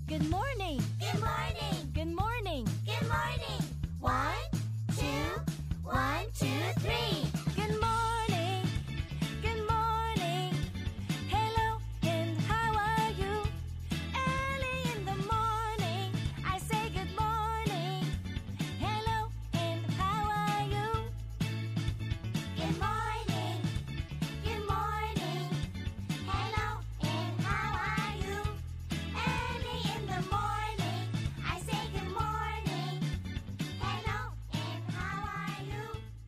Good morning. Good morning. Good morning. Good morning. 1, 2, 1, 2, 3. Good morning. Good morning. Hello and how are you? Early in the morning, I say good morning. Hello and how are you? Good morning. Good morning. Hello and how are you? Early in the morning, I say good morning. Hello and how are you?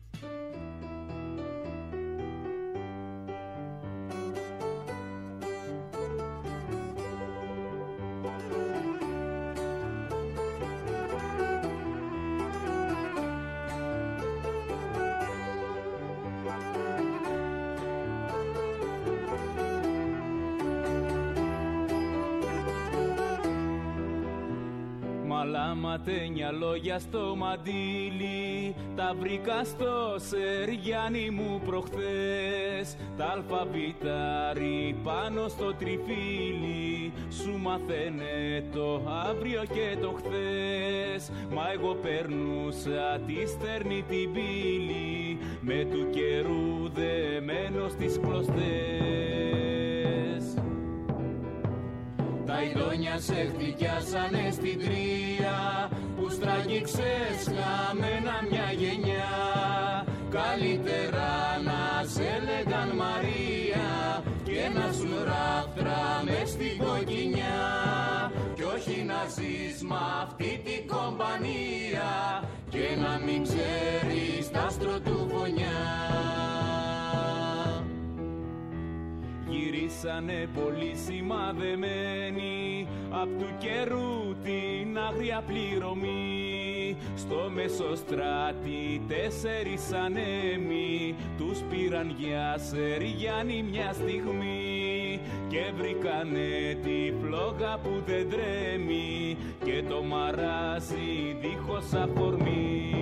Μαλάματένια λόγια στο μαντίλι, τα βρήκα στο Σεργιάννη μου προχθές. Τα αλφαβητάρι πάνω στο τριφύλι, σου μαθαίνε το αύριο και το χθες. Μα εγώ περνούσα τη στερνή την πύλη, με του καιρού δεμένο στις κλωστές. Τα ειδόνια σε χτυπιάσανε στην τρία, που στραγγίξες χαμένα μια γενιά. Καλύτερα να σε λέγαν Μαρία και να σου ράφτρα μες στην κοκκινιά, κι όχι να ζεις μ' αυτή την κομπανία και να μην ξέρεις τ' άστρο του φωνιά. Γυρίσανε πολύ σημαδεμένοι απ' του καιρού την άγρια πληρωμή. Στο Μεσοστράτη 4 ανέμοι τους πήραν για Σεργιάννη μια στιγμή, και βρήκανε τη φλόγα που δεν τρέμει και το μαράζι δίχως αφορμή.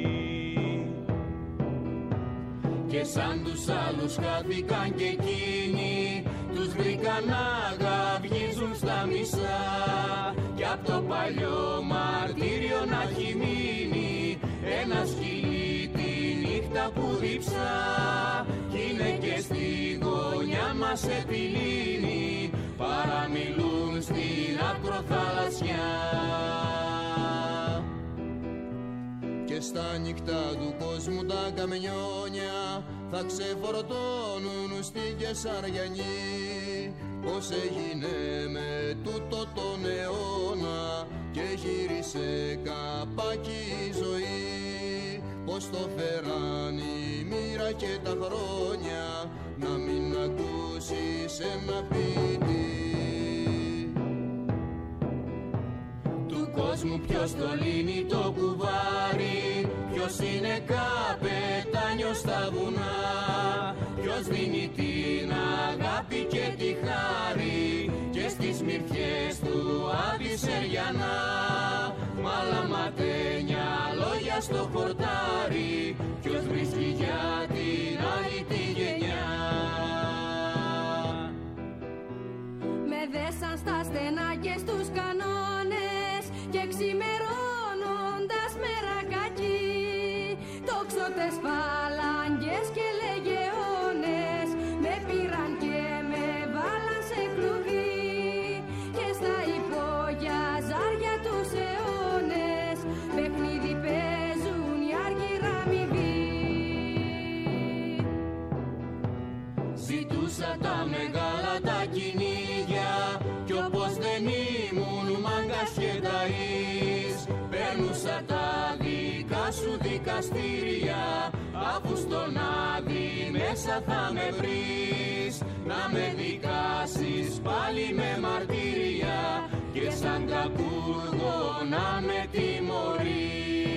Και σαν τους άλλους χάθηκαν και εκείνοι, τους βρήκαν να γαυγίζουν στα μισά, κι απ' το παλιό μαρτύριο να έχει μείνει ένα σκυλί τη νύχτα που διψά. Κι είναι και στη γωνιά μας επιλύνει, παραμιλούν στην ακροθαλασσιά. Και στα νύχτα του κόσμου τα καμιόνια θα ξεφορτώνουν στη Κεσαριανή. Πώς έγινε με τούτο τον αιώνα και γύρισε καπάκι η ζωή. Πώς το φέραν η μοίρα και τα χρόνια να μην ακούσεις ένα ποιητή. Του κόσμου ποιος το λύνει το κουβάρι, ποιος είναι καπετάνιος στα βουνά, ποιος δίνει την αγάπη και τη χάρη και στις μυρφιές του Άδη Σεργιανά. Μαλαματένια λόγια στο χορτάρι, ποιος βρίσκει για την άλλη τη γενιά. Με δέσαν στα στενά και στους κανόνες και ξημερώνοντας μερακάκι, τόξωτες φαλάγγες και λεγεώνες με πήραν και με βάλαν σε κλουβί, και στα υπόγεια ζάρια τους αιώνες παιχνίδι παίζουν οι άργυρα αμοιβοί. Ζητούσα τα μεγάλα τα κυνήγια κι όπως δεν ήμουν μάγκας και ταΐς, παίρνουσα τα δικά σου δικαστήρια, αφού στον Άδη μέσα θα με βρεις, να με δικάσεις πάλι με μαρτύρια και σαν κακούργο να με τιμωρείς.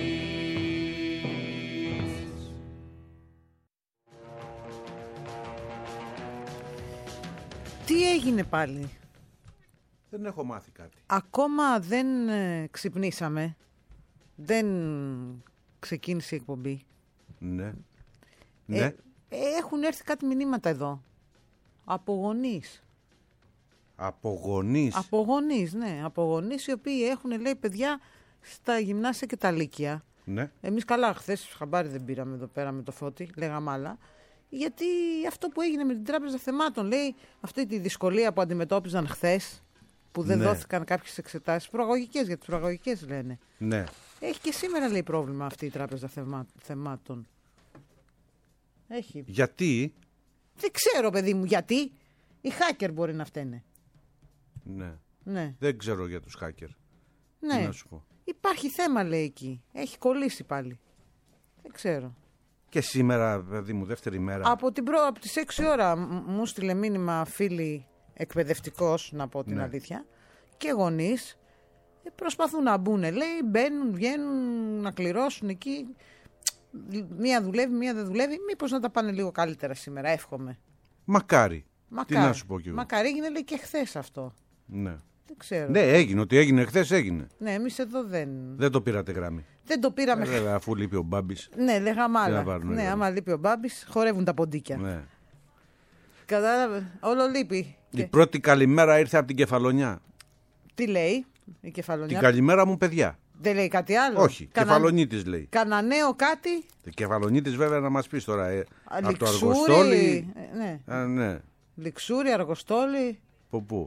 Τι έγινε πάλι? Δεν έχω μάθει κάτι. Ακόμα δεν ξυπνήσαμε. Δεν ξεκίνησε η εκπομπή. Ναι. Ναι. Έχουν έρθει κάτι μηνύματα εδώ από γονείς. Από γονείς. Από γονείς, ναι. Από γονείς οι οποίοι έχουν, λέει, παιδιά στα γυμνάσια και τα λύκεια. Ναι. Εμείς καλά, χθες χαμπάρι δεν πήραμε εδώ πέρα με το Φώτη, λέγαμε άλλα. Γιατί αυτό που έγινε με την Τράπεζα Θεμάτων, λέει, αυτή τη δυσκολία που αντιμετώπιζαν χθες, που δεν Ναι. δόθηκαν κάποιες εξετάσεις προαγωγικές, για τις προαγωγικές λένε. Ναι. Έχει και σήμερα, λέει, πρόβλημα αυτή η Τράπεζα Θεμάτων. Έχει. Γιατί. Δεν ξέρω, παιδί μου, γιατί. Οι hacker μπορεί να φταίνε. Ναι. Ναι. Δεν ξέρω για τους hacker. Ναι. Τι να σου πω. Υπάρχει θέμα, λέει, εκεί. Έχει κολλήσει πάλι. Δεν ξέρω. Και σήμερα, παιδί μου, δεύτερη μέρα. Από τις 6 ώρα μου στείλε μήνυμα φίλοι εκπαιδευτικός, να πω την Ναι. αλήθεια, και γονείς. Προσπαθούν να μπουν, λέει, μπαίνουν, βγαίνουν, να κληρώσουν εκεί. Μία δουλεύει, μία δεν δουλεύει. Μήπως να τα πάνε λίγο καλύτερα σήμερα, εύχομαι. Μακάρι. Μακάρι. Τι να σου πω κι εγώ. Μακάρι, έγινε, λέει, και χθες αυτό. Ναι. Δεν ξέρω. Ναι, έγινε. Ότι έγινε χθες έγινε. Ναι, εμείς εδώ Δεν το πήρατε γράμμη. δεν το πήραμε. Βέβαια, αφού λείπει ο Μπάμπης. Ναι, λέγαμε Τι να άλλα. πάρουν, Ναι, δηλαδή. άμα λείπει ο Μπάμπης, χορεύουν τα ποντίκια. Ναι. Κατάλαβε. Όλο λείπει. Η πρώτη καλημέρα ήρθε από την Κεφαλονιά. Τι λέει η Την Κεφαλονιά. καλημέρα μου, παιδιά. Δεν λέει κάτι άλλο. Όχι, Κεφαλονίτης λέει. Κανα νέο κάτι. Κεφαλονίτης βέβαια να μας πεις τώρα. Από το Λιξούρι. Αργοστόλι. Ναι. Ναι. Λιξούρι, Αργοστόλι. Από πού.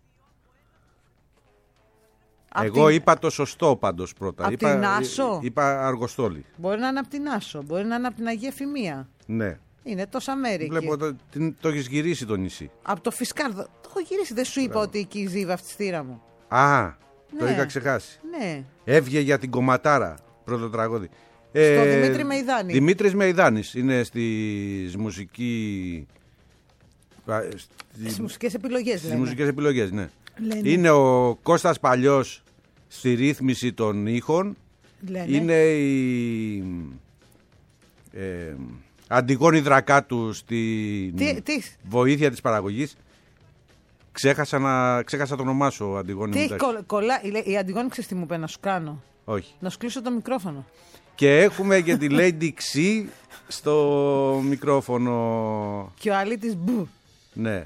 Απ' Εγώ την- είπα το σωστό πάντως πρώτα. Απ' την Άσο. Είπα Αργοστόλι. Μπορεί να είναι από την Άσο, μπορεί να είναι από την Αγία Φημία. Ναι. Είναι τόσα μέρη εκεί. Βλέπω το έχεις γυρίσει το νησί. Από το Φισκάρδο. Το έχω γυρίσει, δεν σου είπα ότι εκεί ζει η βαφτιστήρα μου. Α, το Ναι. είχα ξεχάσει. Ναι. Έβγε για την κομματάρα. Πρώτο τραγούδι. Στο Δημήτρη Μεϊδάνη. Δημήτρης Μεϊδάνης. Είναι στις μουσική... Στις μουσικές επιλογές Στις λένε. μουσικές επιλογές, ναι. Λένε. Είναι ο Κώστας Παλιός στη ρύθμιση των ήχων. Λένε. Είναι η Αντιγόνη Δρακάτου στη Τι- βοήθεια της παραγωγής. Ξέχασα το όνομά σου, Αντιγόνη. Τι μου, έχει εντάξει. η Αντιγόνη, ξέρεις τι μου είπε να σου κάνω. Όχι. Να σου κλείσω το μικρόφωνο. Και έχουμε και τη Lady Xi στο μικρόφωνο. Και ο Αλήτης μπου. Ναι.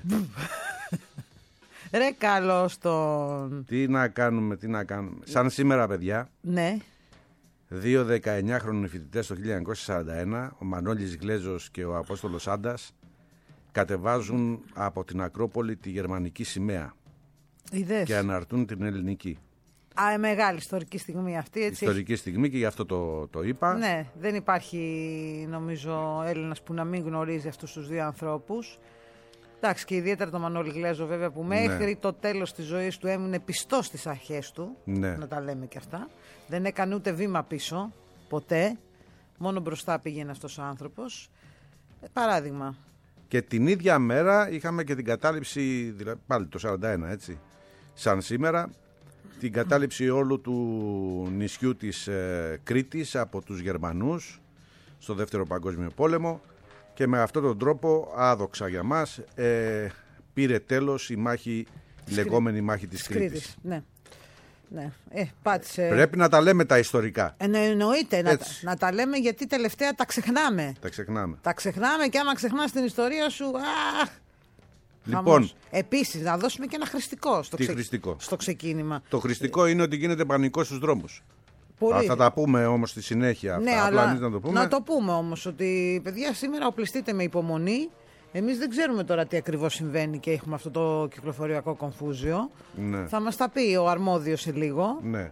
Ρε καλώς τον. Τι να κάνουμε. Σαν σήμερα, παιδιά, Ναι. 2 19χρονοι φοιτητές το 1941, ο Μανώλης Γλέζος και ο Απόστολος Άντας, κατεβάζουν από την Ακρόπολη τη γερμανική σημαία Είδες. και αναρτούν την ελληνική. Μεγάλη ιστορική στιγμή αυτή, έτσι. Ιστορική στιγμή και γι' αυτό το είπα. Ναι, δεν υπάρχει νομίζω Έλληνας που να μην γνωρίζει αυτούς τους δύο ανθρώπους. Εντάξει, και ιδιαίτερα τον Μανώλη Γλέζο βέβαια που μέχρι το τέλος της ζωής του έμεινε πιστός στις αρχές του. Ναι. Να τα λέμε και αυτά. Δεν έκανε ούτε βήμα πίσω, ποτέ. Μόνο μπροστά πήγαινε αυτός ο άνθρωπος. Παράδειγμα. Και την ίδια μέρα είχαμε και την κατάληψη, δηλαδή πάλι το 41 έτσι, σαν σήμερα, την κατάληψη όλου του νησιού της Κρήτης από τους Γερμανούς στο Δεύτερο Παγκόσμιο Πόλεμο και με αυτόν τον τρόπο, άδοξα για μας, πήρε τέλος η μάχη, η λεγόμενη μάχη της Κρήτης. Ναι. Ναι. Πάτησε. Πρέπει να τα λέμε τα ιστορικά. Εννοείται Έτσι. να τα λέμε γιατί τελευταία τα ξεχνάμε. Τα ξεχνάμε. Τα ξεχνάμε και άμα ξεχνάς την ιστορία σου. Λοιπόν, Επίσης, να δώσουμε και ένα χρηστικό στο, χρηστικό? στο ξεκίνημα. Το χρηστικό είναι ότι γίνεται πανικός στους δρόμους. Πολύ. Θα τα πούμε όμως στη συνέχεια αυτά. Ναι, Απλά αλλά εμείς να το πούμε. όμως ότι παιδιά σήμερα οπλιστείτε με υπομονή. Εμείς δεν ξέρουμε τώρα τι ακριβώς συμβαίνει και έχουμε αυτό το κυκλοφοριακό κομφούζιο. Ναι. Θα μας τα πει ο αρμόδιος σε λίγο. Ναι.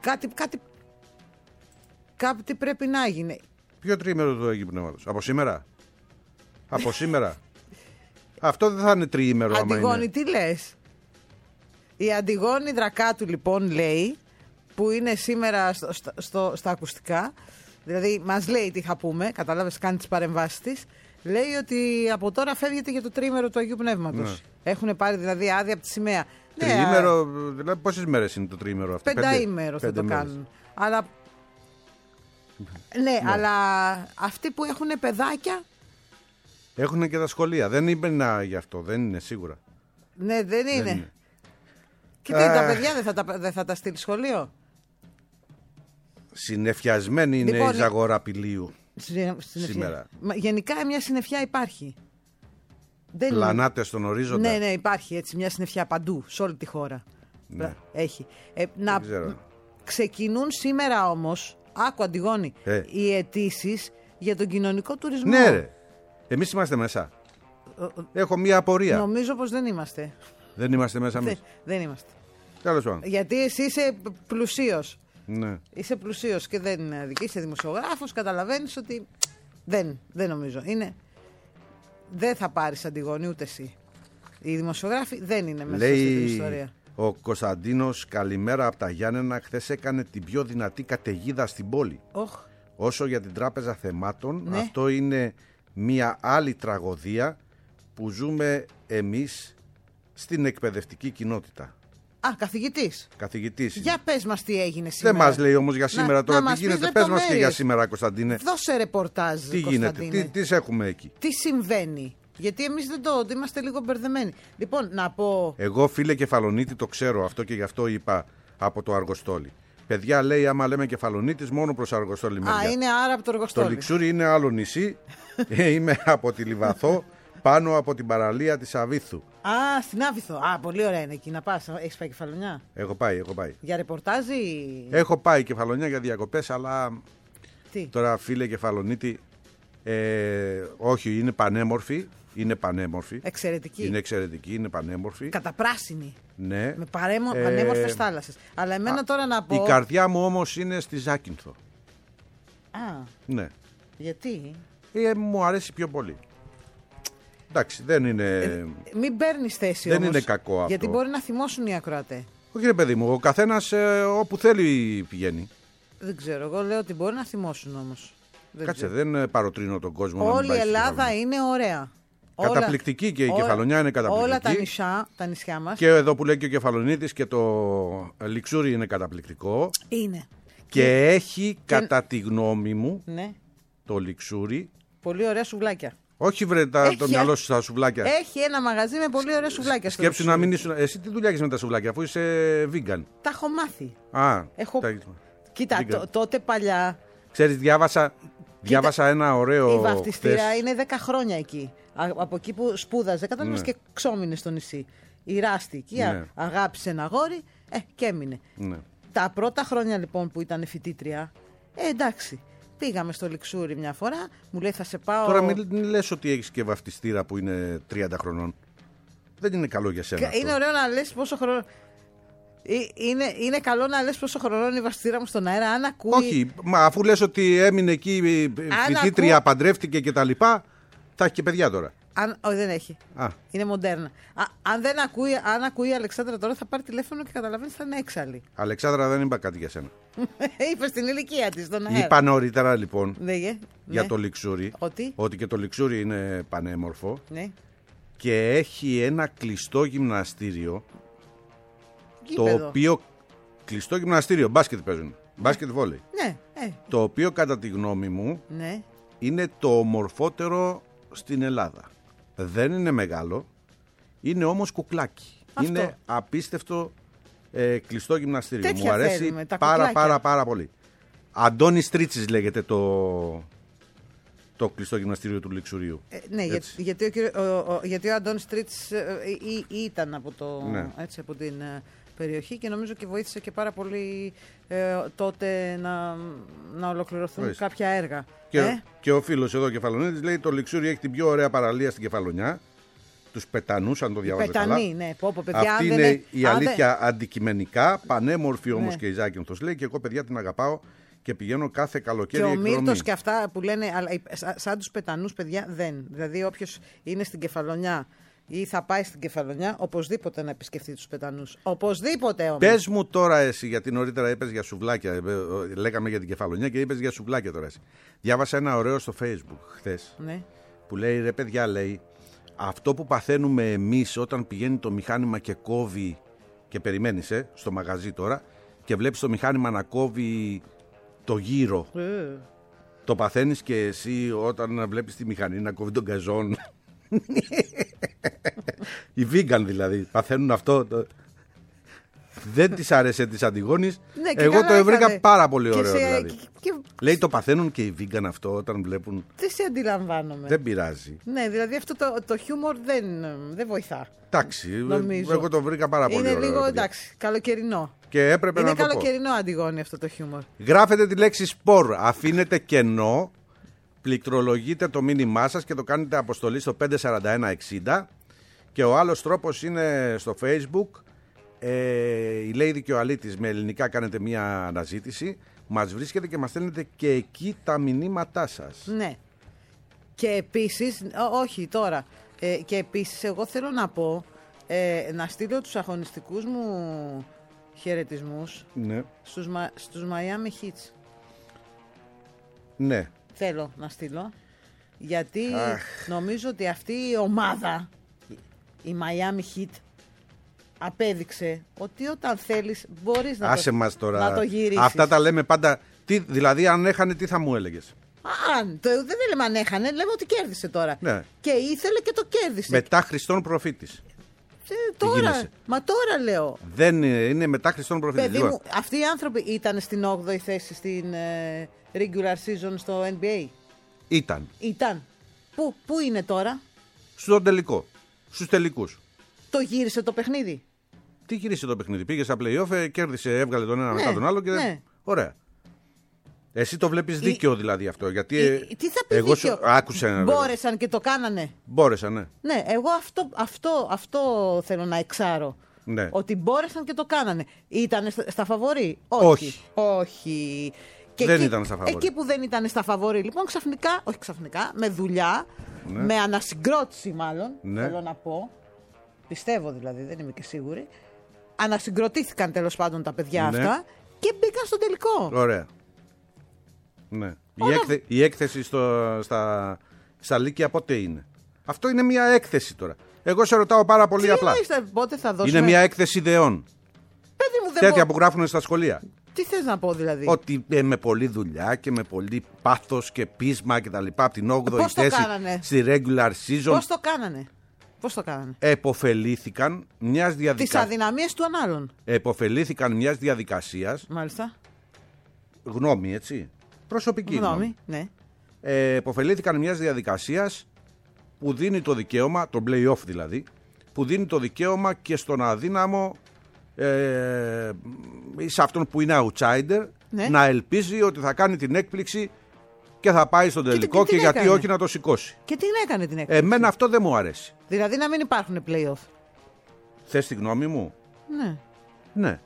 Κάτι πρέπει να γίνει. Ποιο τριήμερο του Αγίου Πνεύματος? Από σήμερα? Από σήμερα? Αυτό δεν θα είναι τριήμερο άμα Αντιγόνη, είναι. τι λες? Η Αντιγόνη Δρακάτου λοιπόν λέει, που είναι σήμερα στα ακουστικά, δηλαδή μας λέει τι θα πούμε, καταλάβες, κάνει τις παρεμβάσεις της, λέει ότι από τώρα φεύγεται για το τριήμερο του Αγίου Πνεύματος. Ναι. Έχουν πάρει δηλαδή άδεια από τη σημαία. Τριήμερο, δηλαδή πόσες μέρες είναι το τριήμερο αυτό? Πενταήμερο θα το μέρες. κάνουν. Αλλά... Ναι, αλλά αυτοί που έχουν παιδάκια, Έχουν και τα σχολεία. Δεν είπε να γι' αυτό, δεν είναι σίγουρα. ναι, δεν είναι. είναι. Και τι, τα παιδιά δεν θα τα στείλει σχολείο? Συνεφιασμένη είναι Λοιπόν, η Ζαγόρα Πηλίου. Συννεφιά. Σήμερα. Γενικά μια συννεφιά υπάρχει. πλανάτε στον ορίζοντα. Ναι, υπάρχει έτσι μια συννεφιά παντού, σε όλη τη χώρα. Ναι. Έχει. Δεν ξέρω. Ξεκινούν σήμερα όμως, άκου Αντιγόνη, οι αιτήσεις για τον κοινωνικό τουρισμό. Ναι, ρε. Εμείς είμαστε μέσα. Έχω μία απορία. Νομίζω πως δεν είμαστε. Δεν είμαστε μέσα εμείς. Δεν είμαστε. Τέλος πάντων. Γιατί εσύ είσαι πλουσίος. Ναι. Είσαι πλουσίος και δεν είσαι δημοσιογράφος, καταλαβαίνεις ότι δεν νομίζω. Δεν θα πάρεις Αντιγόνη ούτε εσύ. Οι δημοσιογράφοι δεν είναι μέσα σε αυτή την ιστορία. Ο Κωνσταντίνος, καλημέρα από τα Γιάννενα. Χθες έκανε την πιο δυνατή καταιγίδα στην πόλη. Όσο για την Τράπεζα Θεμάτων, ναι. Αυτό είναι μια άλλη τραγωδία που ζούμε εμείς στην εκπαιδευτική κοινότητα. Καθηγητής. Για πες μας τι έγινε σήμερα. Δεν μας λέει όμως για σήμερα τώρα τι γίνεται. Πες μας και για σήμερα, Κωνσταντίνε. Δώσε ρεπορτάζ. Τι γίνεται, τι έχουμε εκεί. Τι συμβαίνει. Γιατί εμείς δεν το είμαστε λίγο μπερδεμένοι. Λοιπόν, να πω. Εγώ, φίλε Κεφαλονίτη, το ξέρω αυτό και γι' αυτό είπα από το Αργοστόλι. Παιδιά, λέει, άμα λέμε Κεφαλονίτης, μόνο προς Αργοστόλι μεριά. Είναι άρα από το Αργοστόλι. Το Λιξούρι είναι άλλο νησί. Είμαι από τη Λιβαθό, πάνω από την παραλία της Αβύθου. Στην Άβυθο. Πολύ ωραία είναι εκεί να πας. Έχεις πάει Κεφαλονιά? Έχω πάει. Για ρεπορτάζ ή... Έχω πάει Κεφαλονιά για διακοπές, αλλά τι? Τώρα, φίλε Κεφαλονίτη, όχι, είναι πανέμορφη. Εξαιρετική. Είναι εξαιρετική, είναι πανέμορφη. Καταπράσινη. Ναι. Με πανέμορφες θάλασσες. Αλλά εμένα τώρα να πω. Η καρδιά μου όμως είναι στη Ζάκυνθο. Ναι. Γιατί? Μου αρέσει πιο πολύ. Εντάξει, δεν είναι. Μην παίρνεις θέση δεν όμως. Είναι κακό αυτό. Γιατί μπορεί να θυμώσουν οι ακροατές. Όχι, ρε παιδί μου, ο καθένας όπου θέλει πηγαίνει. Δεν ξέρω. Εγώ λέω ότι μπορεί να θυμώσουν όμως. Κάτσε, δεν παροτρύνω τον κόσμο. Όλη η Ελλάδα είναι ωραία. Καταπληκτική και η Κεφαλονιά είναι καταπληκτική. Όλα τα νησιά μας. Και εδώ που λέει και ο Κεφαλονίτης και το Λιξούρι είναι καταπληκτικό. Είναι. Και έχει κατά τη γνώμη μου το Λιξούρι. Πολύ ωραία σουβλάκια. Όχι βρε το μυαλό σου στα σουβλάκια. Έχει ένα μαγαζί με πολύ ωραία σουβλάκια. Σκέψου να μην ήσουν. Εσύ τι δουλειά έχεις με τα σουβλάκια, αφού είσαι vegan. Τα έχω μάθει. Κοίτα, τότε παλιά. Ξέρεις, διάβασα ένα ωραίο. Η βαφτιστήρα είναι 10 χρόνια εκεί. Από εκεί που σπούδαζε, κατάλαβες, και ξόμινε στο νησί. Η Ράστη εκεί αγάπησε ένα αγόρι και έμεινε. Τα πρώτα χρόνια λοιπόν που ήταν φοιτήτρια, εντάξει. Πήγαμε στο Λιξούρι μια φορά, μου λέει θα σε πάω. Τώρα μην λες ότι έχεις και βαφτιστήρα που είναι 30 χρονών. Δεν είναι καλό για σένα. Είναι ωραίο να λες πόσο χρόνο. Είναι καλό να λες πόσο χρονών είναι η βαφτιστήρα μου στον αέρα. Αν ακούει... Όχι, μα αφού λες ότι έμεινε εκεί φοιτήτρια, παντρεύτηκε και τα λοιπά, θα έχει και παιδιά τώρα. Όχι, δεν έχει. Είναι μοντέρνα. Αν ακούει η Αλεξάνδρα τώρα θα πάρει τηλέφωνο και καταλαβαίνει θα είναι έξαλλη. Αλεξάνδρα, δεν είπα κάτι για σένα. Είπε στην ηλικία της στον αέρα. Είπα νωρίτερα λοιπόν για το Λιξούρι ότι και το Λιξούρι είναι πανέμορφο και έχει ένα κλειστό γυμναστήριο. Το οποίο κλειστό γυμναστήριο, μπάσκετ παίζουν. Μπάσκετ βόλεϊ. Το οποίο κατά τη γνώμη μου είναι το ομορφότερο στην Ελλάδα. Δεν είναι μεγάλο, είναι όμως κουκλάκι. Είναι απίστευτο κλειστό γυμναστήριο. Μου αρέσει πάρα πολύ. Αντώνης Τρίτσης λέγεται το κλειστό γυμναστήριο του Λιξουρίου. Γιατί ο Αντώνης Τρίτσης ήταν από την περιοχή και νομίζω και βοήθησε και πάρα πολύ τότε να ολοκληρωθούν κάποια έργα. Και ο φίλος εδώ Κεφαλονίτης λέει το Λιξούρι έχει την πιο ωραία παραλία στην Κεφαλονιά. Τους Πετανούς, αν το διαβάζω καλά. Παιδιά, αυτή είναι η αλήθεια αντικειμενικά. Πανέμορφη όμως και η Ζάκυνθος λέει και εγώ παιδιά την αγαπάω και πηγαίνω κάθε καλοκαίρι εκδρομή. Και ο εκδρομή. Μύρτος και αυτά που λένε σαν τους Πετανούς παιδιά δεν. Δηλαδή όποιος είναι στην Κεφαλονιά ή θα πάει στην Κεφαλονιά, οπωσδήποτε να επισκεφτεί τους Πετανούς. Οπωσδήποτε όμως. Πες μου τώρα εσύ, γιατί νωρίτερα είπες για σουβλάκια. Λέγαμε για την Κεφαλονιά και είπες για σουβλάκια τώρα εσύ. Διάβασα ένα ωραίο στο Facebook χθες. Που λέει ρε παιδιά, λέει, αυτό που παθαίνουμε εμείς όταν πηγαίνει το μηχάνημα και κόβει. Και περιμένεις στο μαγαζί τώρα και βλέπεις το μηχάνημα να κόβει το γύρο. Το παθαίνεις και εσύ όταν βλέπεις τη μηχανή να κόβει τον γκαζόν. Οι vegan δηλαδή παθαίνουν αυτό. Δεν της άρεσε της Αντιγόνης. Εγώ το βρήκα πάρα πολύ ωραίο δηλαδή. Λέει το παθαίνουν και οι vegan αυτό όταν βλέπουν. Δεν σε αντιλαμβάνομαι. Δεν πειράζει. Ναι, δηλαδή αυτό το χιούμορ δεν βοηθά. Εντάξει, Νομίζω. εγώ το βρήκα πάρα πολύ Είναι ωραίο, λίγο παιδιά. εντάξει, καλοκαιρινό. Και έπρεπε Είναι να το πω. καλοκαιρινό Αντιγόνη αυτό το χιούμορ. Γράφετε τη λέξη σπορ, αφήνετε κενό, πληκτρολογείτε το μήνυμά σας και το κάνετε αποστολή στο 54160 και ο άλλος τρόπος είναι στο Facebook. Η Lady και ο Αλήτης με ελληνικά κάνετε μια αναζήτηση, μας βρίσκετε και μας στέλνετε και εκεί τα μηνύματά σας. Ναι. Και επίσης, όχι τώρα, και επίσης εγώ θέλω να πω, να στείλω τους αγωνιστικούς μου χαιρετισμούς Ναι. στους Miami Heats. Ναι. Θέλω να στείλω, γιατί Αχ. νομίζω ότι αυτή η ομάδα, η Miami Heat, απέδειξε ότι όταν θέλεις μπορείς Άσε μας τώρα. να το γυρίσεις. Αυτά τα λέμε πάντα. Δηλαδή, αν έχανε, τι θα μου έλεγες? Δεν λέμε αν έχανε, λέμε ότι κέρδισε τώρα. Ναι. Και ήθελε και το κέρδισε. Μετά Χριστόν προφήτης. Τώρα, γίνεσαι? μα τώρα λέω. Δεν είναι μετά Χριστόν προφήτης. Παιδί Λοιπόν, μου, αυτοί οι άνθρωποι ήταν στην 8η θέση στην regular season στο NBA. ήταν Ήταν. Πού είναι τώρα? στον τελικό. Στους τελικούς. Το γύρισε το παιχνίδι. Τι γύρισε το παιχνίδι? Πήγε στα play-off, κέρδισε, έβγαλε τον ένα μετά τον άλλο και. ναι. Ωραία. Εσύ το βλέπεις δίκαιο δηλαδή αυτό. Γιατί. Τι θα πει εγώ δίκαιο? Άκουσε. Μπόρεσαν και το κάνανε. Μπόρεσαν, ναι. Ναι, εγώ αυτό θέλω να εξάρω. Ναι. Ότι μπόρεσαν και το κάνανε. Ήταν στα φαβορί? Όχι. Και Δεν εκεί, ήταν στα φαβορί. Εκεί που δεν ήταν στα φαβορί, λοιπόν, ξαφνικά, με δουλειά, Ναι. με ανασυγκρότηση μάλλον, Ναι. θέλω να πω. Πιστεύω δηλαδή, δεν είμαι και σίγουρη. Ανασυγκροτήθηκαν τέλος πάντων τα παιδιά Ναι. αυτά και μπήκαν στο τελικό. Ωραία. Ναι. Όλα- Η έκθεση στα Λύκεια πότε είναι? Αυτό είναι μια έκθεση τώρα. Εγώ σε ρωτάω πάρα πολύ Τι απλά. εννοείς, πότε θα δώσουμε? Είναι μια έκθεση ιδεών. Παιδί μου, δεν Τέτοια μπο- που γράφουν στα σχολεία. Τι θες να πω δηλαδή? Ότι με πολλή δουλειά και με πολύ πάθος και πείσμα και τα λοιπά από την 8η Πώς το θέση κάνανε? στη regular season Πώς το κάνανε? εποφελήθηκαν μιας Τις διαδικασίας. αδυναμίες του ανάλων. Εποφελήθηκαν μιας διαδικασίας. Μάλιστα. Γνώμη, έτσι. Προσωπική Γνώμη, ναι. εποφελήθηκαν μιας διαδικασίας που δίνει το δικαίωμα, το play-off δηλαδή, που δίνει το δικαίωμα και στον αδύναμο ή σε αυτόν που είναι outsider, Ναι. να ελπίζει ότι θα κάνει την έκπληξη και θα πάει στον τελικό τι και γιατί έκανε? όχι να το σηκώσει. Και τι έκανε την έκπληξη? Εμένα αυτό δεν μου αρέσει. Δηλαδή να μην υπάρχουν play-off. Θες τη γνώμη μου? Ναι. Ναι.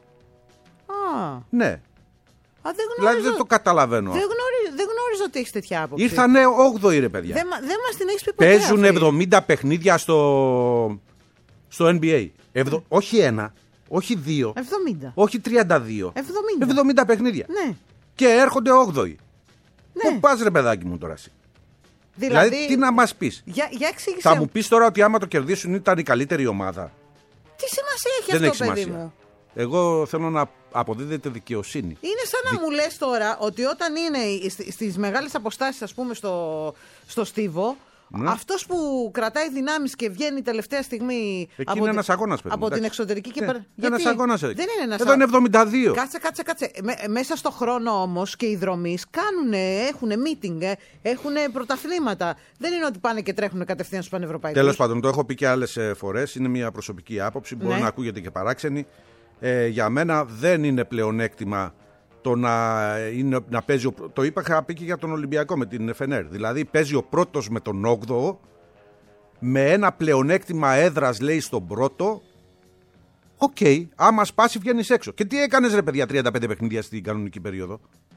Δεν Ναι. γνωρίζω. Δηλαδή δεν το καταλαβαίνω. Δεν γνωρίζω ότι έχει τέτοια άποψη. Ήρθανε 8η ρε παιδιά. Δεν μας την έχεις πει ποτέ Παίζουν αυτή. 70 παιχνίδια στο NBA. Όχι ένα, όχι δύο, 70. όχι 32. 70. 70 παιχνίδια. Ναι. Και έρχονται 8η. Ναι. Πού πας ρε παιδάκι μου τώρα εσύ? Δηλαδή τι να μας πεις? Για εξήγησέ Θα μου. μου πεις τώρα ότι άμα το κερδίσουν ήταν η καλύτερη ομάδα? Τι σημασία έχει Δεν αυτό, έχει παιδί σημασία. μου? Εγώ θέλω να αποδίδεται δικαιοσύνη. Είναι σαν να μου λες τώρα ότι όταν είναι στις μεγάλες αποστάσεις, ας πούμε, στο στίβο, Ναι. αυτός που κρατάει δυνάμεις και βγαίνει τελευταία στιγμή Εκεί είναι ένας αγώνας, παιδί μου, από την εντάξει. εξωτερική και Ναι, πέρα. ένας αγώνας, Δεν είναι ένας εδώ είναι 72. Κάτσε. Μέσα στο χρόνο όμως και οι δρομείς έχουν meeting, έχουν πρωταθλήματα. Δεν είναι ότι πάνε και τρέχουν κατευθείαν στους πανευρωπαϊκούς. Τέλος πάντων, το έχω πει και άλλες φορές. Είναι μια προσωπική άποψη. Μπορεί Ναι. να ακούγεται και παράξενη. Για μένα δεν είναι πλεονέκτημα το να παίζει. Το είχα πει και για τον Ολυμπιακό με την FNR. Δηλαδή παίζει ο πρώτος με τον 8ο με ένα πλεονέκτημα έδρας, λέει, στον πρώτο. Οκ, άμα σπάσει βγαίνεις έξω. Και τι έκανες ρε παιδιά 35 παιχνίδια στην κανονική περίοδο?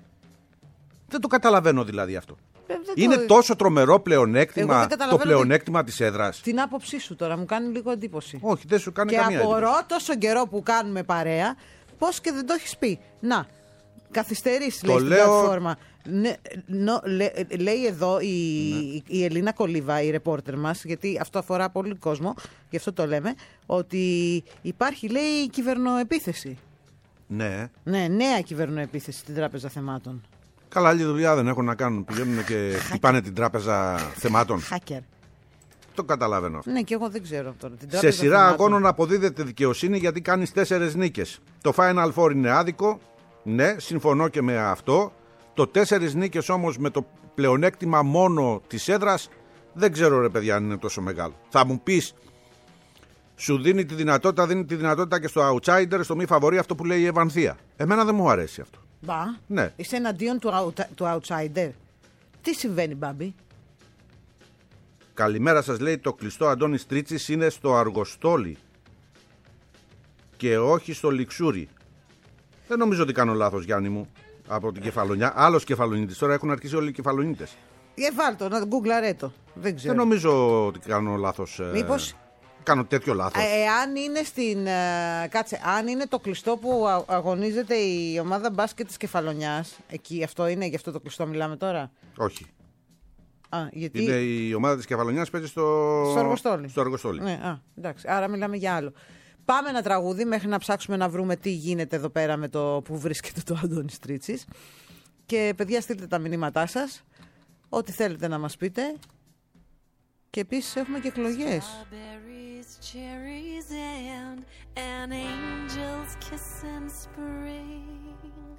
Δεν το καταλαβαίνω δηλαδή αυτό. Είναι τόσο τρομερό Εγώ πλεονέκτημα δεν το καταλαβαίνω πλεονέκτημα της έδρας? Την άποψή σου τώρα μου κάνει λίγο εντύπωση. Όχι, δεν σου κάνει Και καμία εντύπωση. απορώ τόσο καιρό που κάνουμε παρέα, πώς και δεν το έχεις πει. Να, καθυστερήσεις, λέει, στην λέω- πλατφόρμα. Ναι, λέει εδώ η Ελίνα Κολίβα, η ρεπόρτερ μας, γιατί αυτό αφορά πολύ κόσμο, γι' αυτό το λέμε, ότι υπάρχει, λέει, κυβερνοεπίθεση. Ναι. Ναι, νέα κυβερνοεπίθεση στην Τράπεζα Θεμάτων. Καλά, άλλη δουλειά δεν έχουν να κάνουν. Πηγαίνουν και χτυπάνε την τράπεζα θεμάτων. Hacker. Το καταλαβαίνω αυτό. Ναι, και εγώ δεν ξέρω τώρα. Την Σε Τράπεζα σειρά Θεμάτων. αγώνων αποδίδεται δικαιοσύνη γιατί κάνεις 4 νίκες. Το Final Four είναι άδικο. Ναι, συμφωνώ και με αυτό. Το 4 νίκες όμως με το πλεονέκτημα μόνο της έδρας, δεν ξέρω ρε παιδιά αν είναι τόσο μεγάλο. Θα μου πεις, σου δίνει τη δυνατότητα και στο outsider, στο μη φαβορί, αυτό που λέει η Ευανθία. Εμένα δεν μου αρέσει αυτό. Μπα, Ναι. είσαι εναντίον του outsider. Τι συμβαίνει, Μπάμπη? Καλημέρα σας, λέει, το κλειστό Αντώνης Τρίτσης είναι στο Αργοστόλι και όχι στο Λιξούρι. Δεν νομίζω ότι κάνω λάθος, Γιάννη μου, από την Κεφαλονιά. Άλλος Κεφαλονίτης, τώρα έχουν αρχίσει όλοι οι Κεφαλονίτες. Βάλτο, να γκουγκλαρέ το. Δεν ξέρω. Δεν νομίζω ότι κάνω λάθος. Μήπως Κάνω τέτοιο λάθος. αν είναι κάτσε, αν είναι το κλειστό που αγωνίζεται η ομάδα μπάσκετ της Κεφαλονιάς, εκεί αυτό είναι, γι' αυτό το κλειστό μιλάμε τώρα. Όχι. Γιατί... Είναι η ομάδα της Κεφαλονιάς, παίζει στο Αργοστόλι. Ναι, εντάξει, άρα μιλάμε για άλλο. Πάμε ένα τραγούδι μέχρι να ψάξουμε να βρούμε τι γίνεται εδώ πέρα με το που βρίσκεται το Αντώνης Τρίτσης. Και παιδιά, στείλτε τα μηνύματά σας, ό,τι θέλετε να μας πείτε. Και επίσης έχουμε και εκλογές. Cherries and an angel's kiss in spring.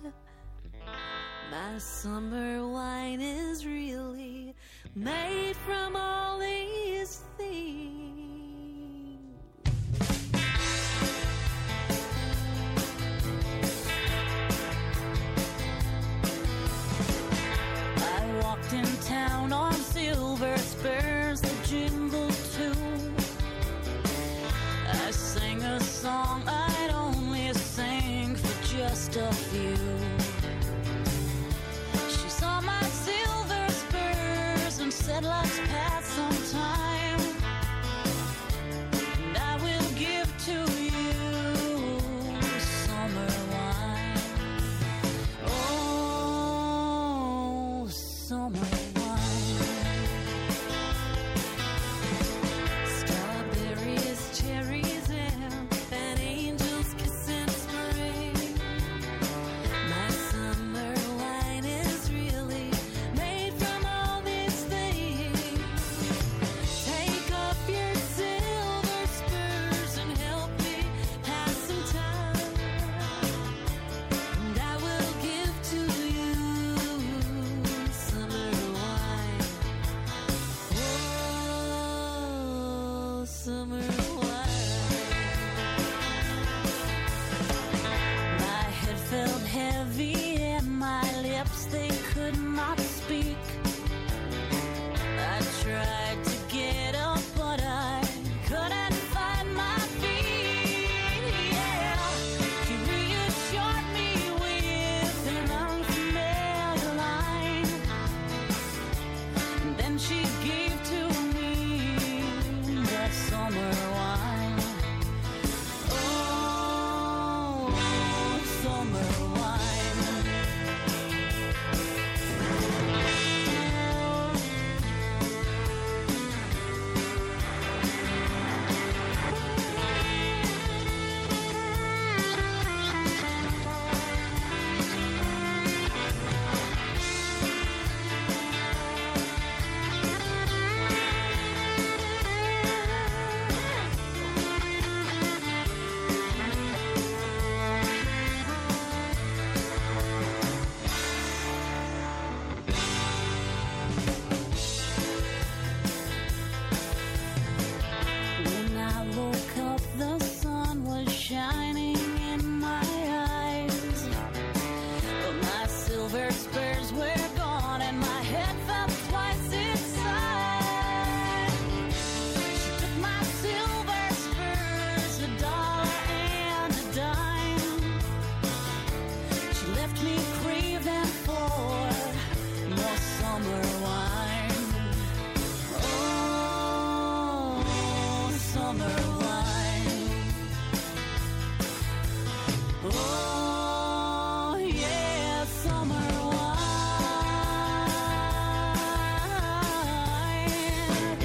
My summer wine is really made from all these things. I walked in town on silver spurs that jingle too. I sang a song I'd only sing for just a few. She saw my silver spurs and said, let's pass some time. And I will give to you summer wine. Oh, summer wine. Strawberries, cherries, and an angel's kiss in spring. My summer wine is really made from all these things. Take up your silver spurs and help me pass some time. And I will give to you summer wine. Oh, summer wine. My head felt heavy and my lips, they could not speak. I tried to get up, but I couldn't find my feet. Yeah, she reassured me with an unfamiliar line. And then she gave to me that summer wine. Oh, summer wine. When I woke up, the sun was shining in my eyes. But my silver spurs were gone and my head felt twice its size. She took my silver spurs, $1 and a dime. She left me craving for more summer wine. Oh, summer wine. Oh, yeah, summer wine.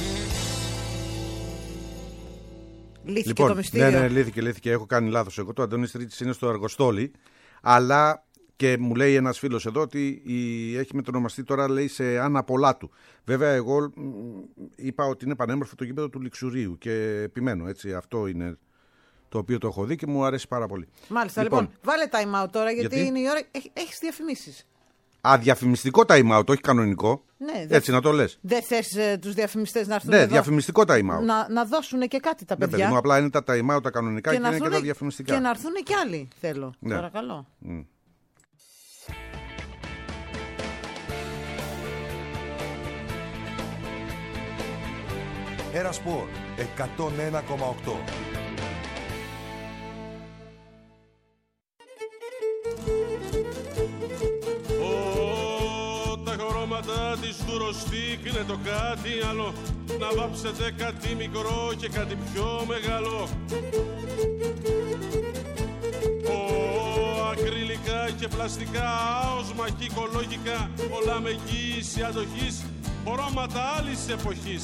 Λύθηκε Λοιπόν, το μυστήριο. ναι, λύθηκε. Έχω κάνει λάθος. Εγώ το Αντώνης Τρίτσης είναι στο Αργοστόλι, αλλά και μου λέει ένας φίλος εδώ ότι έχει μετονομαστεί τώρα, λέει, σε Άννα Πολάτου. Βέβαια, εγώ είπα ότι είναι πανέμορφο το γήπεδο του Λιξουρίου και επιμένω, έτσι. Αυτό είναι το οποίο το έχω δει και μου αρέσει πάρα πολύ. Μάλιστα, λοιπόν, βάλε time out τώρα γιατί είναι η ώρα. Έχεις διαφημίσεις. Διαφημιστικό time out, όχι κανονικό. Ναι, Έτσι να το λες. Δεν θες τους διαφημιστές να έρθουν Ναι, εδώ, διαφημιστικό time out. να δώσουν και κάτι τα Ναι, παιδιά. παιδί μου, απλά είναι τα time out τα κανονικά και, να είναι και τα έρθουνε- διαφημιστικά. Και να έρθουν κι άλλοι, θέλω. Ναι. Παρακαλώ. Ένα σπορ 101,8. Τα χρώματα της Ντουροστίκ είναι το κάτι άλλο. Να βάψετε κάτι μικρό και κάτι πιο μεγάλο. Ακριλικά και πλαστικά, οσμακή οικολογικά, όλα με εγγύηση αντοχής, χρώματα άλλης εποχής.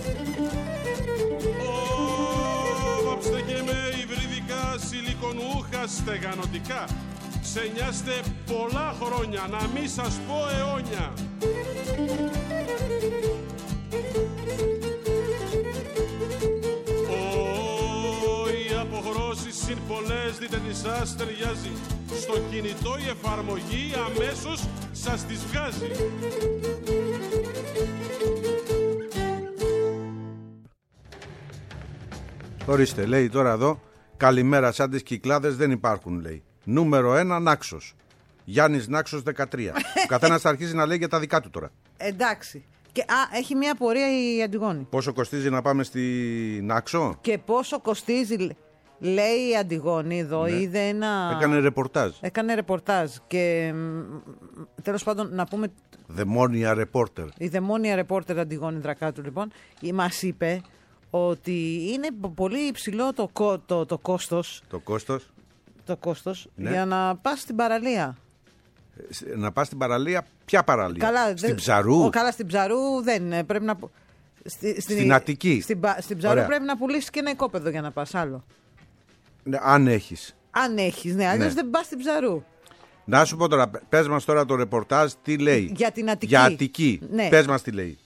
Βάψτε και με υβριδικά, σιλικονούχα, στεγανοτικά. Σε νοιάστε πολλά χρόνια, να μη σας πω αιώνια. Οι αποχρώσεις είναι πολλές, δείτε τι σας ταιριάζει. Στο κινητό η εφαρμογή αμέσως σας τις βγάζει. Ορίστε, λέει τώρα εδώ, καλημέρα, σαν τις Κυκλάδες δεν υπάρχουν, λέει. Νούμερο 1, Νάξος. Γιάννης Νάξος 13. Ο καθένας θα αρχίσει να λέει για τα δικά του τώρα. Εντάξει. Και, έχει μια απορία η Αντιγόνη. Πόσο κοστίζει να πάμε στη Νάξο? Και πόσο κοστίζει, λέει η Αντιγόνη εδώ, είδε ένα... Έκανε ρεπορτάζ. Και τέλος πάντων να πούμε... Δαιμόνια ρεπόρτερ. Η δαιμόνια ρεπόρτερ Αντιγόνη Δρακάτου λοιπόν μας είπε ότι είναι πολύ υψηλό το κόστος. Το κόστος ναι. Για να πας στην παραλία. Να πας στην παραλία, ποια παραλία? Καλά, στην Ψαρού? Καλά, στην Ψαρού δεν πρέπει να... Στην Αττική. Στην Ψαρού ωραία. Πρέπει να πουλήσεις και ένα οικόπεδο για να πας άλλο. Ναι, αν έχεις. Αν έχεις, ναι, αλλιώς δεν πας στην Ψαρού. Να σου πω τώρα, πες μας τώρα το ρεπορτάζ τι λέει. Για την Αττική. Για Αττική. Ναι. Πες μας τι λέει.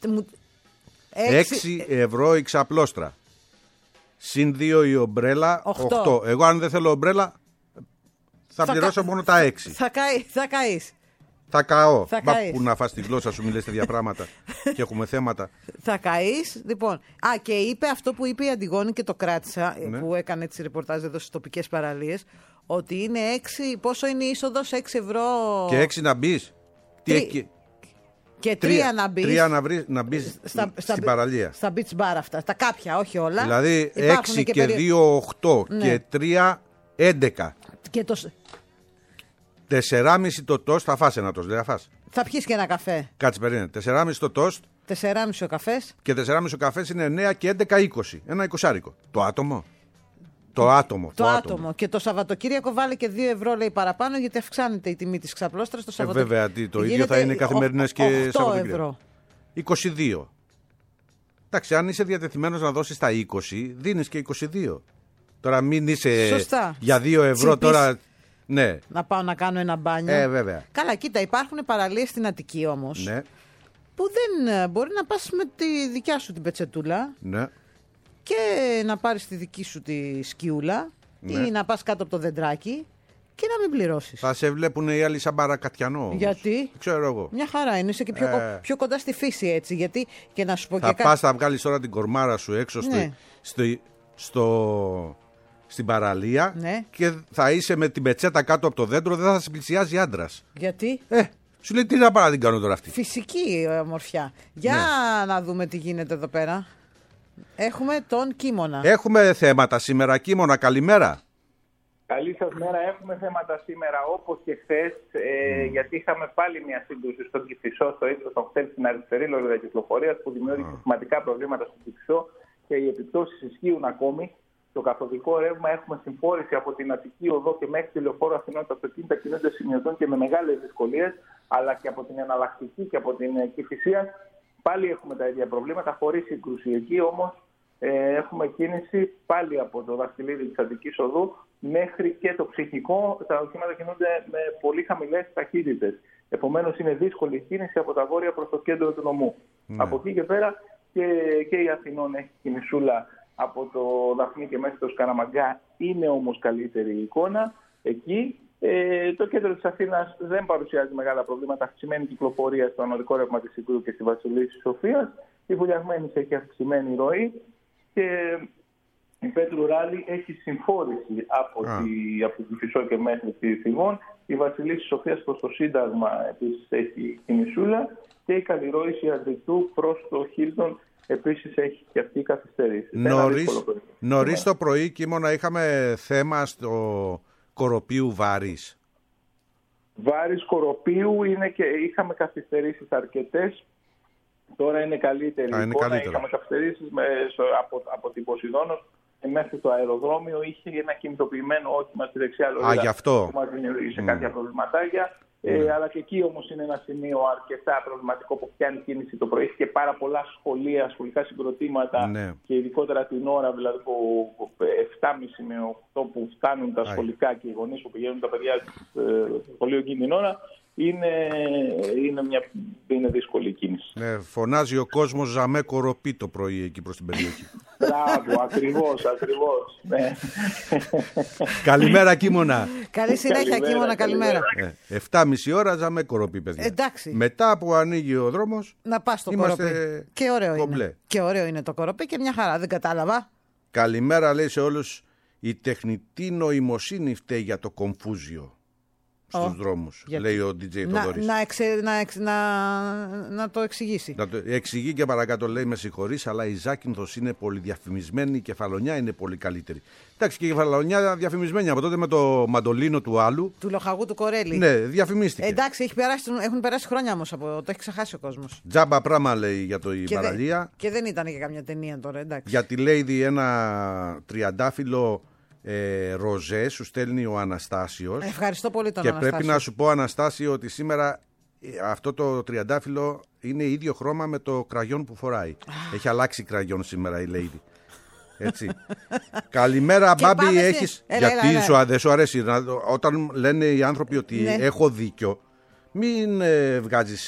6 ευρώ η ξαπλώστρα. Συν 2 η ομπρέλα, 8. Εγώ αν δεν θέλω ομπρέλα θα πληρώσω μόνο τα 6. Θα καείς. Θα καώ. Που να φας τη γλώσσα σου, μιλές τέτοια πράγματα και έχουμε θέματα. Θα καείς. Λοιπόν, και είπε αυτό που είπε η Αντιγόνη και το κράτησα, ναι. Που έκανε τις ρεπορτάζ εδώ στις τοπικές παραλίες, ότι είναι 6, πόσο είναι η είσοδος, 6 ευρώ. Και 6 να μπεις. Και 3 να μπεις. 3 να μπεις στην παραλία. Στα beach bar αυτά, στα κάποια, όχι όλα. Δηλαδή 6 και 2, 8 ναι. Και 3, 11. Και το... 4,5 το τόστ, θα φας ένα τόστ, δεν θα φας. Θα πιεις και ένα καφέ. Κάτσε, περίμενε. 4,5 το τόστ. 4,5 ο καφές. Και 4,5 ο καφές είναι 9 και 11, 20. Ένα 20. Το άτομο. Το άτομο. Και το Σαββατοκύριακο βάλε και 2 ευρώ, λέει, παραπάνω, γιατί αυξάνεται η τιμή της ξαπλώστρας το Σαββατοκύριακο. Βέβαια, το ίδιο θα είναι καθημερινές και Σαββατοκύριακο. 22. Εντάξει, αν είσαι διατεθειμένος να δώσεις τα 20, δίνεις και 22. Τώρα μην είσαι σωστά. Για 2 ευρώ τώρα. Ναι. Να πάω να κάνω ένα μπάνιο. Βέβαια. Καλά, κοίτα, υπάρχουν παραλίες στην Αττική όμως. Ναι. Που δεν μπορεί να πας με τη δικιά σου την πετσετούλα. Ναι. Και να πάρεις τη δική σου τη σκιούλα. Ναι. Ή να πας κάτω από το δεντράκι και να μην πληρώσεις. Θα σε βλέπουν οι άλλοι σαν παρακατιανό όμως. Γιατί? Ξέρω εγώ. Μια χαρά είναι, είσαι και πιο κοντά στη φύση έτσι. Γιατί και να σου πω θα πας, θα βγάλεις τώρα την κορμάρα σου έξω ναι. Στην παραλία ναι. Και θα είσαι με την πετσέτα κάτω από το δέντρο, δεν θα σε πλησιάζει άντρας. Γιατί? Σου λέει τι να πάω να την κάνω τώρα αυτή. Φυσική ομορφιά. Για ναι. Να δούμε τι γίνεται εδώ πέρα. Έχουμε τον Κίμωνα. Έχουμε θέματα σήμερα. Κίμωνα, καλημέρα. Καλή σας μέρα. Έχουμε θέματα σήμερα όπως και χθες, γιατί είχαμε πάλι μια σύγκρουση στον Κηφισό, στο ύψος των χθες στην αριστερή λωρίδα κυκλοφορίας που δημιούργησε σημαντικά προβλήματα στον Κηφισό και οι επιπτώσεις ισχύουν ακόμη. Το καθοδικό ρεύμα έχουμε συμφόρηση από την Αττική Οδό και μέχρι τη Λεωφόρο Αθηνών. Τα αυτοκίνητα κινούνται σημειωτών και με μεγάλες δυσκολίες, αλλά και από την εναλλακτική και από την Κηφισία. Πάλι έχουμε τα ίδια προβλήματα, χωρίς σύγκρουση. Εκεί όμως έχουμε κίνηση πάλι από το δαχτυλίδι της Αττικής Οδού μέχρι και το Ψυχικό. Τα οχήματα κινούνται με πολύ χαμηλές ταχύτητες. Επομένως είναι δύσκολη η κίνηση από τα βόρεια προς το κέντρο του νομού. Από εκεί και πέρα και η Αθηνών έχει κινησούλα από το Δαφνί και μέχρι το Σκαραμαγκά, είναι όμως καλύτερη η εικόνα εκεί. Το κέντρο της Αθήνας δεν παρουσιάζει μεγάλα προβλήματα. Αυξημένη κυκλοφορία στο ανωδικό ρεύμα της Ικρού και στη Βασιλίσσης Σοφίας. Η Βουλιαγμένης έχει αυξημένη ροή και η Πέτρου Ράλη έχει συμφόρηση από τη Κηφισό και μέχρι τη Φηγών. Η Βασιλίσσης Σοφίας προς το Σύνταγμα επίσης έχει τη Μισούλα και η καλλιρόηση Αντριτού προς το Χίλτον επίσης έχει και αυτή καθυστερήσει. Νωρίς το πρωί, Κίμωνα, είχαμε θέμα στο Κοροπίου Βάρης. Βάρης Κοροπίου είναι και είχαμε καθυστερήσεις αρκετές. Τώρα είναι καλύτερη εικόνα. Είχαμε καθυστερήσεις από την Ποσειδώνος μέχρι το αεροδρόμιο. Είχε ένα κινητοποιημένο όχημα στη δεξιά λωρίδα. Γι' αυτό. Που μας δημιουργήσε κάποια προβληματάκια. Αλλά και εκεί όμως είναι ένα σημείο αρκετά προβληματικό που πιάνει κίνηση το πρωί. Έχει και πάρα πολλά σχολεία, σχολικά συγκροτήματα και ειδικότερα την ώρα, δηλαδή από 7.30 με 8 που φτάνουν τα σχολικά και οι γονείς που πηγαίνουν τα παιδιά στο σχολείο εκείνη την ώρα. Είναι δύσκολη η κίνηση. Φωνάζει ο κόσμος «Ζαμέ Κοροπή» το πρωί εκεί προς την περιοχή. Μπράβο, ακριβώς. Ναι. Καλημέρα, Κίμωνα. Καλή συνέχεια, Κίμωνα, καλημέρα. 7.30 ώρα «Ζαμέ Κοροπή», παιδιά. Εντάξει. Μετά που ανοίγει ο δρόμος, να πας στο Κοροπή. Και ωραίο είναι. Και ωραίο είναι το Κοροπή και μια χαρά, δεν κατάλαβα. Καλημέρα, λέει σε όλους. Η τεχνητή νοημοσύνη φταίει για το κομφούζιο στους δρόμους, λέει ο DJ Θοδωρής. Να το εξηγήσει. Να το εξηγεί και παρακάτω, λέει: με συγχωρείς, αλλά η Ζάκυνθος είναι πολύ διαφημισμένη, η Κεφαλονιά είναι πολύ καλύτερη. Εντάξει, και η Κεφαλονιά διαφημισμένη από τότε με το μαντολίνο του άλλου. Του λοχαγού του Κορέλη. Ναι, διαφημίστηκε. Εντάξει, έχουν περάσει χρόνια όμως από το έχει ξεχάσει ο κόσμος. Τζάμπα πράγμα, λέει, για το η παραλία. Και δεν ήταν για καμιά ταινία τώρα, εντάξει. Για τη Lady ένα τριαντάφυλλο. Ροζέ σου στέλνει ο Αναστάσιος. Ευχαριστώ πολύ τον και Αναστάσιο. Πρέπει να σου πω, Αναστάσιο, ότι σήμερα αυτό το τριαντάφυλλο είναι ίδιο χρώμα με το κραγιόν που φοράει. Έχει αλλάξει κραγιόν σήμερα η Lady. Έτσι. Καλημέρα, Μπάμπη, έχεις. Γιατί δεν σου αρέσει όταν λένε οι άνθρωποι ότι έχω δίκιο, μην βγάζεις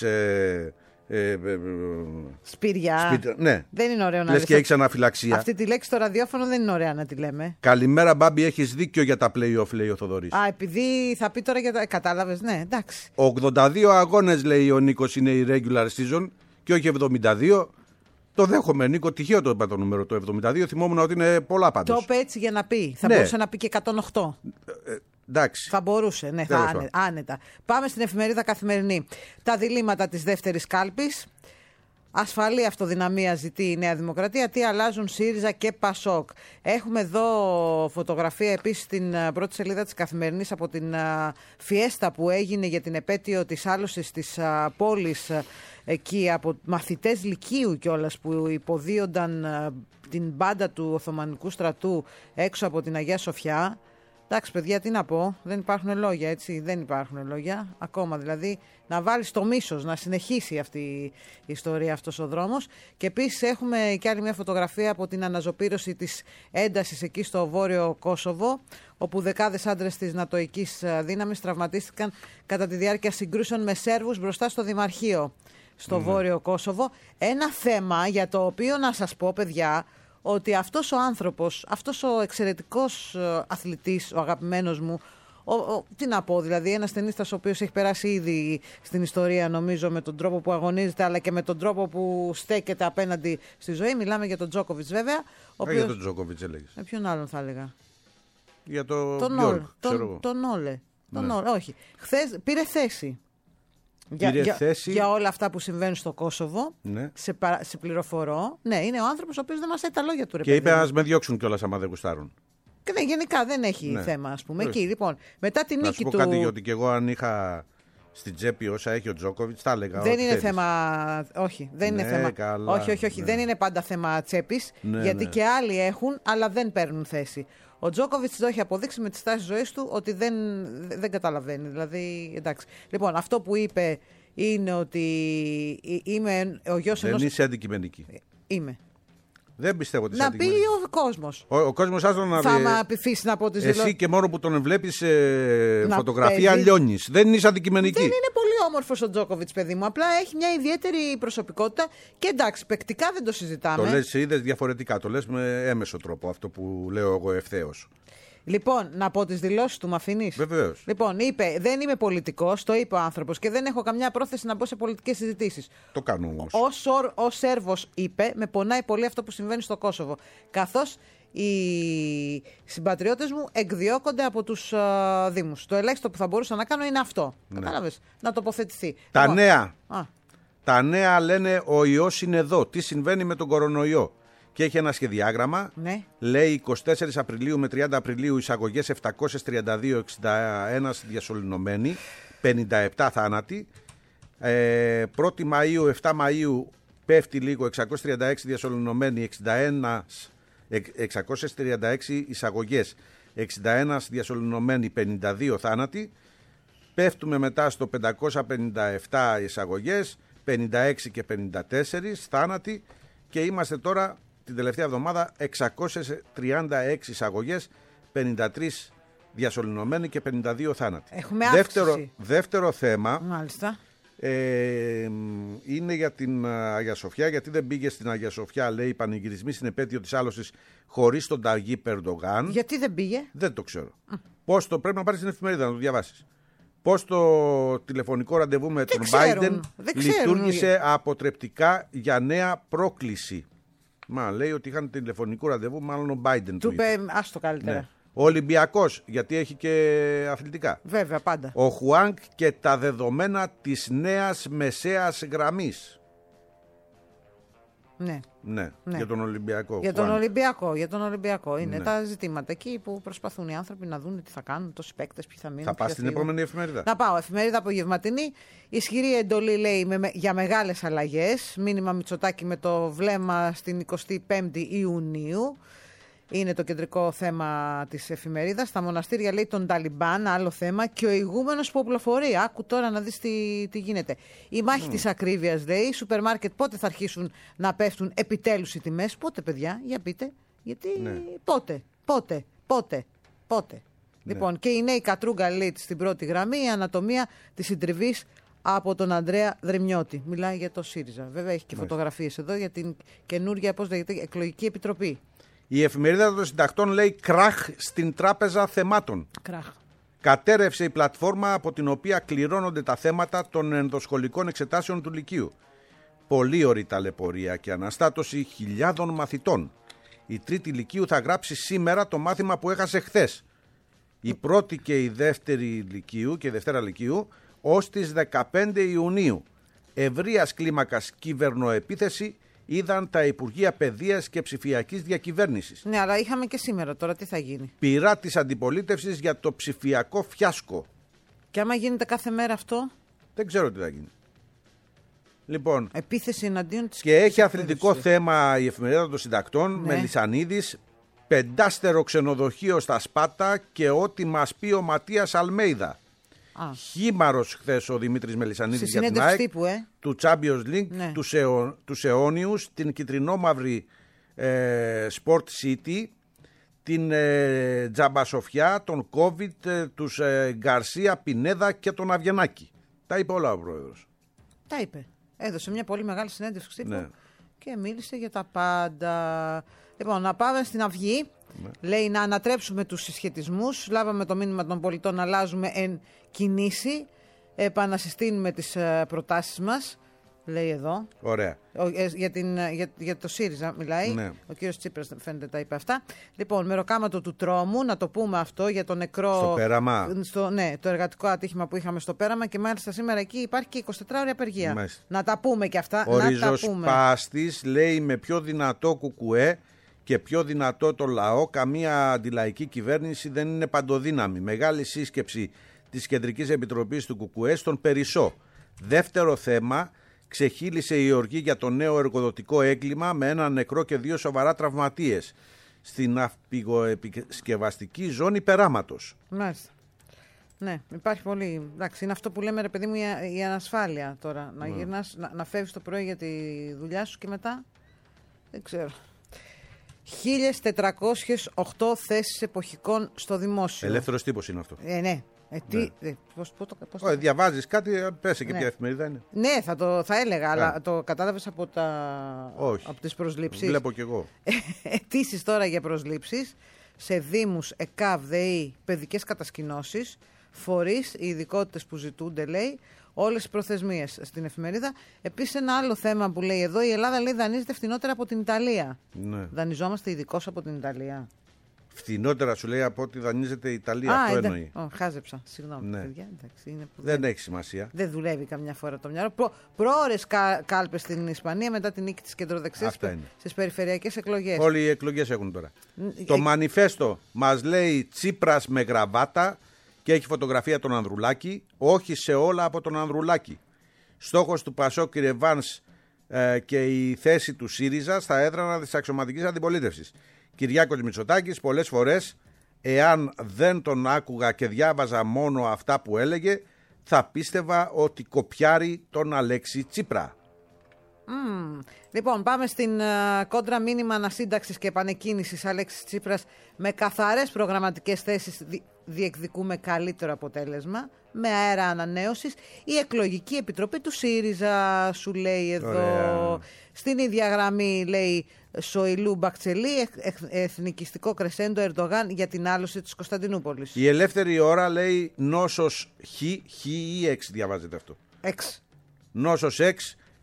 σπήρια. Ναι. Δεν είναι ωραίο να λες και έχεις αναφυλαξία. Αυτή τη λέξη στο ραδιόφωνο δεν είναι ωραία να τη λέμε. Καλημέρα, Μπάμπη, έχεις δίκιο για τα play-off, λέει ο Θοδωρής. Επειδή θα πει τώρα για τα. Κατάλαβες, ναι, εντάξει. 82 αγώνες, λέει ο Νίκος, είναι η regular season και όχι 72. Το δέχομαι, Νίκο, τυχαίο το είπα το νούμερο. Το 72 θυμόμουν ότι είναι πολλά πάντως. Το είπε έτσι για να πει. Θα μπορούσε να πει και 108. Εντάξει. Θα μπορούσε, ναι, άνετα. Πάμε στην εφημερίδα Καθημερινή. Τα διλήμματα της δεύτερης κάλπης. Ασφαλή αυτοδυναμία ζητεί η Νέα Δημοκρατία. Τι αλλάζουν ΣΥΡΙΖΑ και ΠΑΣΟΚ. Έχουμε εδώ φωτογραφία επίσης στην πρώτη σελίδα της Καθημερινής από την φιέστα που έγινε για την επέτειο της άλωσης της πόλης εκεί από μαθητές λυκείου κιόλας που υποδίονταν την μπάντα του Οθωμανικού στρατού έξω από την Αγία Σοφιά. Εντάξει, παιδιά, τι να πω, δεν υπάρχουν λόγια, έτσι, δεν υπάρχουν λόγια ακόμα, δηλαδή να βάλεις το μίσος, να συνεχίσει αυτή η ιστορία, αυτός ο δρόμος. Και επίσης έχουμε και άλλη μια φωτογραφία από την αναζωπήρωση της έντασης εκεί στο βόρειο Κόσοβο, όπου δεκάδες άντρες της νατοικής δύναμης τραυματίστηκαν κατά τη διάρκεια συγκρούσεων με Σέρβους μπροστά στο Δημαρχείο στο βόρειο Κόσοβο. Ένα θέμα για το οποίο να σας πω, παιδιά, ότι αυτός ο άνθρωπος, αυτός ο εξαιρετικός αθλητής, ο αγαπημένος μου, τι να πω, δηλαδή ένας ταινίστας ο οποίος έχει περάσει ήδη στην ιστορία, νομίζω, με τον τρόπο που αγωνίζεται αλλά και με τον τρόπο που στέκεται απέναντι στη ζωή. Μιλάμε για τον Τζόκοβιτς, βέβαια. Για τον Τζόκοβιτς έλεγες. Με ποιον άλλον θα έλεγα? Για τον Όλε. Όχι. Χθες πήρε θέση. Για όλα αυτά που συμβαίνουν στο Κόσοβο, ναι. Σε πληροφορώ. Ναι, είναι ο άνθρωπος ο οποίος δεν μας λέει τα λόγια του. Και είπε ας με διώξουν κιόλας άμα δεν γουστάρουν. Και ναι, γενικά δεν έχει θέμα, ας πούμε. Εκεί, λοιπόν, μετά την νίκη του. Να σου πω κάτι, ότι και εγώ αν είχα στην τσέπη όσα έχει ο Τζόκοβιτς, τα έλεγα. Δεν είναι θέμα. Όχι, δεν είναι θέμα. Καλά, όχι. Δεν είναι πάντα θέμα τσέπης. Γιατί και άλλοι έχουν, αλλά δεν παίρνουν θέση. Ο Τζόκοβιτς το έχει αποδείξει με τη στάση ζωής του ότι δεν καταλαβαίνει. Δηλαδή, εντάξει. Λοιπόν, αυτό που είπε είναι ότι είμαι ο γιος ενός. Δεν είσαι αντικειμενική. Είμαι. Δεν πιστεύω ότι είσαι να πει ο κόσμος. Ο κόσμος άστον να θα με αφήσει να πω τις δηλώσεις. Εσύ και μόνο που τον βλέπεις φωτογραφία λιώνεις. Δεν είσαι αντικειμενική. Δεν είναι πολύ όμορφος ο Τζόκοβιτς, παιδί μου. Απλά έχει μια ιδιαίτερη προσωπικότητα και εντάξει, παικτικά δεν το συζητάμε. Το λες, είδες διαφορετικά. Το λες με έμεσο τρόπο αυτό που λέω εγώ ευθέως. Λοιπόν, να πω τις δηλώσεις του, μ' αφήνεις? Βεβαίως. Λοιπόν, είπε, δεν είμαι πολιτικός, το είπε ο άνθρωπος και δεν έχω καμιά πρόθεση να μπω σε πολιτικές συζητήσεις. Το κάνω όμως. Ο Σέρβος είπε, με πονάει πολύ αυτό που συμβαίνει στο Κόσοβο. Καθώς οι συμπατριώτες μου εκδιώκονται από τους Δήμους. Το ελάχιστο που θα μπορούσα να κάνω είναι αυτό. Ναι. Κατάλαβες, να τοποθετηθεί. Τα Λοιπόν, νέα. α, Τα νέα λένε ο ιός είναι εδώ. Τι συμβαίνει με τον κορονοϊό. Και έχει ένα σχεδιάγραμμα. ναι. Λέει 24 Απριλίου με 30 Απριλίου εισαγωγές 732, 61 διασωληνωμένοι, 57 θάνατοι. 1η Μαΐου, 7 Μαΐου πέφτει λίγο, 636 διασωληνωμένοι, 636 εισαγωγές, 61 διασωληνωμένοι, 52 θάνατοι. Πέφτουμε μετά στο 557 εισαγωγές, 56 και 54 θάνατοι και είμαστε τώρα την τελευταία εβδομάδα 636 εισαγωγές, 53 διασωληνωμένοι και 52 θάνατοι. Έχουμε αύξηση. Δεύτερο θέμα Μάλιστα. είναι για την Αγία Σοφιά. Γιατί δεν πήγε στην Αγία Σοφιά, λέει, πανηγυρισμοί στην επέτειο της άλωσης χωρίς τον Ταγί Περντογάν. Γιατί δεν πήγε? Δεν το ξέρω. Πώς το πρέπει να πάρεις στην εφημερίδα να το διαβάσεις. Πώς το τηλεφωνικό ραντεβού με τον Biden λειτουργήσε αποτρεπτικά για νέα πρόκληση. Μα λέει ότι είχαν τηλεφωνικό ραντεβού, μάλλον ο Biden Του είπε, άστο καλύτερα. Ναι. Ο Ολυμπιακός, γιατί έχει και αθλητικά. Βέβαια, πάντα. Ο Χουάνκ και τα δεδομένα της νέας μεσαίας γραμμής. Ναι. Ναι, Ναι. για τον Ολυμπιακό. Για τον Χουάνκ. Ολυμπιακό. Είναι Ναι. τα ζητήματα εκεί που προσπαθούν οι άνθρωποι να δουν τι θα κάνουν, τόσοι παίκτες, ποιοι θα μείνουν. Θα ποιοι πας στην φύγουν. επόμενη εφημερίδα. Να πάω. Εφημερίδα απογευματινή. Ισχυρή εντολή, λέει, για μεγάλες αλλαγές. Μήνυμα Μητσοτάκη με το βλέμμα στην 25η Ιουνίου. Είναι το κεντρικό θέμα της εφημερίδας. Στα μοναστήρια, λέει, των Ταλιμπάν, άλλο θέμα. Και ο ηγούμενος που οπλοφορεί. Άκου τώρα να δεις τι γίνεται. Η μάχη της ακρίβειας, λέει. Οι σούπερ μάρκετ πότε θα αρχίσουν να πέφτουν επιτέλους οι τιμές? Πότε, παιδιά, για πείτε. Γιατί Ναι. πότε. Λοιπόν, και η νέη Κατρούγκα, λέει, στην πρώτη γραμμή, η ανατομία της συντριβής από τον Ανδρέα Δρυμιώτη. Μιλάει για το ΣΥΡΙΖΑ. Βέβαια, έχει και φωτογραφίες εδώ για την καινούργια, πώς λέγεται, εκλογική επιτροπή. Η εφημερίδα των συντακτών λέει κράχ στην τράπεζα θεμάτων. Κράχ. Κατέρευσε η πλατφόρμα από την οποία κληρώνονται τα θέματα των ενδοσχολικών εξετάσεων του Λυκείου. Πολύ ωρή ταλαιπωρία και αναστάτωση χιλιάδων μαθητών. Η τρίτη Λυκείου θα γράψει σήμερα το μάθημα που έχασε χθες. Η πρώτη και η δεύτερη Λυκείου και η δευτέρα Λυκείου ως τις 15 Ιουνίου. Ευρείας κλίμακας κυβερνοεπίθεση είδαν τα Υπουργεία Παιδείας και Ψηφιακής Διακυβέρνησης. Ναι, αλλά είχαμε και σήμερα. Τώρα τι θα γίνει? Πειρά της αντιπολίτευσης για το ψηφιακό φιάσκο. Και άμα γίνεται κάθε μέρα αυτό, Δεν ξέρω τι θα γίνει. Λοιπόν, επίθεση εναντίον της. και έχει αθλητικό θέμα η εφημερίδα των συντακτών Ναι. με Λυσανίδης, 5στερο ξενοδοχείο στα Σπάτα και ό,τι μας πει ο Ματίας Αλμέιδα. Α. Χήμαρος χθες ο Δημήτρης Μελισσανίδης Στη για την συνέντευξη ΑΕΚ, τύπου, του Champions League, Ναι. τους αιώνιους, την κυτρινόμαυρη Sport City, την Τζαμπασοφιά, τον COVID, τους Γκαρσία, Πινέδα και τον Αβγενάκη. Τα είπε όλα ο πρόεδρος. Τα είπε. Έδωσε μια πολύ μεγάλη συνέντευξη τύπου Ναι. και μίλησε για τα πάντα. Λοιπόν, να πάμε στην Αυγή. Ναι. Λέει να ανατρέψουμε τους συσχετισμούς. Λάβαμε το μήνυμα των πολιτών, αλλάζουμε εν κινήσει. Επανασυστήνουμε τις προτάσεις μας. Λέει εδώ. Ωραία. Για το ΣΥΡΙΖΑ μιλάει. Ναι. Ο κύριος Τσίπρας φαίνεται τα είπε αυτά. Λοιπόν, μεροκάματο του τρόμου, να το πούμε αυτό για το νεκρό. Στο Πέραμα. Ναι, το εργατικό ατύχημα που είχαμε στο Πέραμα και μάλιστα σήμερα εκεί υπάρχει και 24ωρη απεργία. Μάλιστα. Να τα πούμε και αυτά. Ο να τα Ριζοσπάστης πούμε. λέει με πιο δυνατό κουκουέ και πιο δυνατό το λαό, καμία αντιλαϊκή κυβέρνηση δεν είναι παντοδύναμη. Μεγάλη σύσκεψη της Κεντρικής Επιτροπής του Κουκουέ στον Περισσό. Δεύτερο θέμα, ξεχύλισε η οργή για το νέο εργοδοτικό έγκλημα με ένα νεκρό και 2 σοβαρά τραυματίες στην ναυπηγοεπισκευαστική ζώνη Περάματος. Μάλιστα. Ναι, υπάρχει πολύ. Εντάξει, είναι αυτό που λέμε, ρε παιδί μου, η ανασφάλεια τώρα. Να γυρνάς, να φεύγεις το πρωί για τη δουλειά σου και μετά. Δεν ξέρω. 1.408 θέσεις εποχικών στο δημόσιο. Ελεύθερος τύπος είναι αυτό. Ναι. Πώς Διαβάζεις κάτι, πέσε και Ναι. ποια εφημερίδα είναι. Ναι, θα έλεγα, αλλά το κατάλαβες από, Όχι. από τις προσλήψεις. Βλέπω κι εγώ. Αιτήσεις τώρα για προσλήψεις. σε δήμους, ΕΚΑΒ, ΔΕΗ, παιδικές κατασκηνώσεις, φορείς, οι ειδικότητες που ζητούνται, λέει, όλες οι προθεσμίες στην εφημερίδα. Επίσης, ένα άλλο θέμα που λέει εδώ, η Ελλάδα, λέει, δανείζεται φθηνότερα από την Ιταλία. Ναι. Δανειζόμαστε ειδικώς από την Ιταλία. Φθηνότερα σου λέει από ό,τι δανείζεται η Ιταλία. Αυτό εννοεί. Χάζεψα. Συγγνώμη. Ναι. Παιδιά, εντάξει, είναι που Δεν έχει σημασία. δεν δουλεύει καμιά φορά το μυαλό. Προώρες κάλπες στην Ισπανία μετά την νίκη της κεντροδεξιάς στις περιφερειακές εκλογές. Όλοι οι εκλογές έχουν τώρα. Το μανιφέστο μας λέει Τσίπρας με γραβάτα και έχει φωτογραφία τον Ανδρουλάκη. Όχι σε όλα από τον Ανδρουλάκη. Στόχος του Πασόκ, κύριε Βάνς, και η θέση του ΣΥΡΙΖΑ στα έδρανα της αξιωματικής αντιπολίτευσης. Κυριάκος Μητσοτάκης, πολλές φορές, εάν δεν τον άκουγα και διάβαζα μόνο αυτά που έλεγε, θα πίστευα ότι κοπιάρει τον Αλέξη Τσίπρα. Λοιπόν, πάμε στην κόντρα μήνυμα ανασύνταξης και επανεκκίνησης Αλέξης Τσίπρας. Με καθαρές προγραμματικές θέσεις διεκδικούμε καλύτερο αποτέλεσμα. Με αέρα ανανέωσης. Η εκλογική επιτροπή του ΣΥΡΙΖΑ, σου λέει εδώ. Ωραία. Στην ίδια γραμμή, λέει, Σοηλού Μπακτσελή, εθνικιστικό κρεσέντο Ερντογάν για την άλωση της Κωνσταντινούπολης. Η ελεύθερη ώρα λέει νόσος χ ή X διαβάζεται αυτό. Νόσος X,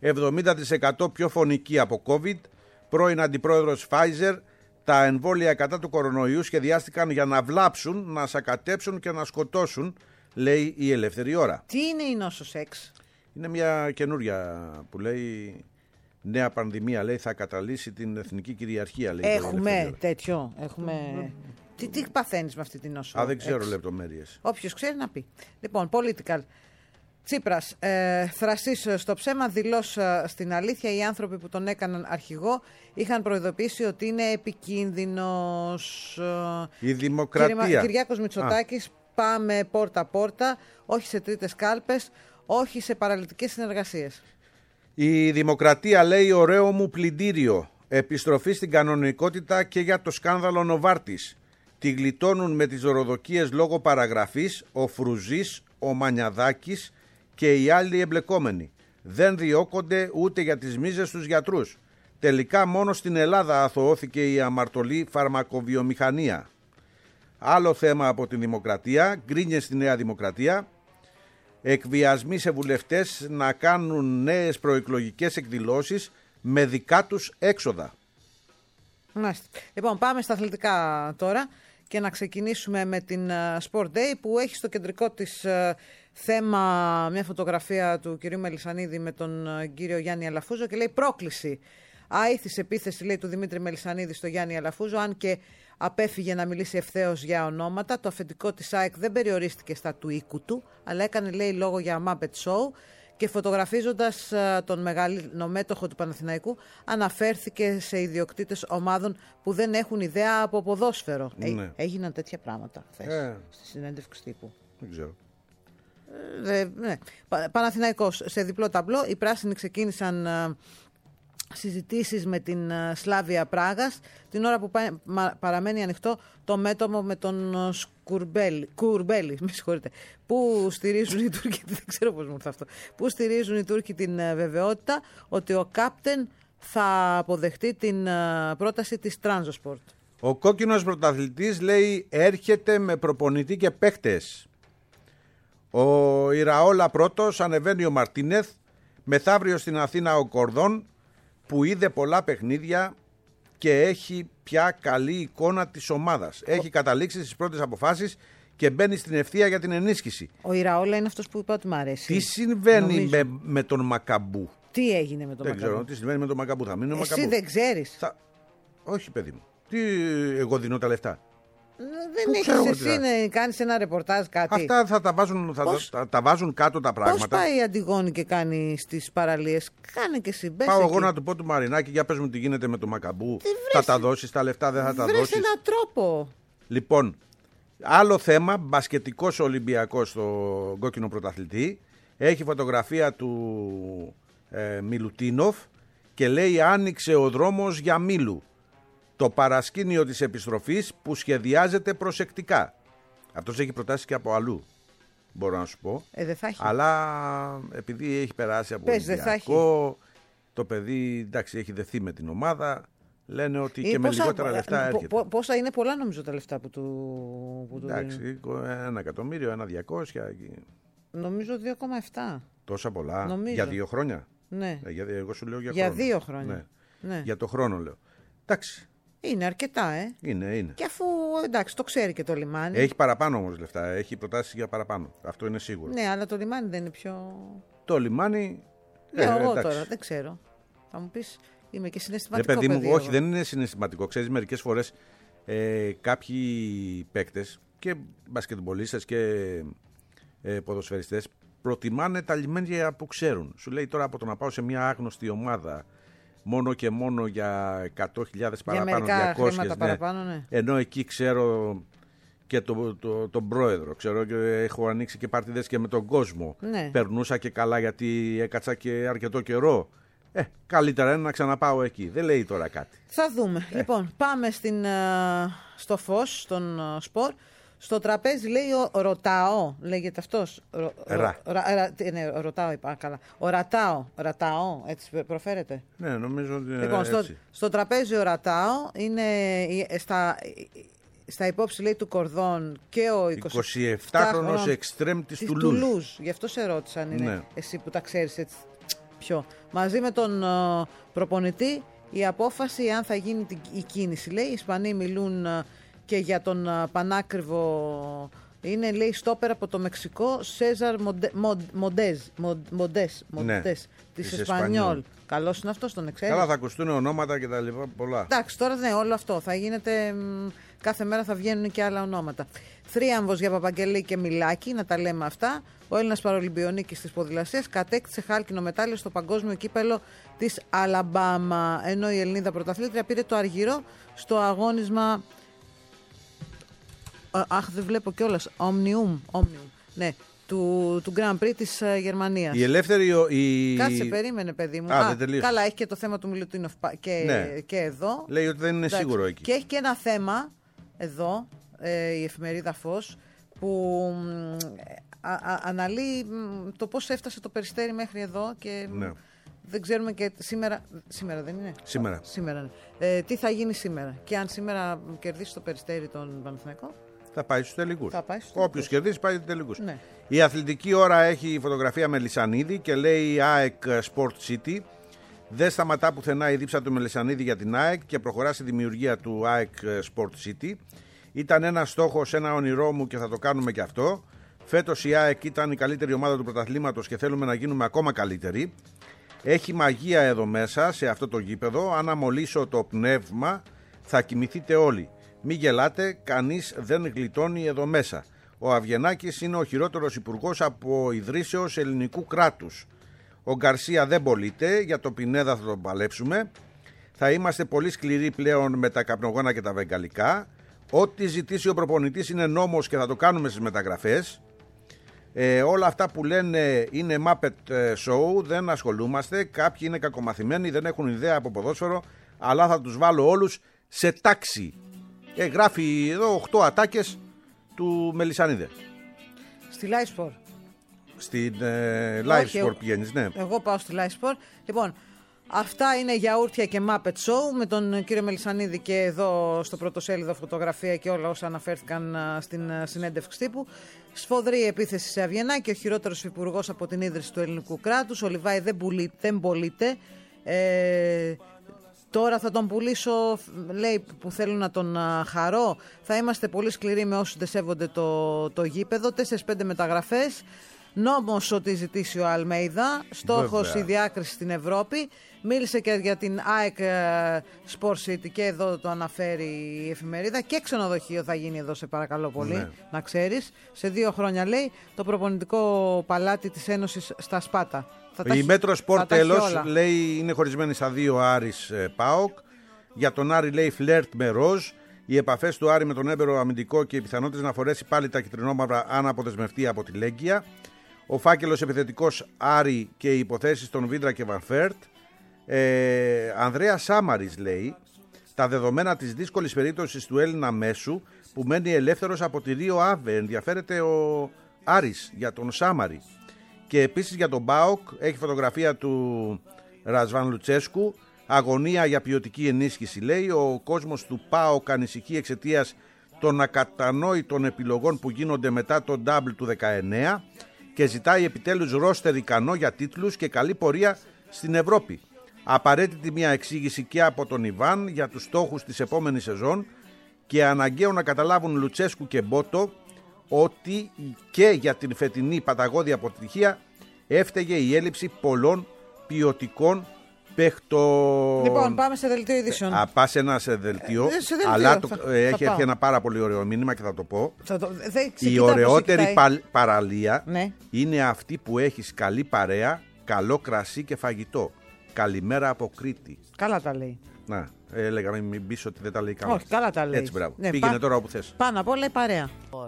70% πιο φωνική από COVID. Πρώην αντιπρόεδρος Pfizer. Τα εμβόλια κατά του κορονοϊού σχεδιάστηκαν για να βλάψουν, να σακατέψουν και να σκοτώσουν, λέει η ελεύθερη ώρα. Τι είναι η νόσος X? Είναι μια καινούρια που λέει νέα πανδημία, λέει θα καταλύσει την εθνική κυριαρχία. Λέει, έχουμε τέτοιο, έχουμε... Τι παθαίνεις με αυτή την νόσο? Δεν ξέρω λεπτομέρειες. Όποιος ξέρει να πει. Λοιπόν, political. Τσίπρας, θρασής στο ψέμα, δηλώς στην αλήθεια. Οι άνθρωποι που τον έκαναν αρχηγό είχαν προειδοποιήσει ότι είναι επικίνδυνος. Η δημοκρατία. Κυριάκος Μητσοτάκης, πάμε πόρτα-πόρτα, όχι σε τρίτες κάλπες, όχι σε παραλυτικές συνεργασίες. Η δημοκρατία λέει ωραίο μου πλυντήριο. Επιστροφή στην κανονικότητα και για το σκάνδαλο Νοβάρτης. Τη γλιτώνουν με τις δωροδοκίες λόγω παραγραφής ο Φρουζής, ο Μανιαδάκης και οι άλλοι εμπλεκόμενοι. Δεν διώκονται ούτε για τις μίζες τους γιατρούς. Τελικά μόνο στην Ελλάδα αθωώθηκε η αμαρτωλή φαρμακοβιομηχανία. Άλλο θέμα από την δημοκρατία, γκρίνιες στη Νέα Δημοκρατία. Εκβιασμοί σε βουλευτές να κάνουν νέες προεκλογικές εκδηλώσεις με δικά τους έξοδα. Μάλιστα. Λοιπόν, πάμε στα αθλητικά τώρα και να ξεκινήσουμε με την Sport Day που έχει στο κεντρικό της θέμα μια φωτογραφία του κυρίου Μελισσανίδη με τον κύριο Γιάννη Αλαφούζο και λέει πρόκληση. Άήθης επίθεση, λέει, του Δημήτρη Μελισσανίδη στο Γιάννη Αλαφούζο, αν και απέφυγε να μιλήσει ευθέως για ονόματα. Το αφεντικό της ΑΕΚ δεν περιορίστηκε στα του οίκου του, αλλά έκανε, λέει, λόγο για Muppet Show και φωτογραφίζοντας τον μεγαλύτερο μέτοχο του Παναθηναϊκού αναφέρθηκε σε ιδιοκτήτες ομάδων που δεν έχουν ιδέα από ποδόσφαιρο. Ναι. Έγιναν τέτοια πράγματα χθες στη συνέντευξη τύπου. Δεν ξέρω. Ναι. Παναθηναϊκός σε διπλό ταμπλό. Οι πράσινοι ξεκίνησαν συζητήσεις με την Σλάβια Πράγας την ώρα που παραμένει ανοιχτό το μέτωπο με τον Κουρμπέλη, με συγχωρείτε, που στηρίζουν οι Τούρκοι, δεν ξέρω πώς μου ήρθε αυτό, που στηρίζουν οι Τούρκοι την βεβαιότητα ότι ο κάπτεν θα αποδεχτεί την πρόταση της Τράνζοσπορτ. Ο κόκκινος πρωταθλητής, λέει, έρχεται με προπονητή και παίχτες. Ο Ιραόλα πρώτος, ανεβαίνει ο Μαρτίνεθ, μεθαύριο στην Αθήνα ο Κορδόν, που είδε πολλά παιχνίδια και έχει πια καλή εικόνα της ομάδας. Έχει καταλήξει στις πρώτες αποφάσεις και μπαίνει στην ευθεία για την ενίσχυση. Ο Ιραόλα είναι αυτός που είπα ότι μου αρέσει. Τι συμβαίνει με τον Μακαμπού? Τι έγινε με τον Μακαμπού? Δεν ξέρω τι συμβαίνει με τον Μακαμπού. Θα μείνει ο Μακαμπού. Εσύ δεν ξέρεις. Όχι, παιδί μου. Τι, εγώ δίνω τα λεφτά. Δεν έχεις εσύ να κάνεις ένα ρεπορτάζ κάτι? Αυτά θα τα βάζουν, τα βάζουν κάτω τα πράγματα. Πώς πάει η Αντιγόνη και κάνει στις παραλίες? Κάνε και εσύ. Πάω εγώ να του πω του Μαρινάκη, για πες μου τι γίνεται με τον Μακαμπού. Θα τα δώσεις τα λεφτά, δεν θα τα δώσεις? Βρες έναν τρόπο. Λοιπόν, άλλο θέμα, μπασκετικός Ολυμπιακός στο κόκκινο πρωταθλητή. Έχει φωτογραφία του Μιλουτίνοφ και λέει άνοιξε ο δρόμος για Μίλου. Το παρασκήνιο της επιστροφής που σχεδιάζεται προσεκτικά. Αυτός έχει προτάσει και από αλλού, μπορώ να σου πω. Δεν θα έχει. Αλλά επειδή έχει περάσει από Ολυμπιακό, το παιδί, εντάξει, έχει δεθεί με την ομάδα, Λένε ότι και με λιγότερα λεφτά έρχεται. Πόσα είναι, πολλά νομίζω τα λεφτά που του Εντάξει, δίνουν. 1 εκατομμύριο, 1.200.000. Νομίζω 2,7. Τόσα πολλά. Νομίζω. Για 2 χρόνια. Ναι. Εγώ σου λέω για Για χρόνο. 2 χρόνια. Ναι. Ναι. Για το χρόνο λέω. Εντάξει. Είναι αρκετά, Είναι. Και αφού εντάξει, το ξέρει και το λιμάνι. Έχει παραπάνω όμως λεφτά. Έχει προτάσεις για παραπάνω. Αυτό είναι σίγουρο. Ναι, αλλά το λιμάνι δεν είναι πιο. Το λιμάνι. Εγώ εντάξει. τώρα δεν ξέρω. Θα μου πεις, είμαι και συναισθηματικό. Παιδί μου, παιδί, όχι, εγώ. δεν είναι συναισθηματικό. Ξέρεις, μερικές φορές κάποιοι παίκτες και μπασκετμπολίστες και ποδοσφαιριστές προτιμάνε τα λιμάνια που ξέρουν. Σου λέει τώρα από το να πάω σε μια άγνωστη ομάδα μόνο και μόνο για 100.000 παραπάνω, 200, χρήματα παραπάνω, ναι. Ενώ εκεί ξέρω και τον πρόεδρο, ξέρω και έχω ανοίξει και παρτίδες και με τον κόσμο. Ναι. Περνούσα και καλά γιατί έκατσα και αρκετό καιρό. Καλύτερα είναι να ξαναπάω εκεί. Δεν λέει τώρα κάτι. Θα δούμε. Λοιπόν, πάμε στο φως, στον σπορ. Στο τραπέζι λέει ο Ρωτάο, λέγεται αυτός. Ναι, Ρωτάο είπα, καλά. Ο Ρατάο, έτσι προφέρεται. Ναι, νομίζω ότι είναι Λοιπόν, έτσι. στο τραπέζι ο Ρατάο είναι στα υπόψη λέει του Κορδόν και ο 27χρονος εξτρέμ της Τουλούζ. Γι' αυτό σε ρώτησα αν είναι Ναι. εσύ που τα ξέρεις έτσι πιο. Μαζί με τον προπονητή η απόφαση αν θα γίνει η κίνηση. Λέει, οι Ισπανοί μιλούν και για τον πανάκριβο, είναι λέει στόπερ από το Μεξικό, Σέζαρ Μοντές της Εσπανιόλ. Καλός είναι αυτός, τον ξέρεις? Καλά, θα ακουστούν ονόματα και τα λοιπά πολλά. Εντάξει, τώρα ναι, όλο αυτό θα γίνεται, κάθε μέρα θα βγαίνουν και άλλα ονόματα. Θρίαμβος για Παπαγγελή και Μιλάκη, να τα λέμε αυτά. Ο Έλληνας παρολυμπιονίκης της ποδηλασίας κατέκτησε χάλκινο μετάλλιο στο παγκόσμιο κύπελο της Αλαμπάμα, ενώ η Ελληνίδα πρωταθλήτρια πήρε το αργυρό στο αγώνισμα. Αχ, δεν βλέπω κιόλας. Omnium. Ναι, του Grand Prix της Γερμανίας. Η ελεύθερη. Κάτσε, περίμενε, παιδί μου. Δεν τελείωσε. Καλά, έχει και το θέμα του Μιλουτίνοφ και εδώ. Λέει ότι δεν είναι Εντάξει. σίγουρο εκεί. Και έχει και ένα θέμα εδώ, η εφημερίδα Φως, που αναλύει το πώς έφτασε το Περιστέρι μέχρι εδώ και Ναι. δεν ξέρουμε και σήμερα δεν είναι? Σήμερα. Ναι. Τι θα γίνει σήμερα και αν σήμερα κερδίσει το Περιστέρι τον Παναθηναϊκό. Θα πάει στους τελικούς. Θα πάει στους Όποιος τελικούς. κερδίσει πάει στους τελικούς. Ναι. Η Αθλητική Ώρα έχει φωτογραφία Μελισσανίδη και λέει ΑΕΚ Sport City. Δεν σταματά πουθενά η δίψα του Μελισσανίδη για την ΑΕΚ και προχωρά στη δημιουργία του ΑΕΚ Sport City. Ήταν ένας στόχος, ένα όνειρό μου και θα το κάνουμε και αυτό. Φέτος η ΑΕΚ ήταν η καλύτερη ομάδα του πρωταθλήματος και θέλουμε να γίνουμε ακόμα καλύτεροι. Έχει μαγεία εδώ μέσα, σε αυτό το γήπεδο. Αν αμολύσω το πνεύμα, θα κοιμηθείτε όλοι. Μη γελάτε, κανείς δεν γλιτώνει εδώ μέσα. Ο Αβγενάκης είναι ο χειρότερος υπουργός από ιδρύσεως ελληνικού κράτους. Ο Γκαρσία δεν πωλείται, για το Πινέδα θα τον παλέψουμε. Θα είμαστε πολύ σκληροί πλέον με τα καπνογόνα και τα βεγγαλικά. Ό,τι ζητήσει ο προπονητής είναι νόμος και θα το κάνουμε στις μεταγραφές. Όλα αυτά που λένε είναι Muppet Show, δεν ασχολούμαστε. Κάποιοι είναι κακομαθημένοι, δεν έχουν ιδέα από ποδόσφαιρο, αλλά θα τους βάλω όλους σε τάξη. Γράφει εδώ 8 ατάκες του Μελισσανίδε. Στη Live Sport. Στην Live Όχι, Sport πηγαίνεις, ναι. Εγώ πάω στη Live Sport. Λοιπόν, αυτά είναι γιαούρτια και Muppet Show με τον κύριο Μελισσανίδη και εδώ στο πρωτοσέλιδο φωτογραφία και όλα όσα αναφέρθηκαν στην συνέντευξη τύπου. Σφοδρή επίθεση σε Αβγενάκη, ο χειρότερος υπουργός από την ίδρυση του ελληνικού κράτους. Ο Λιβάη δεν πωλείται. Τώρα θα τον πουλήσω, λέει, που θέλουν να τον χαρώ. Θα είμαστε πολύ σκληροί με όσους δεν σέβονται το γήπεδο. 4-5 μεταγραφές. Νόμος ότι ζητήσει ο Αλμέιδα. Στόχος Βέβαια. η διάκριση στην Ευρώπη. Μίλησε και για την ΑΕΚ Sport City και εδώ το αναφέρει η εφημερίδα. Και ξενοδοχείο θα γίνει εδώ, σε παρακαλώ πολύ, Ναι. να ξέρεις. Σε 2 χρόνια, λέει, το προπονητικό παλάτι της Ένωσης στα Σπάτα. Η Μέτρο Σπορ θα τα έχει τέλος όλα. λέει είναι χωρισμένη στα 2 Άρης ΠΑΟΚ. Για τον Άρη λέει φλερτ με ροζ. Οι επαφές του Άρη με τον έμπερο αμυντικό και οι πιθανότητες να φορέσει πάλι τα κυτρινόμαυρα αν αποδεσμευτεί από τη Λέγκια. Ο φάκελος επιθετικός Άρη και οι υποθέσεις των Βίντρα και Βανφέρτ. Ανδρέα Σάμαρης λέει τα δεδομένα της δύσκολης περίπτωσης του Έλληνα μέσου που μένει ελεύθερος από τη Ρίο Άβε. Ενδιαφέρεται ο Άρης για τον Σάμαρη. Και επίσης για τον ΠΑΟΚ έχει φωτογραφία του Ρασβάν Λουτσέσκου. αγωνία για ποιοτική ενίσχυση, λέει. Ο κόσμος του ΠΑΟΚ ανησυχεί εξαιτίας των ακατανόητων επιλογών που γίνονται μετά τον double του 19 και ζητάει επιτέλους ρόστερ ικανό για τίτλους και καλή πορεία στην Ευρώπη. Απαραίτητη μια εξήγηση και από τον Ιβάν για τους στόχους της επόμενης σεζόν και αναγκαίο να καταλάβουν Λουτσέσκου και Μπότο ότι και για την φετινή παταγώδη αποτυχία έφταιγε η έλλειψη πολλών ποιοτικών παίχτων. Λοιπόν, πάμε σε δελτίο ειδήσεων. Πας σε ένα δελτίο, αλλά έχει έρθει ένα πάρα πολύ ωραίο μήνυμα και θα το πω. Η ωραιότερη παραλία είναι αυτή που έχεις καλή παρέα, καλό κρασί και φαγητό. Καλημέρα από Κρήτη. Καλά τα λέει. Να, έλεγα μην πεις ότι δεν τα λέει καλά. Όχι, καλά τα λέει. Έτσι, μπράβο. Πήγαινε τώρα όπου θες. Πάνω απ' όλα η παρέα.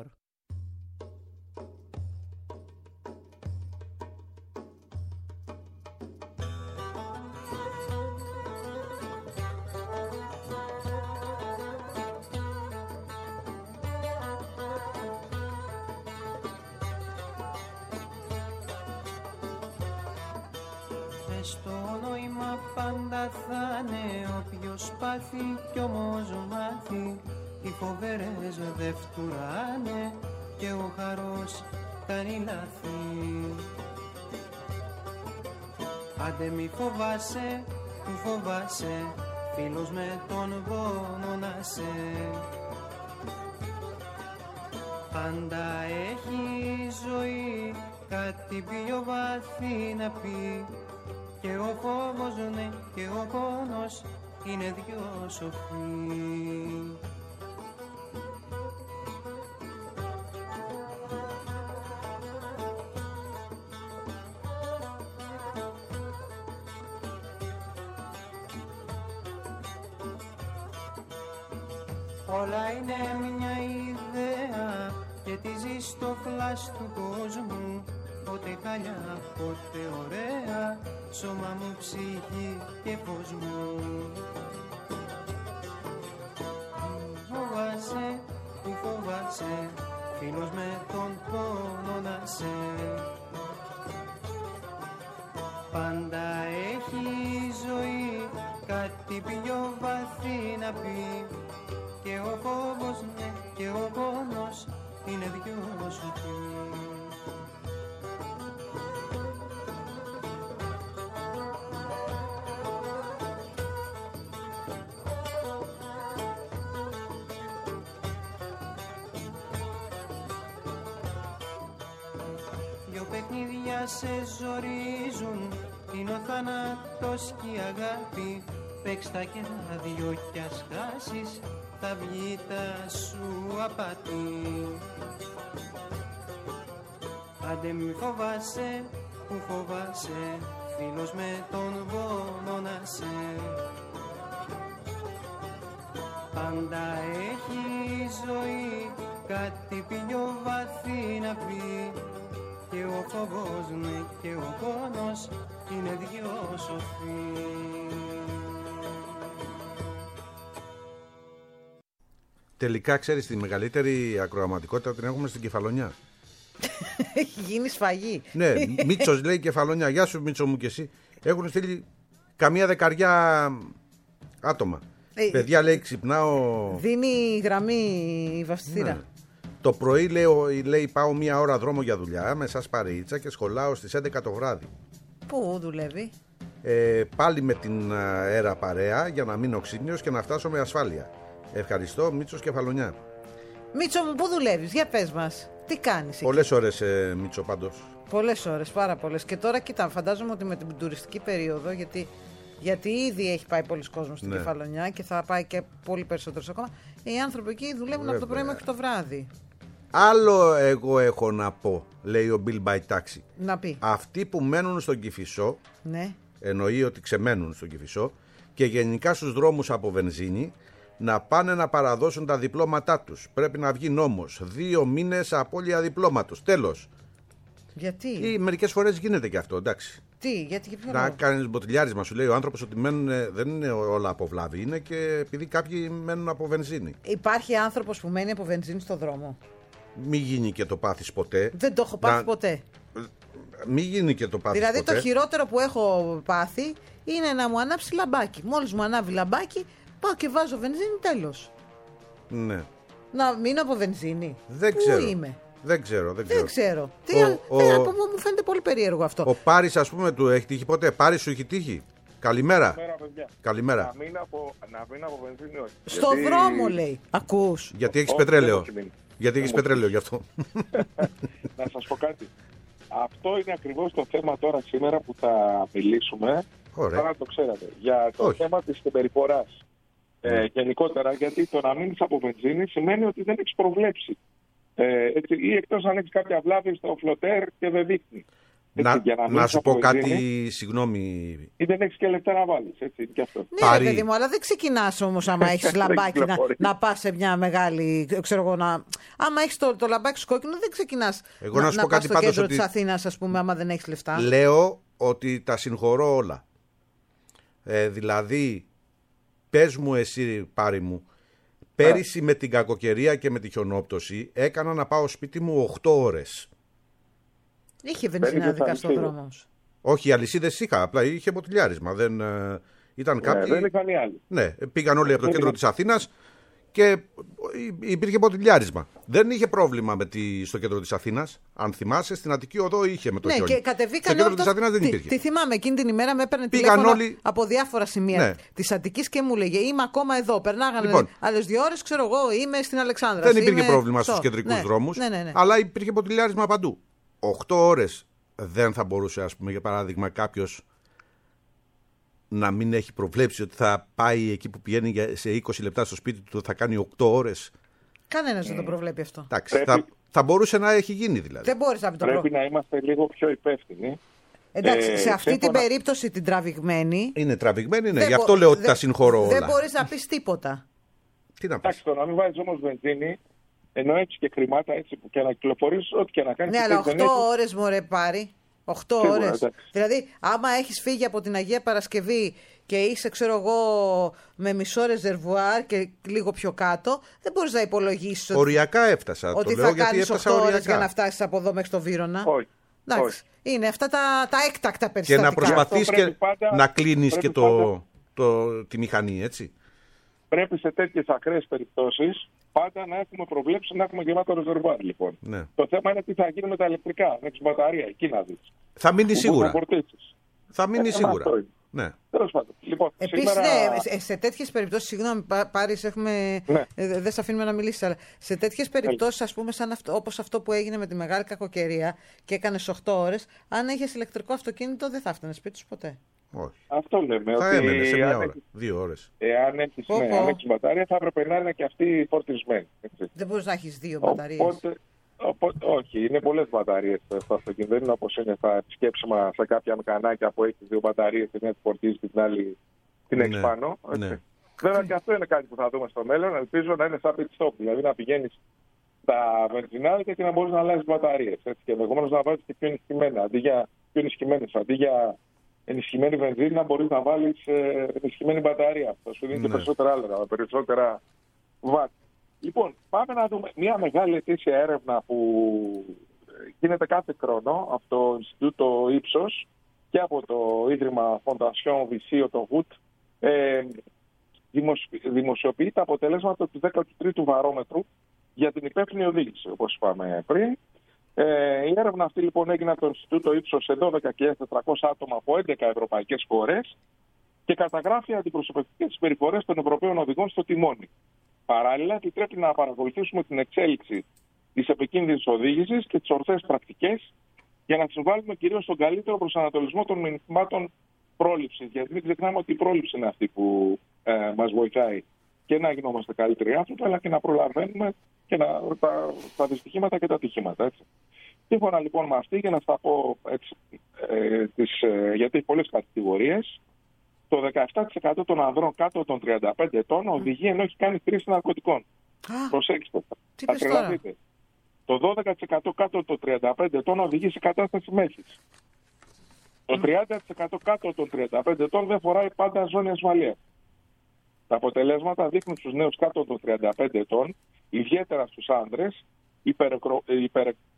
Στο νόημα πάντα θα είναι όποιος πάθει κι όμως μάθει. Οι φοβερές δεν φτουράνε και ο χαρός κάνει λάθη. Άντε μη φοβάσαι, μη φοβάσαι, φίλος με τον πόνο να σε. Πάντα έχει ζωή κάτι πιο βαθύ να πει. Και ο φόβος ναι και ο πόνος είναι δυο σοφοί. Όλα είναι μια ιδέα και τη ζεις στο φλάς του κόσμου. Πότε χαλιά, πότε ωραία, σώμα μου, ψυχή και φως μου. Φοβάσαι, που φοβάσαι, φίλος με τον πόνο να σε. Πάντα έχει ζωή κάτι πιο βαθύ να πει. Και ο φόβος ναι και ο πόνος είναι δυο σου πει. Δυο παιχνίδια σε ζορίζουν, είναι ο θάνατος και η αγάπη. Παίξ' τα και ένα δυο κι ας χάσεις, θα βγει τα σου απάτη. Άντε μη φοβάσαι, που φοβάσαι, φίλος με τον πόνο να σε. Πάντα έχει ζωή κάτι πιο βαθύ να πει. Και ο φόβος ναι και ο πόνος είναι δυο σοφοί. Τελικά ξέρεις τη μεγαλύτερη ακροαματικότητα την έχουμε στην Κεφαλονιά. Έχει γίνει σφαγή. Ναι, Μίτσος λέει Κεφαλονιά. Γεια σου Μίτσο μου και εσύ. Έχουν στείλει καμία δεκαριά άτομα. Παιδιά λέει ξυπνάω. Δίνει γραμμή η βαφτιστήρα. Ναι. Το πρωί λέει πάω μία ώρα δρόμο για δουλειά με σας παρείτσα και σχολάω στις 11 το βράδυ. Πού δουλεύει? Πάλι με την αέρα παρέα για να μείνω ξύπνιος και να φτάσω με ασφάλεια. Ευχαριστώ Μίτσος Κεφαλονιά. Μίτσο μου, πού δουλεύεις? Για πες μας. Τι κάνεις? Πολλές ώρες Μίτσο πάντως. Πολλές ώρες, πάρα πολλές. Και τώρα κοίτα, φαντάζομαι ότι με την τουριστική περίοδο, γιατί ήδη έχει πάει πολλοί κόσμος στην Κεφαλονιά και θα πάει και πολύ περισσότερος ακόμα, οι άνθρωποι εκεί δουλεύουν από το πρωί μέχρι το βράδυ. Άλλο εγώ έχω να πω, λέει ο Bill by Taxi. Να πει. Αυτοί που μένουν στον Κηφισό, ναι. Εννοεί ότι ξεμένουν στον Κηφισό και γενικά στους δρόμους από βενζίνη, να πάνε να παραδώσουν τα διπλώματά τους. Πρέπει να βγει νόμος. 2 μήνες απώλεια διπλώματος. Τέλος. Γιατί? Ή μερικές φορές γίνεται και αυτό, εντάξει. Τι, γιατί και ποιο να κάνεις μποτιλιάρισμα, σου λέει ο άνθρωπος ότι μένουν, δεν είναι όλα από βλάβη. Είναι και επειδή κάποιοι μένουν από βενζίνη. Υπάρχει άνθρωπος που μένει από βενζίνη στο δρόμο? Μη γίνει και το πάθεις ποτέ. Δεν το έχω πάθει ποτέ. Μην γίνει και το πάθος Δηλαδή ποτέ. το χειρότερο που έχω πάθει είναι να μου ανάψει λαμπάκι. Μόλις μου ανάβει λαμπάκι, πάω και βάζω βενζίνη, τέλος. Ναι. Να μείνω από βενζίνη. Δεν ξέρω. Πού είμαι? Δεν ξέρω. Δεν ξέρω. Μου φαίνεται πολύ περίεργο αυτό. Ο Πάρης, ας πούμε, του έχει τύχει ποτέ? Πάρης, σου έχει τύχει? Καλημέρα. Καλημέρα, παιδιά. Καλημέρα. Να μείνω από βενζίνη, όχι. Στο δρόμο, λέει. Ακούς? Γιατί έχεις Όχι, πετρέλαιο. δεν έχει μείνει. Γιατί έχεις πετρέλαιο γι' αυτό. Να σας πω κάτι. Αυτό είναι ακριβώς το θέμα τώρα σήμερα που θα μιλήσουμε. Ωραία. Τώρα το ξέρατε. Για το θέμα της συμπεριφοράς. Γενικότερα, γιατί το να μείνεις από βενζίνη σημαίνει ότι δεν έχεις προβλέψει. Ή εκτός αν έχεις κάποια βλάβη στο φλωτέρ και δεν δείχνει. Να σου πω κάτι, συγγνώμη. Ή δεν έχεις και λεπτά να βάλεις. Έτσι, και αυτό. Ναι, παιδί μου, αλλά δεν ξεκινάς όμως άμα έχεις λαμπάκι να πας σε μια μεγάλη. Ξέρω εγώ, άμα έχεις το λαμπάκι σου κόκκινο, δεν ξεκινάς να πας στο κέντρο της Αθήνας, ας πούμε, άμα δεν έχεις λεφτά. Λέω ότι τα συγχωρώ όλα. Δηλαδή, πες μου εσύ, Πάρη μου, πέρυσι με την κακοκαιρία και με τη χιονόπτωση έκανα να πάω σπίτι μου 8 ώρες. Είχε βενζινάδικα στον δρόμο σου? Όχι, αλυσίδες είχα, απλά είχε μποτιλιάρισμα. Δεν ήταν κάποιοι. Δεν είχαν οι άλλοι. Ναι, πήγαν όλοι από το κέντρο της Αθήνας και υπήρχε μποτιλιάρισμα. Δεν είχε πρόβλημα στο κέντρο της Αθήνας. Αν θυμάσαι, στην Αττική Οδό είχε με το χιόνι. Ναι, και κατεβήκαν. Στο κέντρο της Αθήνας δεν υπήρχε. Τι θυμάμαι, εκείνη την ημέρα με έπαιρνε τηλέφωνο από διάφορα σημεία της Αττικής και μου λέγε: είμαι ακόμα εδώ. Περνάγανε άλλες 2 ώρες, ξέρω εγώ, είμαι στην Αλεξάνδρα. Δεν υπήρχε πρόβλημα στους κεντρικούς δρόμους, αλλά υπήρχε μποτιλιάρισμα παντού. 8 ώρες δεν θα μπορούσε, ας πούμε, για παράδειγμα, κάποιος να μην έχει προβλέψει ότι θα πάει εκεί που πηγαίνει σε 20 λεπτά στο σπίτι του, θα κάνει 8 ώρες. Κανένας δεν το προβλέπει αυτό. Εντάξει, θα μπορούσε να έχει γίνει δηλαδή. Δεν μπορείς να μην το Πρέπει να είμαστε λίγο πιο υπεύθυνοι. Εντάξει, σε αυτή την περίπτωση την τραβηγμένη. Είναι τραβηγμένη, ναι, γι' αυτό λέω ότι τα συγχωρώ όλα. Δεν μπορείς να πεις τίποτα. Τι να πεις. Εντάξει, το να μην βάζεις όμως βενζίνη, ενώ έχεις και χρημάτα έτσι που και να κυκλοφορείς, ό,τι και να κάνεις. Ναι, αλλά 8 ώρες μωρέ Πάρη. 8 ώρες. Δηλαδή, άμα έχεις φύγει από την Αγία Παρασκευή και είσαι, ξέρω εγώ, με μισό ρεζερβουάρ και λίγο πιο κάτω, δεν μπορείς να υπολογίσεις οριακά έφτασα. Ότι θα κάνεις 8 ώρες για να φτάσεις από εδώ μέχρι το Βύρωνα. Όχι. Εντάξει. Είναι αυτά τα έκτακτα περιστατικά. Και να προσπαθείς και να κλείνεις και τη μηχανή, έτσι. Πρέπει σε τέτοιες ακραίες περιπτώσεις πάντα να έχουμε προβλέψει να έχουμε γεμάτο ρεζερβουάρ, λοιπόν. Ναι. Το θέμα είναι τι θα γίνει με τα ηλεκτρικά, με τις μπαταρία, εκεί να δεις. Θα μείνει σίγουρα. Θα μείνει σίγουρα. Ναι. Τέλος πάντων. Λοιπόν, επίσης, σήμερα... ναι, σε τέτοιες περιπτώσεις, συγγνώμη, Πάρης, δεν σε αφήνουμε να μιλήσεις, αλλά σε τέτοιες περιπτώσεις, ας πούμε, όπως αυτό που έγινε με τη μεγάλη κακοκαιρία και έκανες 8 ώρες, αν έχεις ηλεκτρικό αυτοκίνητο, δεν θα έφτανες σπίτι σου ποτέ. Όχι. Αυτό λέμε. Θα έμενε σε μια ώρα, 2 ώρες. Εάν έχεις μπαταρία, θα έπρεπε να είναι και αυτή φορτισμένη. Έτσι. Δεν μπορείς να έχεις 2 μπαταρίες. Όχι, είναι πολλές μπαταρίες στο αυτοκίνητο. Δεν είναι όπως είναι στα επισκέψιμα σε κάποια μηχανάκια που έχει 2 μπαταρίες, την μια τη φορτίζει και την άλλη την έχει πάνω. Ναι. Βέβαια και αυτό είναι κάτι που θα δούμε στο μέλλον. Ελπίζω να είναι σαν pit stop. Δηλαδή να πηγαίνεις στα βενζινάδικα και να μπορείς να αλλάζεις μπαταρίες. Και ενδεχομένως να βάζεις και πιο ενισχυμένες. Αντί για ενισχυμένη βενζίνη, να μπορείς να βάλεις ενισχυμένη μπαταρία. Αυτό σου δίνει και περισσότερα άλογα, με περισσότερα βάτ. Λοιπόν, πάμε να δούμε μια μεγάλη ετήσια έρευνα που γίνεται κάθε χρόνο από το Ινστιτούτο Ύψος και από το Ίδρυμα Fondation Visio, το ΓΟΥΤ. Δημοσιοποιεί τα αποτελέσματα του 13ου βαρόμετρου για την υπεύθυνη οδήγηση, όπως είπαμε πριν. Η έρευνα αυτή λοιπόν έγινε από το Ινστιτούτο Ύψος σε 12.400 άτομα από 11 ευρωπαϊκές χώρες και καταγράφει αντιπροσωπευτικές συμπεριφορές των Ευρωπαίων οδηγών στο τιμόνι. Παράλληλα, επιτρέπει να παρακολουθήσουμε την εξέλιξη της επικίνδυνης οδήγησης και τις ορθές πρακτικές για να συμβάλλουμε κυρίως στον καλύτερο προσανατολισμό των μηνυμάτων πρόληψης. Γιατί μην ξεχνάμε ότι η πρόληψη είναι αυτή που μας βοηθάει και να γινόμαστε καλύτεροι άνθρωποι, αλλά και να προλαβαίνουμε και τα δυστυχήματα και τα ατυχήματα. Σύμφωνα λοιπόν με αυτή, για να στα πω έτσι, γιατί έχει πολλές κατηγορίες, το 17% των ανδρών κάτω των 35 ετών οδηγεί ενώ έχει κάνει χρήση ναρκωτικών. Προσέξτε. Θα τρελαθείτε. Το 12% κάτω των 35 ετών οδηγεί σε κατάσταση μέθης. Το 30% κάτω των 35 ετών δεν φοράει πάντα ζώνη ασφαλείας. Τα αποτελέσματα δείχνουν στους νέους κάτω των 35 ετών, ιδιαίτερα στους άνδρες,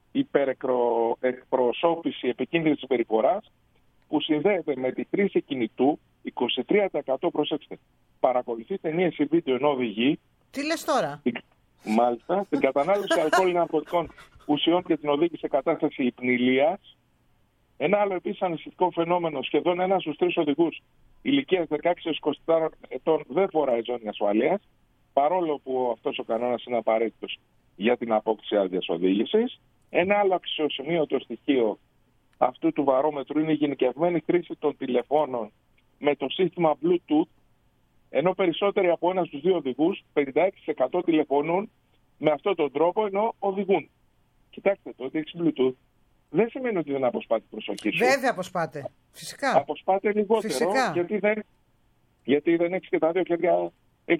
υπερεκπροσώπηση επικίνδυνης συμπεριφοράς που συνδέεται με τη χρήση κινητού. 23% προσέξτε. Παρακολουθεί ταινίες ή βίντεο ενώ οδηγεί. Τι λες τώρα? Μάλιστα. Την κατανάλωση αλκοόλ ή ναρκωτικών ουσιών και την οδήγηση σε κατάσταση υπνηλίας. Ένα άλλο επίσης ανησυχητικό φαινόμενο, σχεδόν 1 στους 3 οδηγούς ηλικίας 16-24 ετών δεν φοράει ζώνη ασφαλείας, παρόλο που αυτός ο κανόνας είναι απαραίτητος για την απόκτηση άδειας οδήγησης. Ένα άλλο αξιοσημείωτο στοιχείο αυτού του βαρόμετρου είναι η γενικευμένη χρήση των τηλεφώνων με το σύστημα Bluetooth, ενώ περισσότεροι από 1 στους 2 οδηγούς, 56% τηλεφωνούν με αυτόν τον τρόπο ενώ οδηγούν. Κοιτάξτε, το ότι έχεις Bluetooth δεν σημαίνει ότι δεν αποσπάται την προσοχή σου. Βέβαια αποσπάται. Φυσικά. Αποσπάται λιγότερο. Φυσικά. Γιατί δεν έχεις και τα δύο χέρια.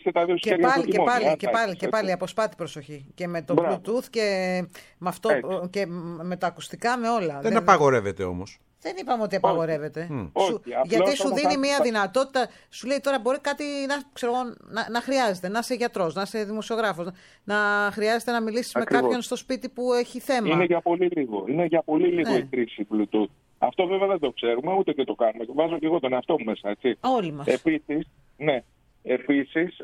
Και πάλι αποσπάται προσοχή. Και με το Bluetooth και με αυτό και με τα ακουστικά, με όλα. Δεν απαγορεύεται όμως. Δεν είπαμε ότι απαγορεύεται. Γιατί σου δίνει μια δυνατότητα, σου λέει τώρα μπορεί κάτι να χρειάζεται, να είσαι γιατρός, να είσαι δημοσιογράφος, να χρειάζεται να μιλήσεις με κάποιον στο σπίτι που έχει θέμα. Είναι για πολύ λίγο, η χρήση Bluetooth. Αυτό βέβαια δεν το ξέρουμε, ούτε και το κάνουμε. Βάζω και εγώ τον εαυτό μου μέσα, έτσι. Όλοι μας. Επίσης,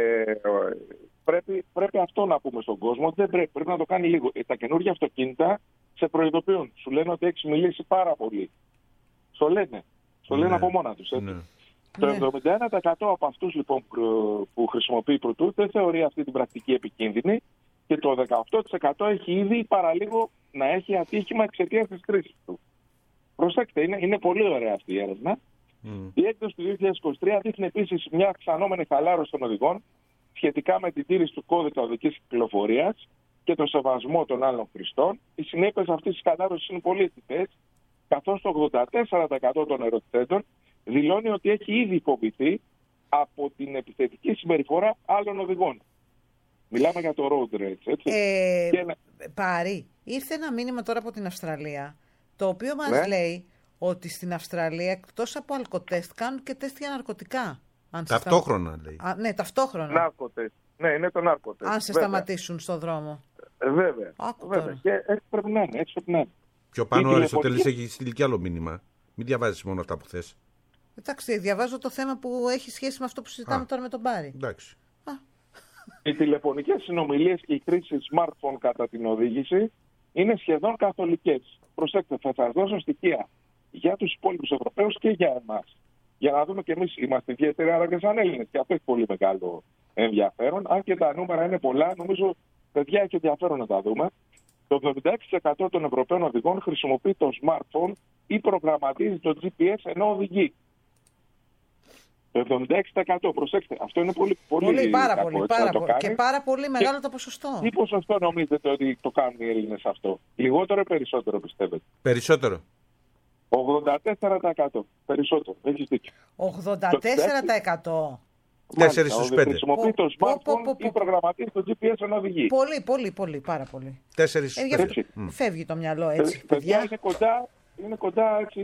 πρέπει αυτό να πούμε στον κόσμο. Δεν πρέπει να το κάνει λίγο. Τα καινούργια αυτοκίνητα σε προειδοποιούν. Σου λένε ότι έχεις μιλήσει πάρα πολύ. Στο λένε από μόνα τους. Ναι. Το 71% από αυτούς λοιπόν που χρησιμοποιεί Bluetooth δεν θεωρεί αυτή την πρακτική επικίνδυνη και το 18% έχει ήδη παραλίγο να έχει ατύχημα εξαιτίας της χρήσης του. Προσέξτε, είναι πολύ ωραία αυτή η έρευνα. Η έκδοση του 2023 δείχνει επίσης μια αυξανόμενη χαλάρωση των οδηγών σχετικά με την τήρηση του κώδικα οδικής κυκλοφορίας και το σεβασμό των άλλων χρηστών. Οι συνέπειες αυτής της χαλάρωσης είναι πολύ αισθητές, καθώς το 84% των ερωτηθέντων δηλώνει ότι έχει ήδη φοβηθεί από την επιθετική συμπεριφορά άλλων οδηγών. Μιλάμε για το road rage, έτσι. Πάρη, ήρθε ένα μήνυμα τώρα από την Αυστραλία, το οποίο μας λέει ότι στην Αυστραλία εκτός από αλκοτέστ κάνουν και τεστ για ναρκωτικά. Ταυτόχρονα λέει. Ναι, ταυτόχρονα. Ναρκοτέστ. Ναι, είναι το ναρκοτέστ. Αν σε σταματήσουν στον δρόμο. Βέβαια. Και έτσι πρέπει να είναι. Πιο πάνω ο Αριστοτέλης έχει στείλει κι άλλο μήνυμα. Μην διαβάζεις μόνο αυτά που θες. Εντάξει, διαβάζω το θέμα που έχει σχέση με αυτό που συζητάμε τώρα με τον Πάρη. Εντάξει. Οι τηλεφωνικές συνομιλίες και η χρήση smartphone κατά την οδήγηση είναι σχεδόν καθολικές. Προσέξτε, θα σας δώσω στοιχεία για τους υπόλοιπους Ευρωπαίους και για εμάς. Για να δούμε και εμείς είμαστε ιδιαίτεροι άρα και σαν Έλληνες. Και αυτό έχει πολύ μεγάλο ενδιαφέρον. Αν και τα νούμερα είναι πολλά, νομίζω παιδιά έχει ενδιαφέρον να τα δούμε. Το 76% των Ευρωπαίων οδηγών χρησιμοποιεί το smartphone ή προγραμματίζει το GPS ενώ οδηγεί. Το 76%, προσέξτε, αυτό είναι πολύ πάρα πολύ. Και πάρα πολύ μεγάλο το ποσοστό. Τι ποσοστό νομίζετε ότι το κάνουν οι Έλληνες αυτό? Λιγότερο ή περισσότερο πιστεύετε? Περισσότερο. 84%. Περισσότερο. Έχεις δίκιο. 84%. 4 στους 5. Χρησιμοποιεί το smartphone ή προγραμματίζει το GPS ενώ οδηγεί. Πολύ, πάρα πολύ. 4 στους 5. Φεύγει το μυαλό έτσι. Παιδιά, είναι κοντά έτσι.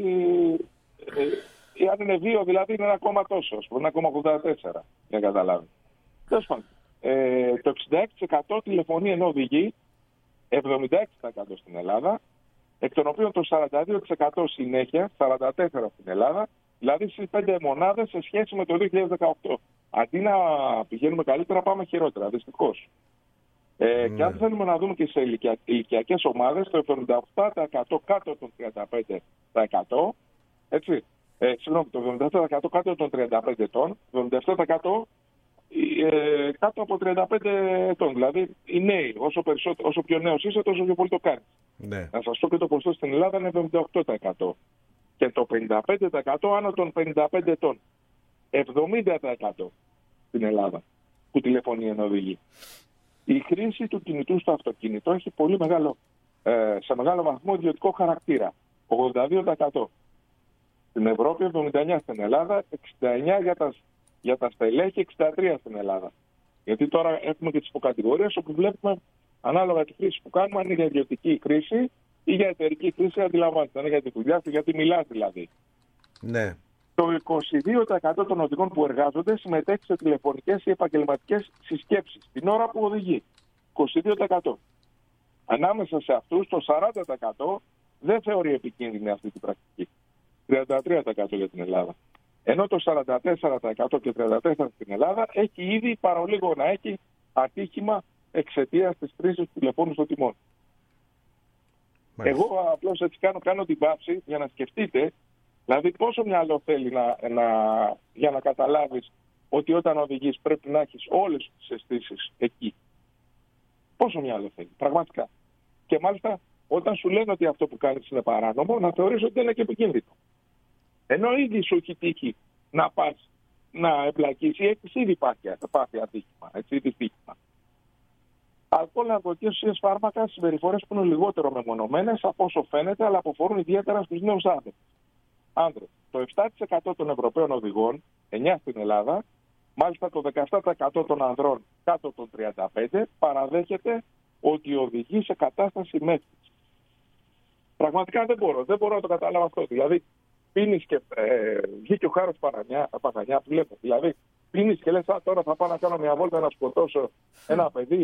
Αν είναι 2, δηλαδή είναι 1 τόσο. 1,84 για να καταλάβει. Τέλος πάντων. Το 66% τηλεφωνεί ενώ οδηγεί. 76% στην Ελλάδα. Εκ των οποίων το 42% συνέχεια, 44% στην Ελλάδα, δηλαδή στις 5 μονάδες σε σχέση με το 2018. Αντί να πηγαίνουμε καλύτερα, πάμε χειρότερα, δυστυχώς. Και αν θέλουμε να δούμε και σε ηλικιακές ομάδες, το 78% κάτω των 35%, έτσι, το 77% κάτω των 35 ετών, το 77% κάτω από 35 ετών. Δηλαδή οι νέοι, όσο πιο νέος είσαι, τόσο πιο πολύ το κάνεις. Ναι. Να σας πω και το ποσοστό στην Ελλάδα είναι 78%. Και το 55% άνω των 55 ετών. 70% στην Ελλάδα που τηλεφωνεί ενώ οδηγεί. Η χρήση του κινητού στο αυτοκίνητο έχει πολύ μεγάλο, σε μεγάλο βαθμό ιδιωτικό χαρακτήρα. 82%. Στην Ευρώπη 79%, στην Ελλάδα 69% για τα στελέχη, 63% στην Ελλάδα. Γιατί τώρα έχουμε και τις υποκατηγορίες όπου βλέπουμε ανάλογα τη χρήση που κάνουμε, αν είναι για ιδιωτική χρήση ή για εταιρική χρήση, αντιλαμβάνεστε, αν είναι για τη δουλειά σου, γιατί μιλάς δηλαδή. Ναι. Το 22% των οδηγών που εργάζονται συμμετέχει σε τηλεφωνικές ή επαγγελματικές συσκέψεις την ώρα που οδηγεί. 22%. Ανάμεσα σε αυτούς το 40% δεν θεωρεί επικίνδυνη αυτή την πρακτική. 33% για την Ελλάδα. Ενώ το 44% και 34% στην Ελλάδα έχει ήδη παρολίγο να έχει ατύχημα εξαιτίας της κρίσης του τηλεφώνου στο τιμόνι. Εγώ απλώς έτσι κάνω την πάυση για να σκεφτείτε, δηλαδή πόσο μυαλό θέλει για να καταλάβεις ότι όταν οδηγείς πρέπει να έχεις όλες τις αισθήσεις εκεί. Πόσο μυαλό θέλει, πραγματικά. Και μάλιστα όταν σου λένε ότι αυτό που κάνεις είναι παράνομο, να θεωρείς ότι είναι και επικίνδυνο. Ενώ ήδη σου έχει τύχει να πας να εμπλακείς ή έχεις ήδη πάθει ατύχημα, ήδη τύχημα. Αλκοόλ, ναρκωτικές ουσίες, φάρμακα, συμπεριφορές που είναι λιγότερο μεμονωμένες από όσο φαίνεται, αλλά αποφορούν ιδιαίτερα στους νέους άνδρες. Το 7% των Ευρωπαίων οδηγών, 9 στην Ελλάδα, μάλιστα το 17% των ανδρών κάτω των 35, παραδέχεται ότι οδηγεί σε κατάσταση μέθησης. Πραγματικά δεν μπορώ να το καταλάβω αυτό. Δηλαδή, πίνεις και βγήκε ο Χάρος Παγανιά, βλέπω. Δηλαδή, πίνεις και λες, τώρα θα πάω να κάνω μια βόλτα να σκοτώσω ένα παιδί,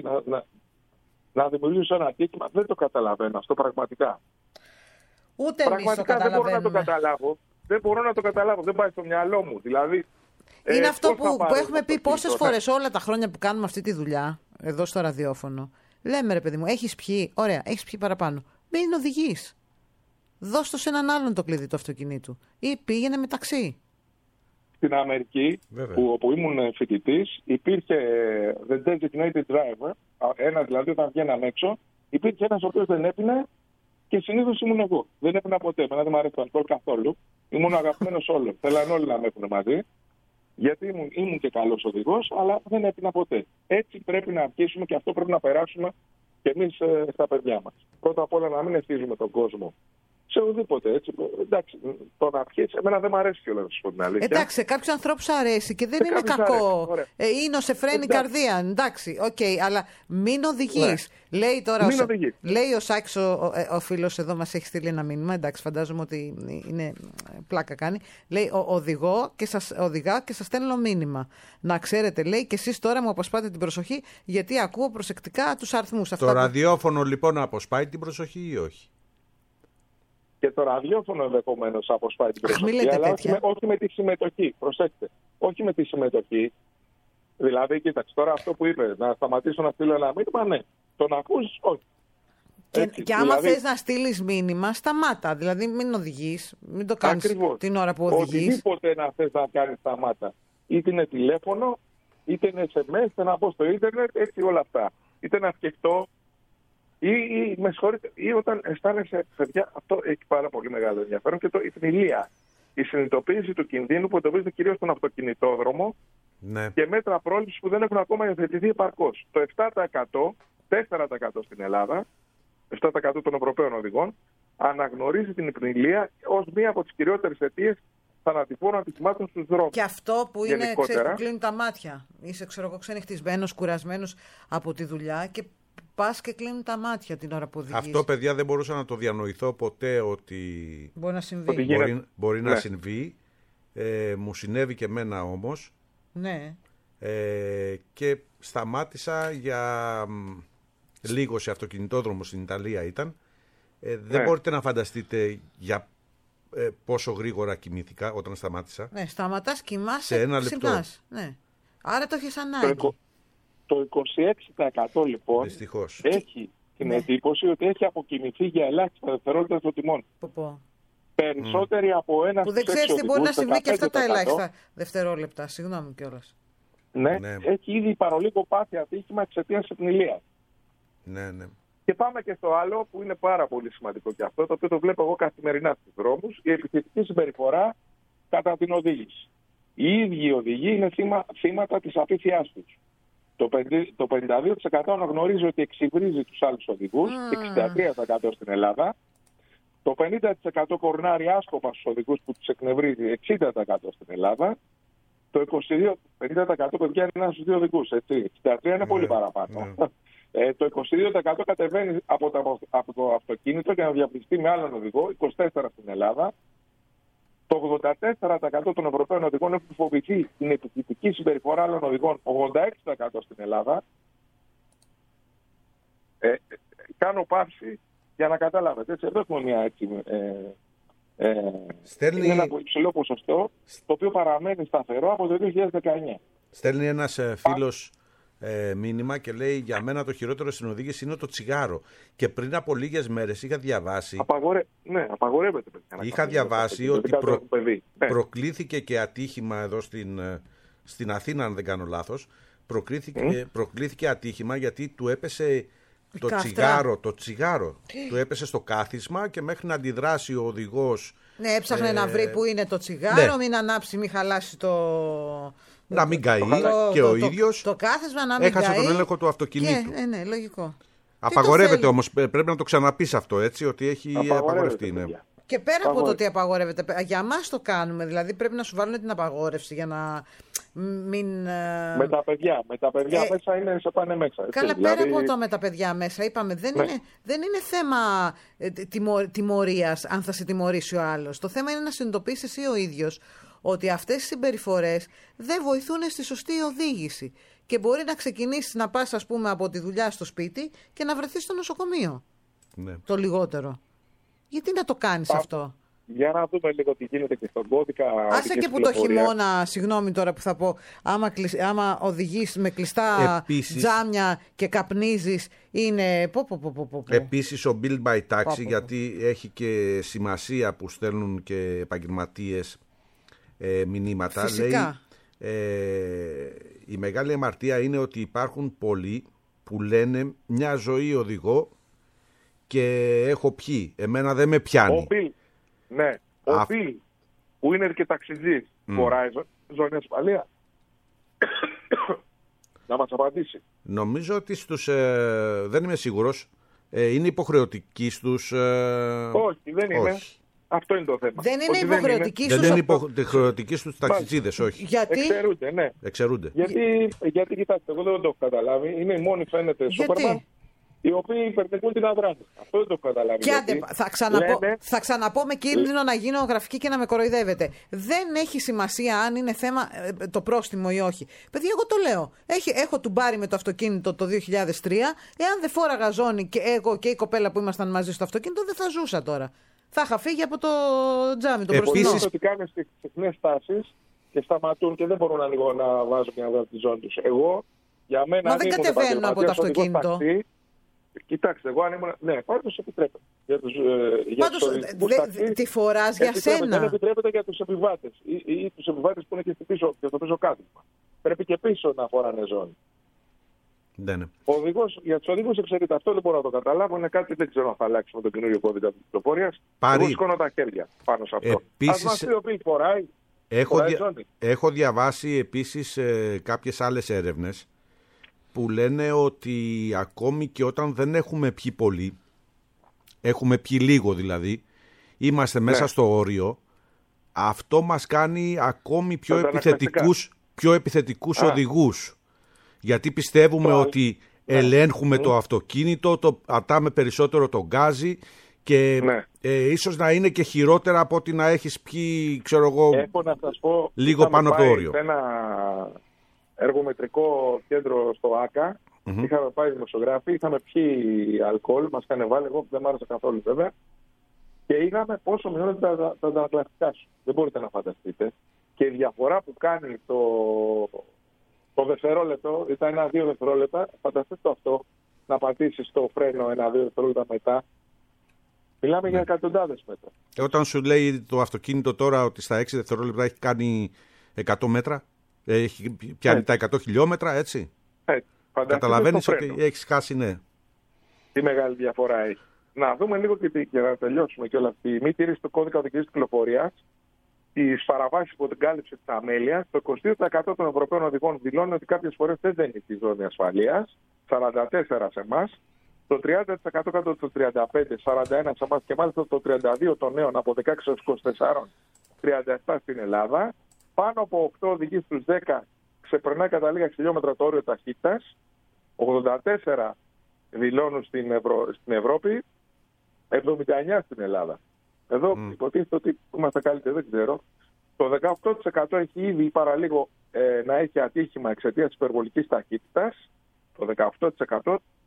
να δημιουργήσω ένα ατύχημα. Δεν το καταλαβαίνω αυτό πραγματικά. Ούτε εμείς το καταλαβαίνουμε. Δεν μπορώ να το καταλάβω. Δεν πάει στο μυαλό μου. Δηλαδή, είναι αυτό που έχουμε πει πόσες φορές όλα τα χρόνια που κάνουμε αυτή τη δουλειά, εδώ στο ραδιόφωνο. Λέμε, ρε παιδί μου, έχεις πιει, ωραία, έχεις πιει παραπάνω. Μην οδηγείς. Δώσ' το σε έναν άλλον το κλειδί του αυτοκινήτου. Ή πήγαινε με ταξί. Στην Αμερική, όπου ήμουν φοιτητής, υπήρχε the designated driver, ένα δηλαδή όταν βγαίναμε έξω, υπήρχε ένας ο οποίος δεν έπινε και συνήθως ήμουν εγώ. Δεν έπινα ποτέ, εμένα δεν μου αρέσει το αλκοόλ καθόλου. Ήμουν αγαπημένος όλων. Θέλαν όλοι να με έχουν μαζί, γιατί ήμουν και καλός οδηγός, αλλά δεν έπινα ποτέ. Έτσι πρέπει να αρχίσουμε και αυτό πρέπει να περάσουμε και εμείς στα παιδιά μας. Πρώτα απ' όλα να μην ευθύζουμε τον κόσμο σε ουδήποτε, έτσι. Εντάξει, το να πιείς, εμένα δεν μου αρέσει κιόλας, να σου πω την αλήθεια. Εντάξει, σε κάποιους ανθρώπους αρέσει και δεν είναι κακό. Είναι σε φρένει η καρδία, εντάξει, αλλά μην οδηγείς. Ναι. Λέει τώρα λέει ο Σάκης, ο φίλος εδώ μας έχει στείλει ένα μήνυμα, εντάξει, φαντάζομαι ότι είναι πλάκα κάνει. Λέει, οδηγά και σας στέλνω μήνυμα. Να ξέρετε, λέει, και εσείς τώρα μου αποσπάτε την προσοχή, γιατί ακούω προσεκτικά τους αριθμούς. Το ραδιόφωνο λοιπόν αποσπάει την προσοχή ή όχι? Και το ραδιόφωνο ενδεχομένως αποσπάει την προσοχή, αλλά όχι με τη συμμετοχή. Προσέξτε, όχι με τη συμμετοχή. Δηλαδή, κοίταξε, τώρα αυτό που είπε, να σταματήσω να στείλω ένα μήνυμα, ναι. Το να ακούσεις, όχι. Και άμα θες να στείλεις μήνυμα, σταμάτα. Δηλαδή, μην οδηγείς, μην το κάνεις την ώρα που οδηγείς. Οτιδήποτε να θες να κάνεις, σταμάτα. Είτε είναι τηλέφωνο, είτε είναι SMS, είτε να μπω στο ίντερνετ, έτσι όλα αυτά. Είτε να σκεφτώ. Ή με συγχωρείτε, ή όταν αισθάνεσαι, παιδιά, αυτό έχει πάρα πολύ μεγάλο ενδιαφέρον και η θνηλία. Η συνειδητοποίηση του κινδύνου που εντοπίζεται κυρίως στον αυτοκινητόδρομο, ναι, και μέτρα πρόληψης που δεν έχουν ακόμα υιοθετηθεί επαρκώς. Το 7%, 4% στην Ελλάδα, 7% των Ευρωπαίων οδηγών, αναγνωρίζει την υπνηλία ως μία από τις κυριότερες αιτίες θανατηφόρων ατυχημάτων στους δρόμους. Και αυτό που είναι, ξέρεις, που κλείνουν τα μάτια. Είσαι, ξενυχτισμένος, κουρασμένος από τη δουλειά και πας και κλείνουν τα μάτια την ώρα που οδηγείς. Αυτό, παιδιά, δεν μπορούσα να το διανοηθώ ποτέ ότι μπορεί να συμβεί. Μπορεί να συμβεί. Μου συνέβη και εμένα όμως. Ναι. Και σταμάτησα για λίγο σε αυτοκινητόδρομο στην Ιταλία ήταν. Δεν μπορείτε να φανταστείτε για πόσο γρήγορα κοιμήθηκα όταν σταμάτησα. Ναι, σταματάς, κοιμάσαι, σε ένα λεπτό. Ναι. Άρα το έχεις ανάγκη. Το 26% λοιπόν δυστυχώς έχει την εντύπωση ότι έχει αποκοιμηθεί για ελάχιστα δευτερόλεπτα στο τιμόνι. Περισσότεροι από ένα. Που δεν ξέρεις τι μπορεί να συμβεί και αυτά τα ελάχιστα δευτερόλεπτα. Συγγνώμη κιόλας. Ναι, έχει ήδη παρολίγο πάθει ατύχημα εξαιτίας επνηλίας. Ναι. Και πάμε και στο άλλο που είναι πάρα πολύ σημαντικό και αυτό, το οποίο το βλέπω εγώ καθημερινά στους δρόμους, η επιθετική συμπεριφορά κατά την οδήγηση. Οι ίδιοι οι οδηγοί είναι θύματα της απίθειάς τους. Το 52% αναγνωρίζει ότι εξυβρίζει τους άλλους οδηγούς, 63% στην Ελλάδα. Το 50% κορνάρει άσκοπα στους οδηγούς που τους εκνευρίζει, 60% στην Ελλάδα. Το 50% παιδιά είναι ένας στους δύο οδηγούς, έτσι. 63% είναι πολύ παραπάνω. Το 22% κατεβαίνει από το αυτοκίνητο για να διαπληστεί με άλλον οδηγό, 24% στην Ελλάδα. Το 84% των Ευρωπαίων οδηγών έχουν φοβηθεί την επιθετική συμπεριφορά άλλων οδηγών, 86% στην Ελλάδα. κάνω παύση για να καταλάβετε. Έτσι, εδώ έχουμε μια έτσι. Είναι ένα υψηλό ποσοστό, το οποίο παραμένει σταθερό από το 2019. Στέλνει ένας φίλος μήνυμα και λέει: για μένα το χειρότερο στην οδήγηση είναι το τσιγάρο. Και πριν από λίγες μέρες είχα διαβάσει. Ναι, απαγορεύεται. Είχα διαβάσει ότι προκλήθηκε και ατύχημα εδώ στην Αθήνα, αν δεν κάνω λάθος. Προκλήθηκε ατύχημα γιατί του έπεσε το τσιγάρο. Του έπεσε στο κάθισμα και μέχρι να αντιδράσει ο οδηγός. Ναι, έψαχνε να βρει που είναι το τσιγάρο, ναι. Μην ανάψει, μην χαλάσει το. Να μην καεί και ο ίδιος. Το κάθισμα να μην έχασε καεί. τον έλεγχο του αυτοκινήτου. Ναι, λογικό. Απαγορεύεται όμως, πρέπει να το ξαναπείς αυτό, έτσι, ότι έχει απαγορευτεί. Ναι. Και πέρα από το ότι απαγορεύεται, για μας το κάνουμε. Δηλαδή πρέπει να σου βάλουν την απαγόρευση για να μην. Με τα παιδιά μέσα είναι σε πάνε μέσα. Έτσι, καλά, δηλαδή... πέρα από το με τα παιδιά μέσα, είπαμε, δεν είναι θέμα τιμωρίας, αν θα σε τιμωρήσει ο άλλος. Το θέμα είναι να συνειδητοποιήσεις εσύ ο ίδιος ότι αυτές οι συμπεριφορές δεν βοηθούν στη σωστή οδήγηση. Και μπορεί να ξεκινήσεις να πας, ας πούμε, από τη δουλειά στο σπίτι και να βρεθείς στο νοσοκομείο. Ναι. Το λιγότερο. Γιατί να το κάνεις αυτό? Για να δούμε λίγο τι γίνεται και στον κώδικα. Άσε και που το χειμώνα, συγγνώμη τώρα που θα πω, άμα οδηγείς με κλειστά τζάμια και καπνίζεις, είναι. Επίσης ο Build by Taxi, γιατί έχει και σημασία που στέλνουν και επαγγελματίες μηνύματα. Φυσικά. Λέει, η μεγάλη αμαρτία είναι ότι υπάρχουν πολλοί που λένε μια ζωή οδηγώ και έχω πιει. Εμένα δεν με πιάνει. Ο Μπιλ που είναι και ταξιτζής φοράει ζώνη ασφαλεία. Να μας απαντήσει. Νομίζω ότι δεν είμαι σίγουρος. Είναι υποχρεωτική στους. Όχι, δεν είναι. Αυτό είναι το θέμα. Δεν είναι υποχρεωτική στους. Δεν είναι υποχρεωτική στους ταξιτζίδες, όχι. Γιατί? Εξαιρούνται, ναι. Εξαιρούνται. Γιατί κοιτάξτε, εγώ δεν το έχω καταλάβει. Είναι οι μόνοι, φαίνεται, Σούπερμαν, οι οποίοι υπερτεκούν την αδράνεια. Αυτό δεν το έχω καταλάβει. Θα ξαναπώ με κίνδυνο να γίνω γραφική και να με κοροϊδεύετε. Δεν έχει σημασία αν είναι θέμα το πρόστιμο ή όχι. Παιδιά, εγώ το λέω. Έχω τουμπάρει με το αυτοκίνητο το 2003. Εάν δεν φόραγα ζώνη και εγώ και η κοπέλα που ήμασταν μαζί στο αυτοκίνητο, δεν θα ζούσα τώρα. Θα είχα φύγει από το τζάμι, το μπροστινό. Επίσης, ότι κάνουν συχνές τάσεις και σταματούν και δεν μπορούν να βάζουν και να βγάλουν τη ζώνη τους. Εγώ, για μένα. Μα δεν κατεβαίνουν από το αυτοκίνητο. Κοιτάξτε, εγώ αν ήμουν. Ναι, πάντως επιτρέπεται. Πάντως τη φοράς για σένα. Δεν επιτρέπεται για τους επιβάτες ή τους επιβάτες που είναι και στο πίσω κάθισμα. Πρέπει και πίσω να φοράνε ζώνη. Για τους οδηγούς εξαιρείται. Αυτό δεν μπορώ να το καταλάβω. Είναι κάτι δεν ξέρω αν θα αλλάξει με τον καινούριο κώδικα της κυκλοφορίας. Εγώ σηκώνω τα χέρια πάνω σε αυτό. Ας μας πει ο Μπιλ φοράει. Έχω διαβάσει επίσης κάποιες άλλες έρευνες που λένε ότι ακόμη και όταν δεν έχουμε πιει πολύ, έχουμε πιει λίγο δηλαδή, είμαστε μέσα στο όριο, αυτό μας κάνει ακόμη πιο επιθετικούς οδηγούς. Γιατί πιστεύουμε ότι ελέγχουμε το αυτοκίνητο, ατάμε περισσότερο το γκάζι και ίσως να είναι και χειρότερα από ότι να έχεις πιει, ξέρω εγώ, λίγο πάνω από το όριο. Εργομετρικό κέντρο στο ΆΚΑ. Είχαμε πάει δημοσιογράφοι, είχαμε πιει αλκοόλ, μας είχαν βάλει, εγώ δεν μ' άρεσε καθόλου βέβαια. Και είδαμε πόσο μειώνονται τα αντανακλαστικά σου. Δεν μπορείτε να φανταστείτε. Και η διαφορά που κάνει το δευτερόλεπτο, ήταν 1-2 δευτερόλεπτα, φανταστείτε αυτό, να πατήσεις το φρένο 1-2 δευτερόλεπτα μετά. Μιλάμε για εκατοντάδες μέτρα. Όταν σου λέει το αυτοκίνητο τώρα ότι στα 6 δευτερόλεπτα έχει κάνει 100 μέτρα, έχει πιάνει τα 100 χιλιόμετρα, έτσι. Καταλαβαίνεις ότι έχεις χάσει, ναι. Τι μεγάλη διαφορά έχει. Να δούμε λίγο και να τελειώσουμε και όλα αυτή. Μη τήρηση του κώδικα οδικής κυκλοφορίας, τις παραβάσεις υπό την κάλυψη της αμέλειας. Το 22% των Ευρωπαίων οδηγών δηλώνει ότι κάποιες φορές δεν είναι στη ζώνη ασφαλείας. 44 σε εμάς. Το 30% κάτω το 35, 41 σε εμάς και μάλιστα το 32 των νέων από 16 έως 24, 37 στην Ελλάδα. Πάνω από 8 οδηγοί στους 10 ξεπερνάει κατά λίγα χιλιόμετρα το όριο ταχύτητας. 84 δηλώνουν στην Ευρώπη, 79 στην Ελλάδα. Εδώ υποτίθεται ότι είμαστε καλύτεροι, δεν ξέρω. Το 18% έχει ήδη παραλίγο να έχει ατύχημα εξαιτίας της υπερβολικής ταχύτητας. Το 18%.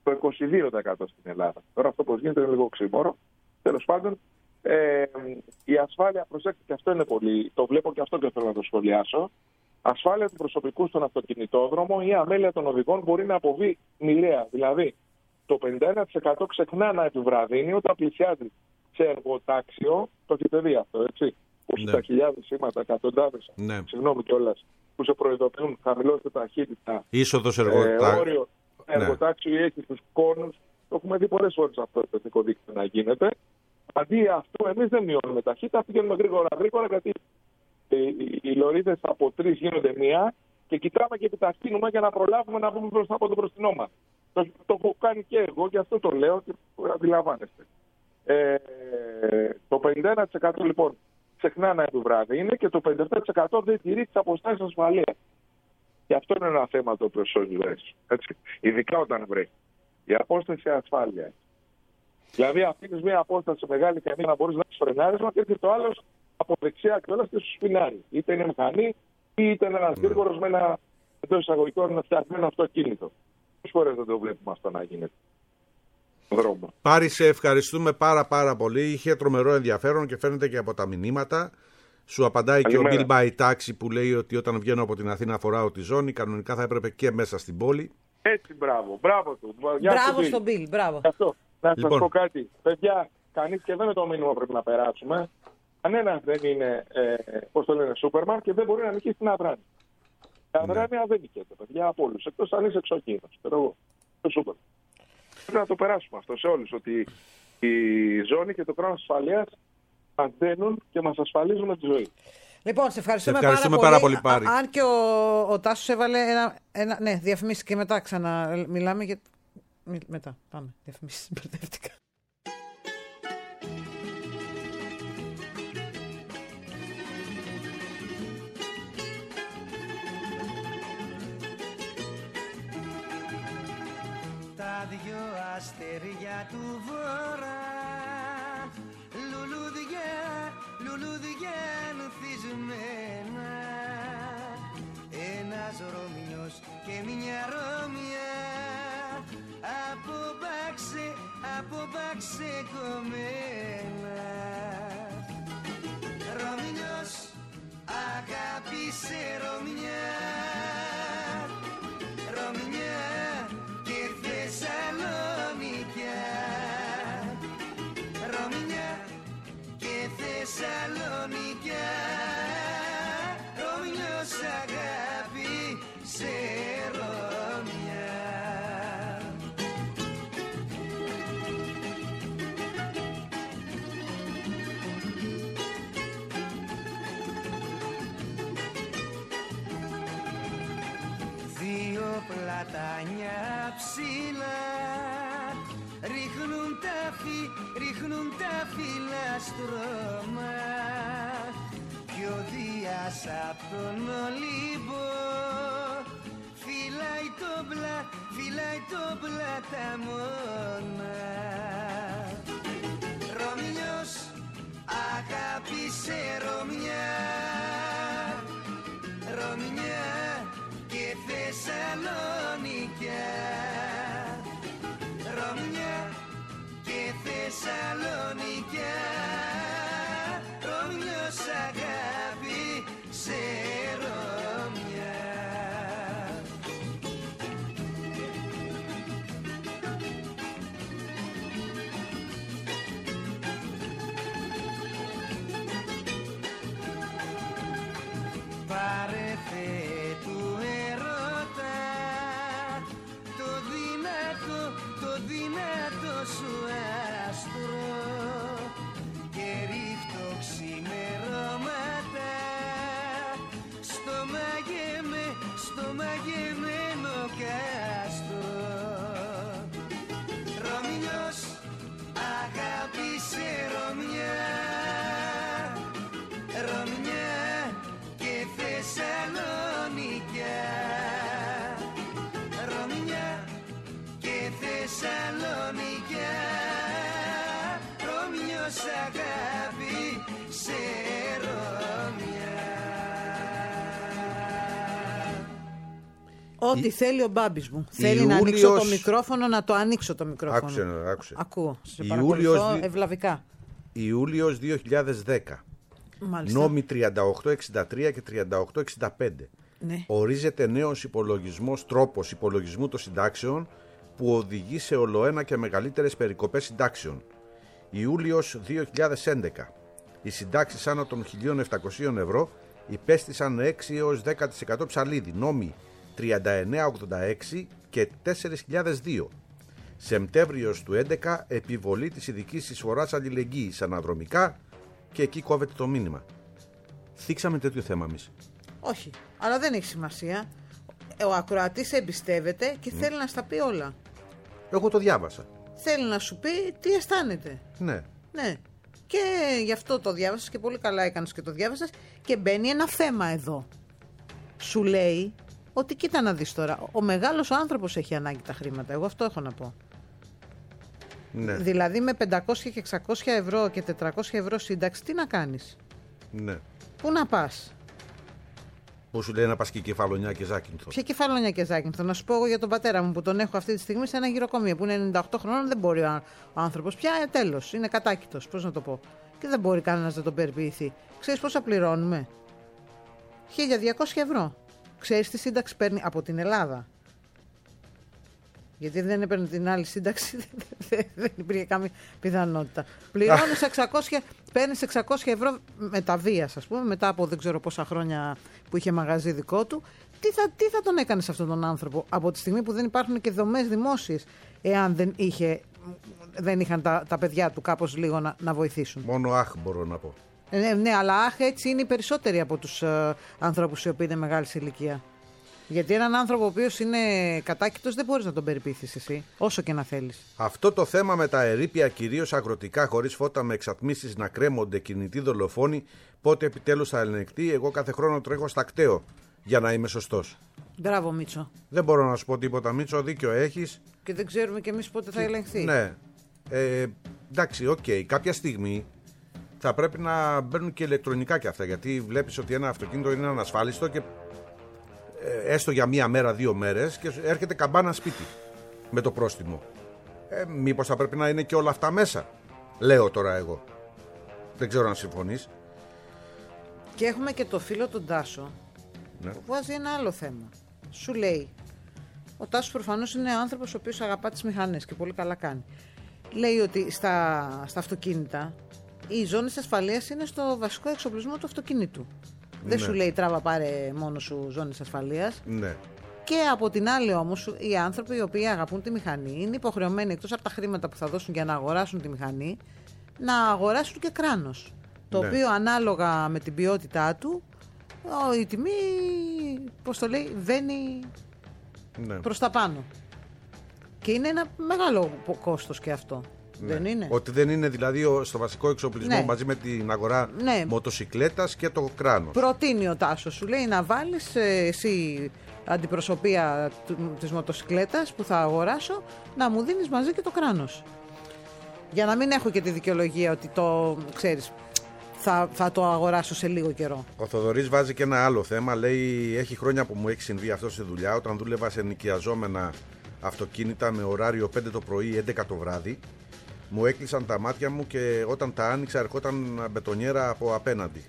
το 22% στην Ελλάδα. Τώρα αυτό πώς γίνεται είναι λίγο ξύμορο. Τέλος πάντων, η ασφάλεια, προσέξτε, και αυτό είναι πολύ, το βλέπω και αυτό και θέλω να το σχολιάσω. Ασφάλεια του προσωπικού στον αυτοκινητόδρομο ή αμέλεια των οδηγών μπορεί να αποβεί μοιραία. Δηλαδή, το 51% ξεχνά να επιβραδύνει όταν πλησιάζει σε εργοτάξιο. Το έχετε δει αυτό, έτσι. Που στα χιλιάδες σήματα, εκατοντάδες, συγγνώμη κιόλας, που σε προειδοποιούν χαμηλώστε ταχύτητα. Είσοδος όριο εργοτάξιο ή έχει τους κόνους. Το έχουμε δει πολλές φορές αυτό το εθνικό δίκτυο να γίνεται. Αντί αυτό, εμείς δεν μειώνουμε ταχύτητα, πηγαίνουμε γρήγορα, γιατί οι λωρίδες από 3 γίνονται μία και κοιτάμε και επιταχύνουμε για να προλάβουμε να βγούμε μπροστά από το μπροστινό μας. Το έχω κάνει και εγώ και αυτό το λέω και αντιλαμβάνεστε. Το 51% λοιπόν ξεχνά να επιβραδύνει και το 57% δεν τηρεί τις αποστάσεις ασφαλείας. Και αυτό είναι ένα θέμα το οποίο σώζει ζωές. Ειδικά όταν βρέχει. Η απόσταση ασφάλεια. Δηλαδή, αφήνεις μια απόσταση μεγάλη και να μπορείς να έχεις φρενάρισμα και έρχεται το άλλο από δεξιά και όλα και σου σπινάρει. Είτε είναι μηχανή, είτε είναι ένας γρήγορος με ένα εντός εισαγωγικών φτιαγμένο αυτοκίνητο. Πόσες φορές δεν το βλέπουμε αυτό να γίνεται. Δρόμο. Πάρη, σε ευχαριστούμε πάρα πολύ. Είχε τρομερό ενδιαφέρον και φαίνεται και από τα μηνύματα. Σου απαντάει καλημέρα. Και ο Bill by Taxi που λέει ότι όταν βγαίνω από την Αθήνα φοράω τη ζώνη. Κανονικά θα έπρεπε και μέσα στην πόλη. Έτσι, μπράβο. Μπράβο του. Μπράβο στον Bill. Μπράβο. Αυτό. Να σας πω κάτι. Παιδιά, κανείς και δεν είναι το μήνυμα πρέπει να περάσουμε. Κανένας δεν είναι, Σούπερμαν και δεν μπορεί να νικήσει την Αδράνεια. Η Αδράνεια δεν νικέται, παιδιά, από όλους. Εκτός αν είσαι εξωγήινος. Το Σούπερμαν. Πρέπει να το περάσουμε αυτό σε όλους. Ότι η ζώνη και το χρόνο ασφαλείας μας δένουν και μας ασφαλίζουν τη ζωή. Λοιπόν, σε ευχαριστούμε πάρα πολύ. Αν και ο Τάσος έβαλε ένα ναι, διαφημίσεις και μετά ξαναμιλάμε για... Μετά, πάμε, διαφημίσεις, μπερδεύτηκα. Τα δυο αστέρια του βορρά, λουλούδια ανθισμένα, ένας Ρωμιός και μια Ρώμια, από μπαξε κομμένα. Ρωμιός αγάπησε Ρωμιά, Ρωμιά και Θεσσαλονικιά, Ρωμιά και Θεσσαλονικιά, Ρωμιός αγάπησε Ρωμιά. Δύο πλατάνια ψηλά ρίχνουν τα φύλλα στρώμα κι ο Δίας απ' τον Ολύμπο φυλάει το πλαταμόνα. Ρωμιός αγάπησε Ρωμιά, Ρωμιά και Θεσσαλονικιά, Ρωμιά και Θεσσαλονικιά, Ρωμιός αγάπησε Ρωμιά. Ό,τι θέλει ο Μπάμπης μου. Θέλει να ανοίξω το μικρόφωνο, να το ανοίξω το μικρόφωνο. Άκουσε. Ακούω. Σε παρακολουθώ ευλαβικά. Ιούλιος 2010. Μάλιστα. Νόμοι 3863 και 3865. Ναι. Ορίζεται νέος τρόπος υπολογισμού των συντάξεων που οδηγεί σε ολοένα και μεγαλύτερες περικοπές συντάξεων. Ιούλιος 2011. Οι συντάξεις άνω των 1.700 ευρώ υπέστησαν 6 έως 10% ψαλίδι. Νόμοι 3986 και 4002. Σεπτέμβριος του 2011, επιβολή της ειδικής εισφοράς αλληλεγγύης αναδρομικά, και εκεί κόβεται το μήνυμα. Θίξαμε τέτοιο θέμα εμείς? Όχι, αλλά δεν έχει σημασία. Ο ακροατής εμπιστεύεται και θέλει να στα πει όλα. Εγώ το διάβασα. Θέλει να σου πει τι αισθάνεται. Ναι. Και γι' αυτό το διάβασες και πολύ καλά έκανες και το διάβασες. Και μπαίνει ένα θέμα εδώ. Σου λέει ότι κοίτα να δεις τώρα, ο μεγάλος άνθρωπος έχει ανάγκη τα χρήματα. Εγώ αυτό έχω να πω. Ναι. Δηλαδή με 500 και 600 ευρώ και 400 ευρώ σύνταξη τι να κάνεις? Ναι. Πού να πας? Που σου λέει να πας και Κεφαλονιά και Ζάκυνθο? Ποια Κεφαλονιά και Ζάκυνθο? Να σου πω εγώ για τον πατέρα μου που τον έχω αυτή τη στιγμή σε ένα γυροκομείο που είναι 98 χρόνων. Δεν μπορεί ο άνθρωπος πια, τέλος. Είναι κατάκητος, πώς να το πω. Και δεν μπορεί κανένας να τον περιποιηθεί. Ξέρεις πόσα πληρώνουμε? 1.200 ευρώ. Ξέρεις τι σύνταξη παίρνει από την Ελλάδα? Γιατί δεν έπαιρνε την άλλη σύνταξη, δεν υπήρχε καμία πιθανότητα. Πληρώνεις 600, παίρνεις 600 ευρώ μεταβίας, ας πούμε, μετά από δεν ξέρω πόσα χρόνια που είχε μαγαζί δικό του. Τι θα τον έκανες αυτόν τον άνθρωπο από τη στιγμή που δεν υπάρχουν και δομές δημόσιες, εάν δεν είχαν τα παιδιά του κάπως λίγο να βοηθήσουν? Μόνο αχ μπορώ να πω. Ναι, αλλά αχ, έτσι είναι οι περισσότεροι από τους ανθρώπους οι οποίοι είναι μεγάλης ηλικία. Γιατί έναν άνθρωπο ο οποίος είναι κατάκητος δεν μπορείς να τον περιποιηθείς εσύ, όσο και να θέλεις. Αυτό το θέμα με τα ερείπια, κυρίως αγροτικά, χωρίς φώτα, με εξατμίσεις να κρέμονται, κινητοί δολοφόνοι, πότε επιτέλους θα ελεγχθεί? Εγώ κάθε χρόνο τρέχω στα κταίο για να είμαι σωστός. Μπράβο, Μίτσο. Δεν μπορώ να σου πω τίποτα, Μίτσο, δίκιο έχεις. Και δεν ξέρουμε κι εμείς πότε θα ελεγχθεί. Ναι. Εντάξει, οκ. Κάποια στιγμή θα πρέπει να μπαίνουν και ηλεκτρονικά κι αυτά, γιατί βλέπεις ότι ένα αυτοκίνητο είναι ανασφάλιστο και έστω για μία μέρα, 2 μέρες και έρχεται καμπάνα σπίτι με το πρόστιμο. Μήπως θα πρέπει να είναι και όλα αυτά μέσα? Λέω τώρα εγώ. Δεν ξέρω αν συμφωνείς. Και έχουμε και το φίλο τον Τάσο, Ναι. που βάζει ένα άλλο θέμα. Σου λέει, ο Τάσος προφανώς είναι άνθρωπος ο οποίος αγαπά τις μηχανές και πολύ καλά κάνει. Λέει ότι στα αυτοκίνητα οι ζώνες ασφαλείας είναι στο βασικό εξοπλισμό του αυτοκίνητου. Δεν σου λέει τράβα πάρε μόνο σου ζώνες ασφαλείας. Ναι. Και από την άλλη όμως οι άνθρωποι οι οποίοι αγαπούν τη μηχανή είναι υποχρεωμένοι, εκτός από τα χρήματα που θα δώσουν για να αγοράσουν τη μηχανή, να αγοράσουν και κράνος. Το οποίο ανάλογα με την ποιότητά του η τιμή, πώς το λέει, βαίνει προς τα πάνω. Και είναι ένα μεγάλο κόστος και αυτό. Ναι. Δεν είναι? Ότι δεν είναι δηλαδή στο βασικό εξοπλισμό μαζί με την αγορά μοτοσικλέτας και το κράνος. Προτείνει ο Τάσος, σου λέει να βάλεις εσύ αντιπροσωπεία της μοτοσικλέτας που θα αγοράσω, να μου δίνεις μαζί και το κράνος. Για να μην έχω και τη δικαιολογία ότι το ξέρεις, θα το αγοράσω σε λίγο καιρό. Ο Θοδωρής βάζει και ένα άλλο θέμα. Λέει: έχει χρόνια που μου έχει συμβεί αυτό στη δουλειά. Όταν δούλευα σε νοικιαζόμενα αυτοκίνητα με ωράριο 5 το πρωί, 11 το βράδυ, μου έκλεισαν τα μάτια μου και όταν τα άνοιξα ερχόταν μπετονιέρα από απέναντι.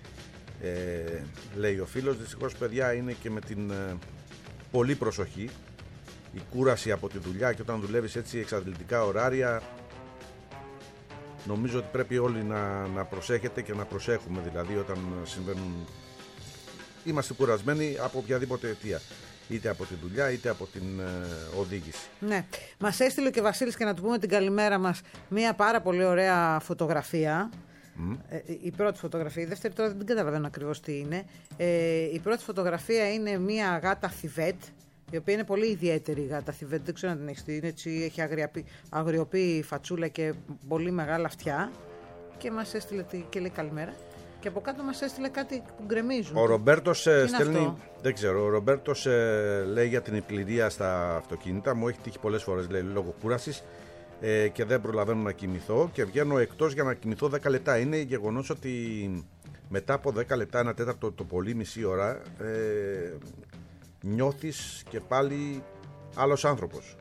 Λέει ο φίλος, δυστυχώς παιδιά είναι και με την πολύ προσοχή, η κούραση από τη δουλειά, και όταν δουλεύεις έτσι εξαντλητικά ωράρια, νομίζω ότι πρέπει όλοι να προσέχετε και να προσέχουμε, δηλαδή όταν συμβαίνουν, είμαστε κουρασμένοι από οποιαδήποτε αιτία, είτε από τη δουλειά είτε από την οδήγηση. Ναι, μας έστειλε και ο Βασίλης, και να του πούμε την καλημέρα μας, μια πάρα πολύ ωραία φωτογραφία. Η πρώτη φωτογραφία, η δεύτερη τώρα δεν καταλαβαίνω ακριβώς τι είναι. Η πρώτη φωτογραφία είναι μια γάτα θιβέτ, η οποία είναι πολύ ιδιαίτερη η γάτα θιβέτ, δεν ξέρω αν την έχεις δει, είναι έτσι, έχει αγριοπή φατσούλα και πολύ μεγάλα αυτιά, και μας έστειλε και λέει καλημέρα. Και από κάτω μας έστειλε κάτι που γκρεμίζουν. Ο Ρομπέρτος στέλνει, αυτό? δεν ξέρω, ο Ρομπέρτος λέει για την πληρία στα αυτοκίνητα. Μου έχει τύχει πολλές φορές, λέει, λόγω κούρασης και δεν προλαβαίνω να κοιμηθώ και βγαίνω εκτός για να κοιμηθώ 10 λεπτά. Είναι γεγονός ότι μετά από 10 λεπτά, 1 τέταρτο το πολύ, μισή ώρα, νιώθεις και πάλι άλλος άνθρωπος.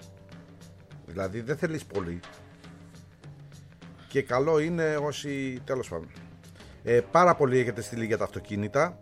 Δηλαδή δεν θέλεις πολύ. Και καλό είναι όσοι, τέλος πάντων. Πάρα πολύ έχετε στείλει για τα αυτοκίνητα.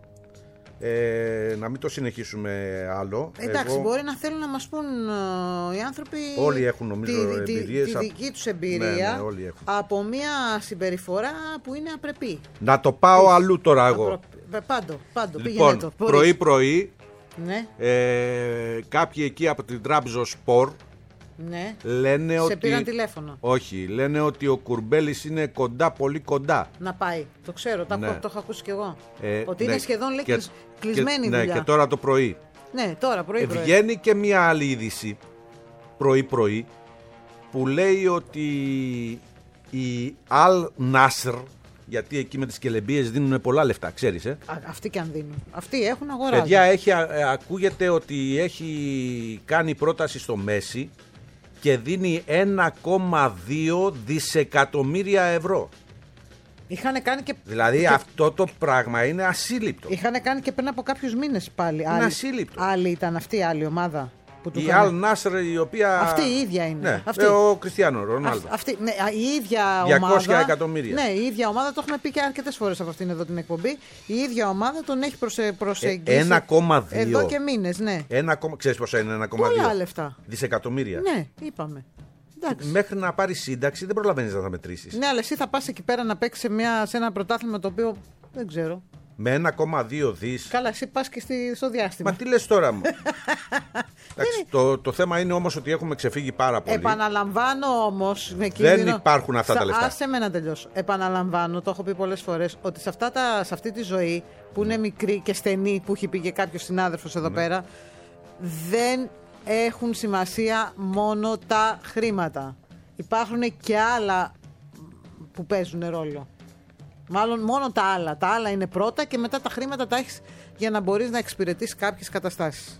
Να μην το συνεχίσουμε άλλο. Εντάξει, μπορεί να θέλουν να μας πούν οι άνθρωποι. Όλοι έχουν νομίζω εμπειρίες. Τη δική τους εμπειρία ναι, όλοι έχουν. από μια συμπεριφορά που είναι απρεπή. Να το πάω αλλού τώρα εγώ. Πάντο, λοιπόν, το. Πρωί-πρωί, ναι. Κάποιοι εκεί από την Τραμπζονσπορ ναι. λένε ότι. Σε πήραν τηλέφωνο. Όχι, λένε ότι ο Κουρμπέλης είναι κοντά, πολύ κοντά. Να πάει. Το ξέρω, ναι. το έχω ακούσει κι εγώ. Ότι ναι. είναι σχεδόν κλεισμένη δουλειά. Ναι, και τώρα το πρωί. Ναι, τώρα πρωί. Βγαίνει και μια άλλη είδηση πρωί-πρωί που λέει ότι η Al Nasr, γιατί εκεί με τις κελεμπίες δίνουν πολλά λεφτά, ξέρεις. Αυτοί και αν δίνουν. Αυτοί έχουν αγοράσει. Παιδιά, ακούγεται ότι έχει κάνει πρόταση στο Μέση και δίνει 1,2 δισεκατομμύρια ευρώ. Είχαν κάνει και. Δηλαδή αυτό το πράγμα είναι ασύλληπτο. Είχαν κάνει και πριν από κάποιους μήνες πάλι. Είναι ασύλληπτο. Άλλη ήταν αυτή η άλλη ομάδα. Η Al Nasr, η οποία. Αυτή η ίδια είναι. Ναι, αυτή. Ο Κριστιάνο Ρονάλντο. Ναι, η ίδια 200 ομάδα. εκατομμύρια. Ναι, η ίδια ομάδα, το έχουμε πει και αρκετές φορές από αυτήν εδώ την εκπομπή. Η ίδια ομάδα τον έχει προσεγγίσει. 1,2. Εδώ και μήνες, ναι. Ξέρεις πόσα είναι 1,2. Πολλά λεφτά. Δισεκατομμύρια. Ναι, είπαμε. Εντάξει. Μέχρι να πάρει σύνταξη δεν προλαβαίνεις να τα μετρήσεις. Ναι, αλλά εσύ θα πας εκεί πέρα να παίξεις σε ένα πρωτάθλημα το οποίο δεν ξέρω. Με 1,2 δις. Καλά, εσύ πας και στο διάστημα. Μα τι λες τώρα μου. Εντάξει, το θέμα είναι όμως ότι έχουμε ξεφύγει πάρα πολύ. Επαναλαμβάνω όμως. Δεν υπάρχουν αυτά τα λεφτά. Άσε με να τελειώσω. Επαναλαμβάνω, το έχω πει πολλές φορές, ότι σε αυτή τη ζωή που είναι μικρή και στενή, που έχει πει και κάποιος συνάδελφος εδώ πέρα, δεν έχουν σημασία μόνο τα χρήματα. Υπάρχουν και άλλα που παίζουν ρόλο. Μάλλον μόνο τα άλλα. Τα άλλα είναι πρώτα και μετά τα χρήματα τα έχεις για να μπορείς να εξυπηρετείς κάποιες καταστάσεις.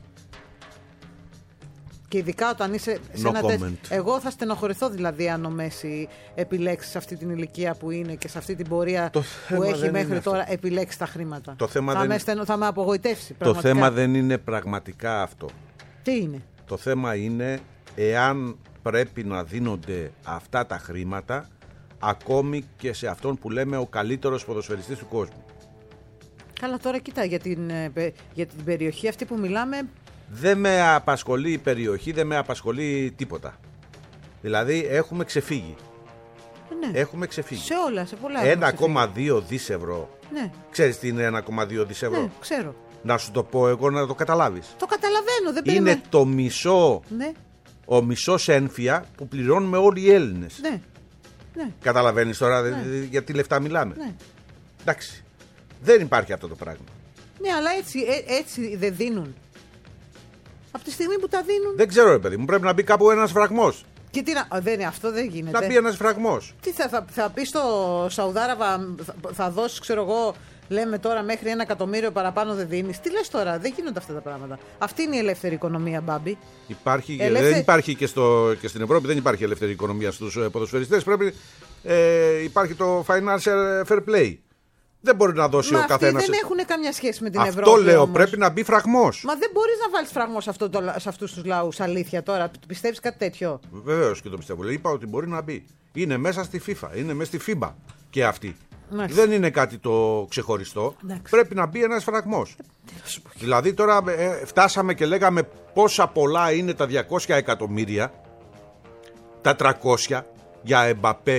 Και ειδικά όταν είσαι σε ένα τέτοιο. Εγώ θα στενοχωρηθώ δηλαδή αν ο Μέση επιλέξει σε αυτή την ηλικία που είναι και σε αυτή την πορεία που έχει μέχρι τώρα επιλέξει τα χρήματα. Θα με απογοητεύσει. Πραγματικά. Το θέμα δεν είναι πραγματικά αυτό. Τι είναι? Το θέμα είναι εάν πρέπει να δίνονται αυτά τα χρήματα ακόμη και σε αυτόν που λέμε ο καλύτερος ποδοσφαιριστής του κόσμου. Καλά, τώρα κοίτα, για την περιοχή αυτή που μιλάμε. Δεν με απασχολεί η περιοχή, δεν με απασχολεί τίποτα. Δηλαδή έχουμε ξεφύγει. Ναι. Έχουμε ξεφύγει. Σε όλα, σε πολλά. 1,2 δις ευρώ. Ναι. Ξέρεις τι είναι 1,2 δις ευρώ? Ναι, ξέρω. Να σου το πω εγώ να το καταλάβεις. Το καταλαβαίνω, δεν είναι περιμένω. Το μισό, ναι. Ο μισός ένφια που πληρώνουμε όλοι οι Έλληνες. Ναι. Ναι. Καταλαβαίνεις τώρα για τι λεφτά μιλάμε? Ναι. Εντάξει. Δεν υπάρχει αυτό το πράγμα. Ναι, αλλά έτσι δεν δίνουν. Από τη στιγμή που τα δίνουν. Δεν ξέρω, ρε παιδί μου, πρέπει να μπει κάπου ένας φραγμός. Και τι αυτό δεν γίνεται. Να μπει ένας φραγμός. Τι θα πει στο Σαουδάραβα, θα δώσει, ξέρω εγώ, λέμε τώρα μέχρι 1 εκατομμύριο παραπάνω δεν δίνεις. Τι λες τώρα, δεν γίνονται αυτά τα πράγματα. Αυτή είναι η ελεύθερη οικονομία, Μπάμπη. Δεν υπάρχει και στην Ευρώπη, δεν υπάρχει ελεύθερη οικονομία στους ποδοσφαιριστές. Υπάρχει το financial fair play. Δεν μπορεί να δώσει ο καθένας. Αυτοί δεν έχουν καμιά σχέση με την Ευρώπη. Αυτό λέω, όμως. πρέπει να μπει φραγμός. Μα δεν μπορείς να βάλεις φραγμό σε αυτούς τους λαούς, αλήθεια τώρα. Πιστεύεις κάτι τέτοιο? Βεβαίως και το πιστεύω. Είπα ότι μπορεί να μπει. Είναι μέσα στη FIFA, είναι μέσα στη FIBA και αυτή. Δεν είναι κάτι το ξεχωριστό. Πρέπει να μπει ένας φραγμός. Δηλαδή τώρα φτάσαμε και λέγαμε πόσα πολλά είναι τα 200 εκατομμύρια, τα 300 για Εμπαπέ,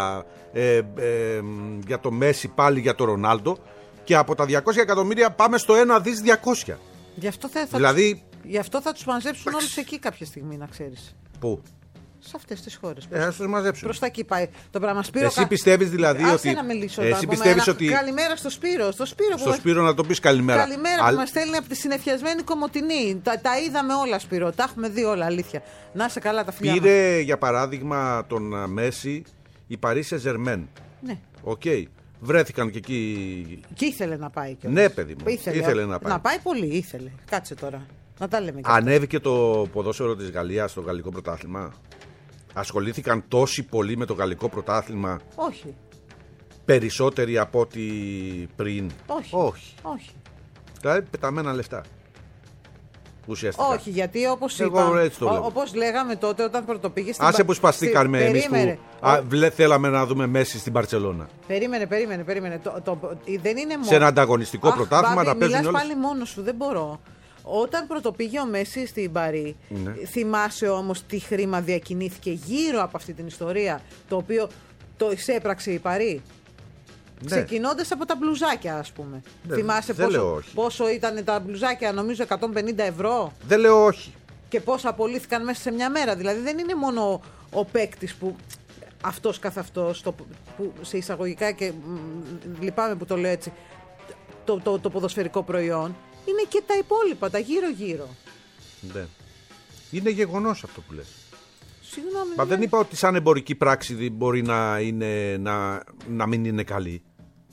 για το Μέση, πάλι για το Ρονάλντο, και από τα 200 εκατομμύρια πάμε στο 1 δις 200. Γι' αυτό θα τους μαζέψουν όλους εκεί κάποια στιγμή, να ξέρεις. Πού? Σε αυτές τις χώρες. Θα τους μαζέψουν. Προς τα εκεί πάει το πράγμα. Σπύρο, εσύ πιστεύεις δηλαδή άσε ότι. Να μιλήσω, εσύ πιστεύεις ότι. Καλημέρα στο Σπύρο. Στο Σπύρο να το πεις καλημέρα. Καλημέρα που μας στέλνει από τη συνεφιασμένη Κομοτηνή. Τα είδαμε όλα, Σπύρο. Τα έχουμε δει όλα, αλήθεια. Να είσαι καλά, τα φιλιά. Πήρε για παράδειγμα τον Μέση η Paris Saint-Germain. Ναι. Okay. Βρέθηκαν και εκεί. Και ήθελε να πάει. Ναι, παιδί μου. Ήθελε να πάει. Να πάει πολύ, ήθελε. Κάτσε τώρα. Να τα λέμε. Ανέβηκε το ποδόσφαιρο της Γαλλίας στο γαλλικό πρωτάθλημα. Ασχολήθηκαν τόσοι πολύ με το γαλλικό πρωτάθλημα? Όχι. Περισσότεροι από ό,τι πριν? Όχι. Δηλαδή πεταμένα λεφτά. ουσιαστικά. Όχι, γιατί όπως όπως λέγαμε τότε όταν πρωτοπήγε στην Άσε που σπαστήκαμε εμείς που Περίμενε. θέλαμε να δούμε Μέση στην Μπαρτσελώνα. Περίμενε. Δεν είναι μόνο. Σε ένα ανταγωνιστικό πρωτάθλημα να παίζουν μιλάς πάλι μόνος σου, δεν μπορώ. Όταν πρωτοπήγε ο Μέση στην Παρί, θυμάσαι όμως τι χρήμα διακινήθηκε γύρω από αυτή την ιστορία, το οποίο το εισέπραξε η Παρί. Ναι. Ξεκινώντας από τα μπλουζάκια, ας πούμε. Θυμάσαι πόσο ήταν τα μπλουζάκια, νομίζω 150 ευρώ. Δεν λέω όχι. Και πόσα απολύθηκαν μέσα σε μια μέρα. Δηλαδή δεν είναι μόνο ο παίκτης που αυτός καθ' αυτός, που σε εισαγωγικά, και λυπάμαι που το λέω έτσι, το ποδοσφαιρικό προϊόν. Είναι και τα υπόλοιπα, τα γύρω-γύρω. Ναι. Είναι γεγονός αυτό που λες. Συγγνώμη. Μα δεν είπα ότι σαν εμπορική πράξη μπορεί να μην είναι καλή.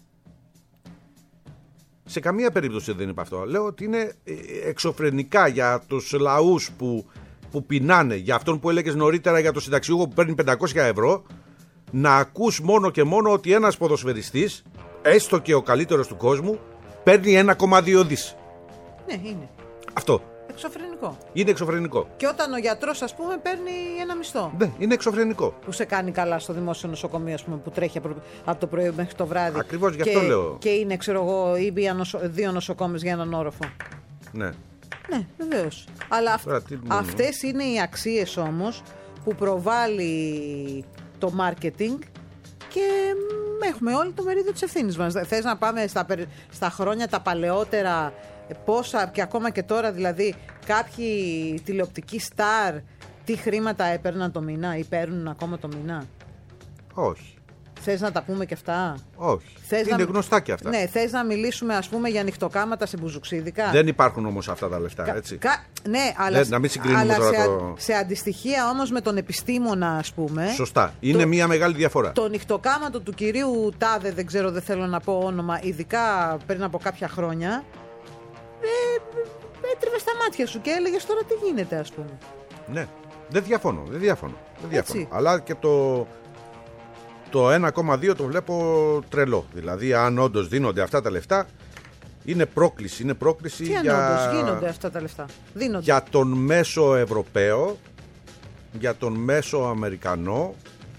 Σε καμία περίπτωση δεν είπα αυτό. Λέω ότι είναι εξωφρενικά για τους λαούς που πεινάνε, για αυτόν που έλεγες νωρίτερα για το συνταξιούχο που παίρνει 500 ευρώ, να ακούς μόνο και μόνο ότι ένας ποδοσφαιριστής, έστω και ο καλύτερος του κόσμου, παίρνει 1,2 δις. Ναι, είναι. Αυτό. Εξωφρενικό. Είναι εξωφρενικό. Και όταν ο γιατρός, ας πούμε, παίρνει ένα μισθό. Ναι, είναι εξωφρενικό. Που σε κάνει καλά στο δημόσιο νοσοκομείο, ας πούμε, που τρέχει από το πρωί μέχρι το βράδυ. Ακριβώς γι' αυτό λέω. Και είναι, ξέρω εγώ, ή δύο νοσοκόμες για έναν όροφο. Ναι. Ναι, βεβαίως. Αλλά αυτές είναι οι αξίες όμως που προβάλλει το marketing και έχουμε όλοι το μερίδιο της ευθύνης μας. Θες να πάμε στα χρόνια τα παλαιότερα, πόσα και ακόμα και τώρα, δηλαδή κάποιοι τηλεοπτικοί στάρ τι χρήματα έπαιρναν το μήνα ή παίρνουν ακόμα το μήνα? Όχι. Θες να τα πούμε και αυτά? Όχι. Είναι γνωστά και αυτά. Ναι, θες να μιλήσουμε, ας πούμε, για νυχτοκάματα σε μπουζουξίδικα? Δεν υπάρχουν όμως αυτά τα λεφτά, έτσι. Ναι, αλλά, να μην συγκρίνουμε τώρα σε αντιστοιχεία όμως με τον επιστήμονα, ας πούμε. Σωστά. Είναι μια μεγάλη διαφορά. Το νυχτοκάματο του κυρίου Τάδε, δεν ξέρω, δεν θέλω να πω όνομα, ειδικά πριν από κάποια χρόνια, έτριβε στα μάτια σου και έλεγες τώρα τι γίνεται, ας πούμε. Ναι, δεν διαφωνώ. Αλλά και το 1,2 το βλέπω τρελό. Δηλαδή, αν όντως δίνονται αυτά τα λεφτά, είναι πρόκληση. Τι αν όντως γίνονται αυτά τα λεφτά? Δίνονται. Για τον μέσο Ευρωπαίο, για τον μέσο Αμερικανό,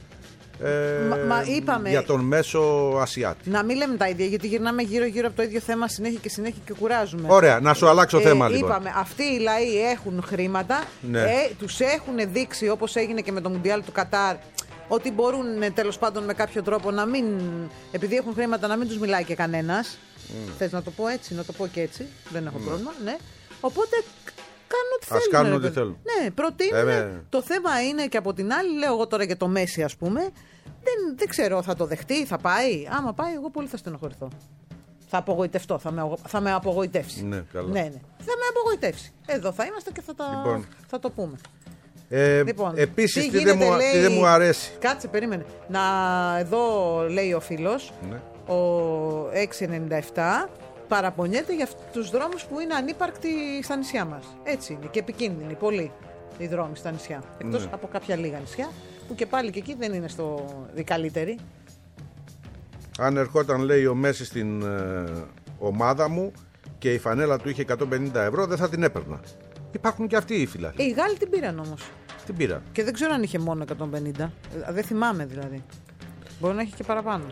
για τον μέσο Ασιάτη. Να μην λέμε τα ίδια, γιατί γυρνάμε γύρω-γύρω από το ίδιο θέμα συνέχεια και κουράζουμε. Ωραία, να σου αλλάξω θέμα λοιπόν. Είπαμε, αυτοί οι λαοί έχουν χρήματα, ναι. Τους έχουν δείξει, όπως έγινε και με το Μουντιάλ του Κατάρ, ότι μπορούν τέλος πάντων με κάποιο τρόπο να μην, επειδή έχουν χρήματα, να μην τους μιλάει και κανένας. Θες να το πω έτσι, να το πω και έτσι, δεν έχω πρόβλημα, ναι. Οπότε κάνουν ό,τι θέλουν. Ας κάνουν ό,τι θέλουν. Ναι, προτείνουν. Το θέμα είναι και από την άλλη, λέω εγώ τώρα για το Μέση, ας πούμε, δεν ξέρω, θα το δεχτεί, θα πάει? Άμα πάει, εγώ πολύ θα στενοχωρηθώ. Θα απογοητευτώ, θα με απογοητεύσει. Ναι, καλά. Ναι, θα με απογοητεύσει. Εδώ θα είμαστε και θα το πούμε. Λοιπόν, επίσης, τι δεν μου αρέσει. Κάτσε, περίμενε. Εδώ λέει ο φίλος, ναι. Ο 697 παραπονιέται για τους δρόμους που είναι ανύπαρκτοι στα νησιά μας. Έτσι είναι και επικίνδυνοι πολύ οι δρόμοι στα νησιά. Εκτός από κάποια λίγα νησιά που και πάλι και εκεί δεν είναι οι καλύτεροι. Αν ερχόταν, λέει, ο Μέση στην ομάδα μου και η φανέλα του είχε 150 ευρώ, δεν θα την έπαιρνα. Υπάρχουν και αυτοί οι φιλάθλοι. Οι Γάλλοι την πήραν όμως. Την πήραν. Και δεν ξέρω αν είχε μόνο 150. Δεν θυμάμαι δηλαδή. Μπορεί να έχει και παραπάνω.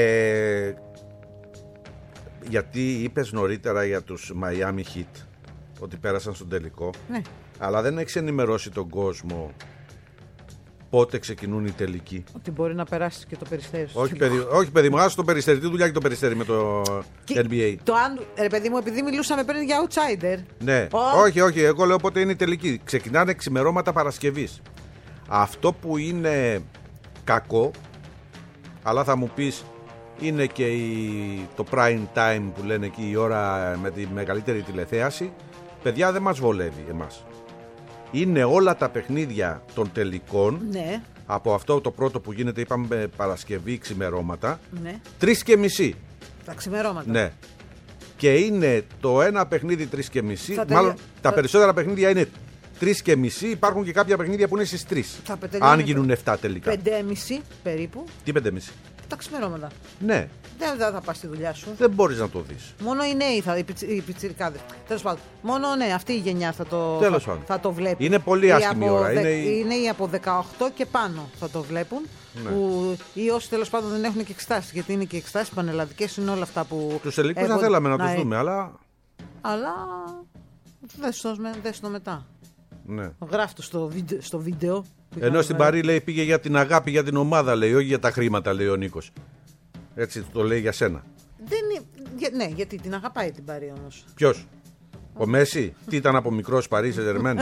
Γιατί είπες νωρίτερα για τους Miami Heat ότι πέρασαν στον τελικό. Ναι. Αλλά δεν έχεις ενημερώσει τον κόσμο πότε ξεκινούν οι τελικοί. Ότι μπορεί να περάσει και το Περιστέρι. Όχι, παιδί μου, άσου το Περιστέρι. Τι δουλειά έχει το Περιστέρι με το NBA. Ρε παιδί μου, επειδή μιλούσαμε πριν για outsider. Ναι. Όχι, εγώ λέω πότε είναι η τελική. Ξεκινάνε ξημερώματα Παρασκευής. Αυτό που είναι κακό, αλλά θα μου πεις, είναι και το prime time που λένε εκεί, η ώρα με τη μεγαλύτερη τηλεθέαση. Παιδιά, δεν μας βολεύει εμάς. Είναι όλα τα παιχνίδια των τελικών, ναι. Από αυτό το πρώτο που γίνεται, είπαμε, Παρασκευή ξημερώματα, ναι. 3:30. Τα ξημερώματα. Ναι. Και είναι το ένα παιχνίδι 3:30. Μάλλον τα περισσότερα παιχνίδια είναι 3:30. Υπάρχουν και κάποια παιχνίδια που είναι στις 3. Αν γίνουν 7 τελικά. 5:30 περίπου. Τι 5:30? Τα ξημερώματα. Ναι. Δεν θα πας στη δουλειά σου. Δεν μπορείς να το δεις. Μόνο οι νέοι, οι πιτσιρικάδες. Τέλος πάντων. Μόνο ναι, αυτή η γενιά θα το βλέπει. Είναι πολύ άσχημη ώρα. Είναι οι από 18 και πάνω θα το βλέπουν. Ναι. Ή όσοι τέλος πάντων δεν έχουν και εξετάσεις. Γιατί είναι και εξετάσεις πανελλαδικές, είναι όλα αυτά που. Τους τελικούς θα θέλαμε να τους δούμε, αλλά. Αλλά. Δες το μετά. Ναι. Γράφει το στο βίντεο. Ενώ στην Παρί λέει πήγε για την αγάπη για την ομάδα, λέει, όχι για τα χρήματα, λέει ο Νίκος. Έτσι το λέει για σένα. Ναι, γιατί την αγαπάει την Παρί όμως. Ποιος? Ο Μέση? Τι ήταν από μικρός Παρί σε Ζερμέν?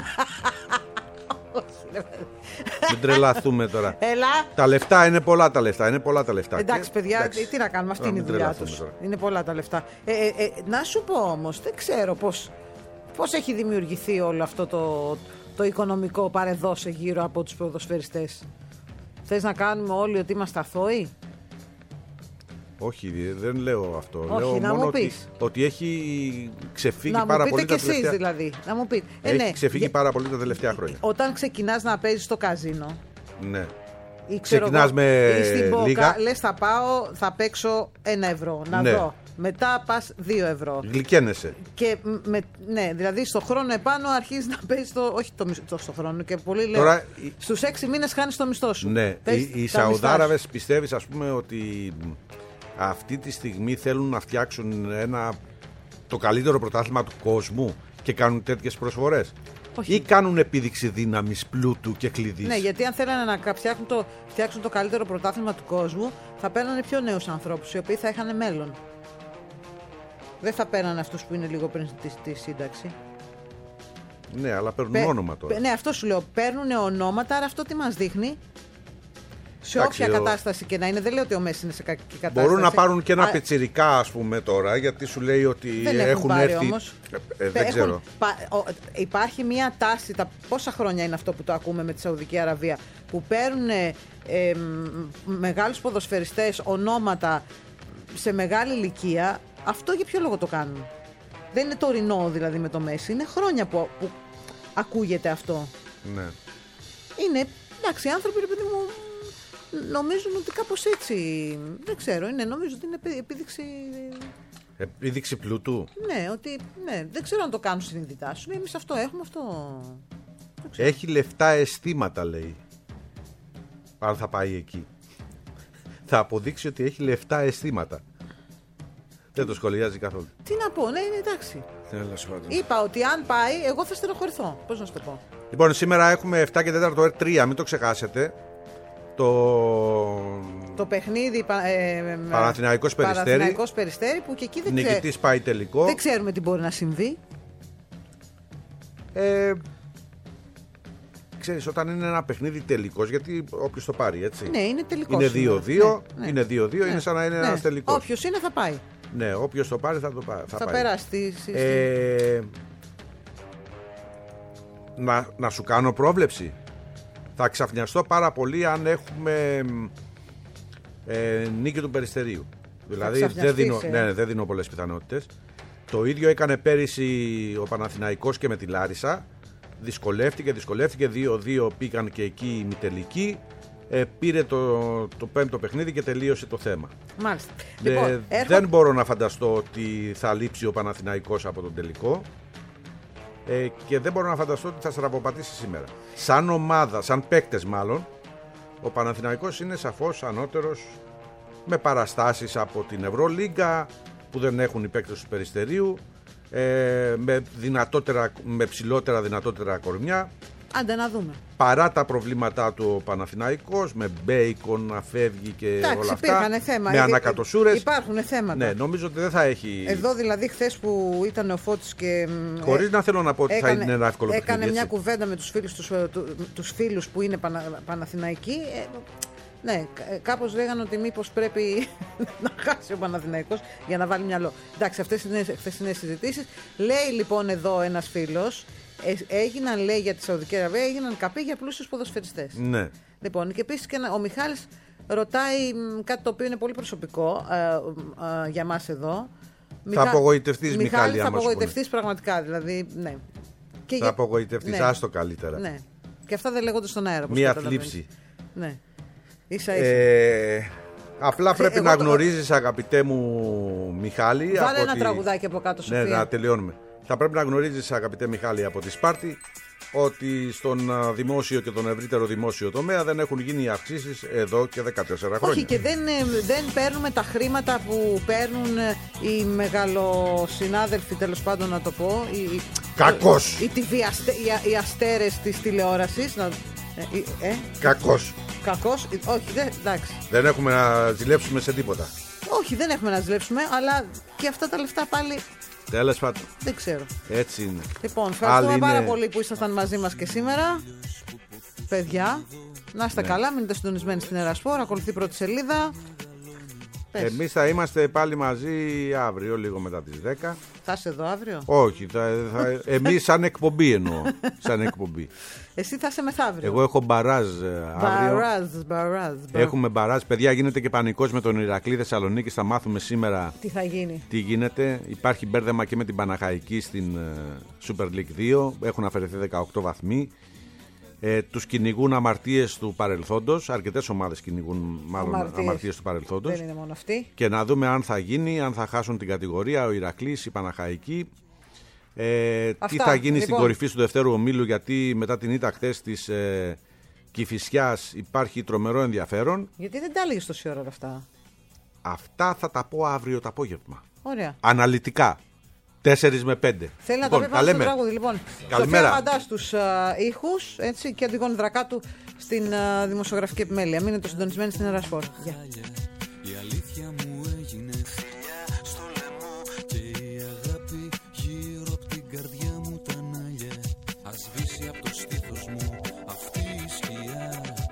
Μην τρελαθούμε τώρα. Έλα. Τα λεφτά είναι πολλά τα λεφτά. Εντάξει, παιδιά, τι να κάνουμε, αυτή είναι η δουλειά τους. Είναι πολλά τα λεφτά. Να σου πω όμως, δεν ξέρω πώς έχει δημιουργηθεί όλο αυτό το οικονομικό παρεδώσε γύρω από τους ποδοσφαιριστές. Θες να κάνουμε όλοι ότι είμαστε αθώοι? Όχι, δεν λέω αυτό. Όχι, λέω να μόνο μου πεις. ότι έχει ξεφύγει να πάρα μου πολύ πείτε τα κι τελευταία εσείς δηλαδή. Να μου πείτε. Έχει ξεφύγει πάρα πολύ τα τελευταία χρόνια. Όταν ξεκινάς να παίζεις στο καζίνο. Ναι. Ή ξεκινάς με στην Μπόκα, λίγα. λες θα πάω, θα παίξω 1 ευρώ. Να δω. Μετά πας 2 ευρώ. Γλυκαίνεσαι. Και ναι, δηλαδή στο χρόνο επάνω αρχίζει να παίζει όχι στο χρόνο. Και πολύ λέω. Τώρα, στους 6 μήνες χάνεις το μισθό σου. Ναι, οι Σαουδάραβες πιστεύεις, ας πούμε, ότι αυτή τη στιγμή θέλουν να φτιάξουν το καλύτερο πρωτάθλημα του κόσμου και κάνουν τέτοιες προσφορές? Όχι. Ή κάνουν επίδειξη δύναμης, πλούτου και κλειδίς? Ναι, γιατί αν θέλανε να φτιάξουν το καλύτερο πρωτάθλημα του κόσμου, θα παίρνανε πιο νέους ανθρώπους, οι οποίοι θα είχαν μέλλον. Δεν θα παίρνανε αυτούς που είναι λίγο πριν τη σύνταξη. Ναι, αλλά παίρνουν όνομα τώρα. Ναι, αυτό σου λέω. Παίρνουν ονόματα, άρα αυτό τι μας δείχνει? Σε όποια κατάσταση και να είναι, δεν λέω ότι ο Μέση είναι σε κακή κατάσταση. Μπορούν να πάρουν και ένα πιτσιρικά, ας πούμε, τώρα, γιατί σου λέει ότι δεν έχουν πάρει έρθει. Όμως. Δεν ξέρω. Υπάρχει μια τάση, πόσα χρόνια είναι αυτό που το ακούμε με τη Σαουδική Αραβία, που παίρνουν μεγάλους ποδοσφαιριστές, ονόματα σε μεγάλη ηλικία. Αυτό για ποιο λόγο το κάνουν? Δεν είναι τωρινό δηλαδή με το Μέση, είναι χρόνια που ακούγεται αυτό. Ναι. Είναι, εντάξει, οι άνθρωποι, ρε παιδί μου, νομίζουν ότι κάπως έτσι, δεν ξέρω, νομίζω ότι είναι επίδειξη. Επίδειξη πλούτου. Ναι, δεν ξέρω αν το κάνουν συνειδητά. Σου λέει, εμείς αυτό έχουμε, αυτό. Έχει λεφτά αισθήματα, λέει. Αν θα πάει εκεί. Θα αποδείξει ότι έχει λεφτά αισθήματα. Δεν το σχολιάζει καθόλου. Τι να πω, ναι, εντάξει. Είπα ότι αν πάει, εγώ θα στενοχωρηθώ. Πώς να σου το πω. Λοιπόν, σήμερα έχουμε 7 και 4 R3, μην το ξεχάσετε. Το παιχνίδι Παναθηναϊκός Περιστέρι που και εκεί δεν νικητής πάει τελικό. Δεν ξέρουμε τι μπορεί να συμβεί. Ξέρεις, όταν είναι ένα παιχνίδι τελικός, γιατί όποιος το πάρει, έτσι. Ναι, είναι τελικός. Είναι 2-2, είναι 2-2, είναι σαν να είναι ένας τελικός. Όποιος είναι θα πάει. Ναι, όποιος το πάρει θα πάει. Περάσει. Να σου κάνω πρόβλεψη. Θα ξαφνιαστώ πάρα πολύ αν έχουμε νίκη του Περιστερίου. Δηλαδή δεν δίνω πολλές πιθανότητες. Το ίδιο έκανε πέρυσι ο Παναθηναϊκός και με τη Λάρισα. Δυσκολεύτηκε 2-2, πήγαν και εκεί οι μητελικοί. Πήρε το πέμπτο παιχνίδι και τελείωσε το θέμα. Μάλιστα. Δεν μπορώ να φανταστώ ότι θα λείψει ο Παναθηναϊκός από τον τελικό. Και δεν μπορώ να φανταστώ ότι θα στραβοπατήσει σήμερα. Σαν ομάδα, σαν παίκτες μάλλον, ο Παναθηναϊκός είναι σαφώς ανώτερος, με παραστάσεις από την Ευρωλίγκα που δεν έχουν οι παίκτες του Περιστερίου, με ψηλότερα δυνατότερα κορμιά. Άντε να δούμε. Παρά τα προβλήματά του ο Παναθηναϊκός, με Μπέικον να φεύγει και όλα αυτά, με ανακατοσούρες. Υπάρχουν θέματα. Ναι, νομίζω ότι δεν θα έχει. Εδώ δηλαδή χθες που ήταν ο Φώτης και χωρίς να θέλω να πω ότι θα είναι ένα εύκολο παιχνίδι. Έκανε μια κουβέντα με τους φίλους που είναι Παναθηναϊκοί. Ναι, κάπως λέγανε ότι μήπως πρέπει να χάσει ο Παναθηναϊκός για να βάλει μυαλό. Εντάξει, αυτές είναι χθεσινές συζητήσεις. Λέει λοιπόν εδώ ένας φίλος, λέει για τη Σαουδική Αραβία, έγιναν καπί για πλούσιους ποδοσφαιριστές. Ναι. Λοιπόν, και επίσης και ο Μιχάλης ρωτάει κάτι το οποίο είναι πολύ προσωπικό για μας εδώ. Θα απογοητευτείς, Μιχάλη, θα απογοητευτείς πραγματικά, δηλαδή, ναι. Θα απογοητευτείς, ναι. Άστο καλύτερα. Ναι. Και αυτά δεν λέγονται στον αέρα. Μία θλίψη. Ναι. Απλά πρέπει να γνωρίζεις, αγαπητέ μου Μιχάλη. Βάλε ένα τραγουδάκι από κάτω, Σοφία. Ναι, να τελειώνουμε. Θα πρέπει να γνωρίζεις, αγαπητέ Μιχάλη, από τη Σπάρτη, ότι στον δημόσιο και τον ευρύτερο δημόσιο τομέα δεν έχουν γίνει αυξήσεις εδώ και 14 χρόνια. Όχι, και δεν παίρνουμε τα χρήματα που παίρνουν οι μεγαλοσυνάδελφοι, τέλος πάντων να το πω. Κακός. Οι αστέρες της τηλεόρασης. Κακός. Κακός, όχι, εντάξει. Δεν έχουμε να ζηλέψουμε σε τίποτα. Όχι, δεν έχουμε να ζηλέψουμε, αλλά και αυτά τα λεφτά πάλι. Τέλος πάντων. Δεν ξέρω. Έτσι είναι. Λοιπόν, ευχαριστούμε πάρα πολύ που ήσασταν μαζί μας και σήμερα. Παιδιά, να είστε καλά, μείνετε συντονισμένοι στην Ερασπορ. Ακολουθεί πρώτη σελίδα. Εμείς θα είμαστε πάλι μαζί αύριο, λίγο μετά τις 10. Θα είσαι εδώ αύριο? Όχι, εμείς σαν εκπομπή εννοώ. Σαν εκπομπή. Εσύ θα είσαι μεθαύριο. Εγώ έχω μπαράζ αύριο. Μπαράζ. Έχουμε μπαράζ. Παιδιά, γίνεται και πανικός με τον Ηρακλή Θεσσαλονίκη. Θα μάθουμε σήμερα τι θα γίνει. Τι γίνεται. Υπάρχει μπέρδεμα και με την Παναχαϊκή στην Super League 2. Έχουν αφαιρεθεί 18 βαθμοί. Τους κυνηγούν αμαρτίες του παρελθόντος. Αρκετές ομάδες κυνηγούν μάλλον αμαρτίες του παρελθόντος. Δεν είναι μόνο αυτοί. Και να δούμε αν θα γίνει, αν θα χάσουν την κατηγορία ο Ηρακλής, η Παναχαϊκή. Τι θα γίνει στην κορυφή του δευτέρου ομίλου, γιατί μετά την ήττα χθες της Κηφισιάς υπάρχει τρομερό ενδιαφέρον. Γιατί δεν τα έλεγες τόση ώρα όλα αυτά? Αυτά θα τα πω αύριο το απόγευμα. Ωραία. Αναλυτικά. 4 με 5. Θέλει να τα πει πάνω στο τραγούδι. Λοιπόν, καλημέρα. Σοφία Μαντά στους ήχους, έτσι, και Αντιγόνη Δρακάτου στην δημοσιογραφική επιμέλεια. Μείνετε συντονισμένοι στην Ερασπορ. Γεια. Η αλήθεια μου έγινε φιλιά στο λαιμό και η αγάπη γύρω από την καρδιά μου τα ναλιά. Ας σβήσει από το στήθος μου αυτή η σκιά.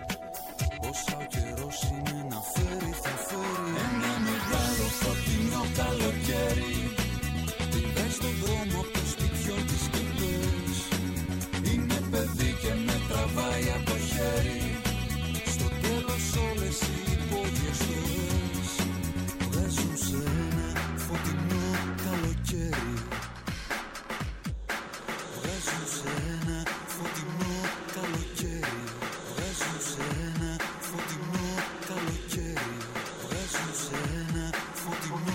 Όσα ο καιρός είναι να φέρει θα φέρει ένα μεγάλο φωτεινό καλοκαίρι. Στον δρόμο από το σπιτιό της κυπές. Είναι παιδί και με τραβάει από το χέρι. Στο τέλος όλες οι υπόγειες ζωές βγάζουν σε ένα φωτεινό καλοκαίρι. Βγάζουν σε ένα φωτεινό καλοκαίρι. Βγάζουν σε ένα φωτεινό καλοκαίρι. Βγάζουν σε ένα φωτεινό.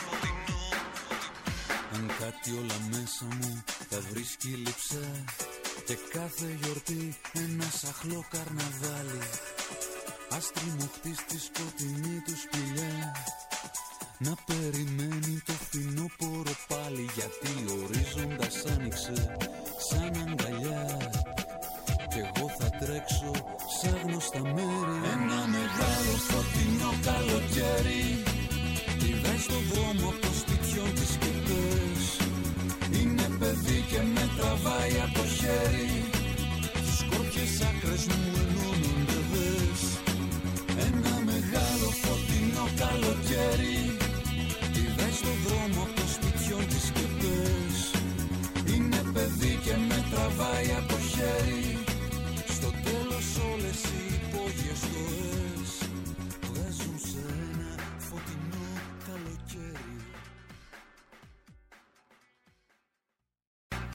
Αν κάτι όλα μέσα μου θα βρίσκει λειψά και κάθε γιορτή ένα σαχλό καρναβάλι. Ας τριμωχτεί στη σκοτεινή του σπηλιά να περιμένει το φθινόπωρο πάλι, γιατί ο ορίζοντας άνοιξε σαν αγκαλιά κι εγώ θα τρέξω σαν γνωστά μέρη. Ένα μεγάλο φωτεινό καλοκαίρι πηδάει στον δρόμο από το σπιτιό της κυπές. Είναι παιδί και με τραβάει από το χέρι. Τις σκόρπιες άκρες μου ενώνονται δες. Ένα μεγάλο φωτεινό καλοκαίρι πηδάει στον δρόμο από το σπιτιό της κυπές. Είναι παιδί και με τραβάει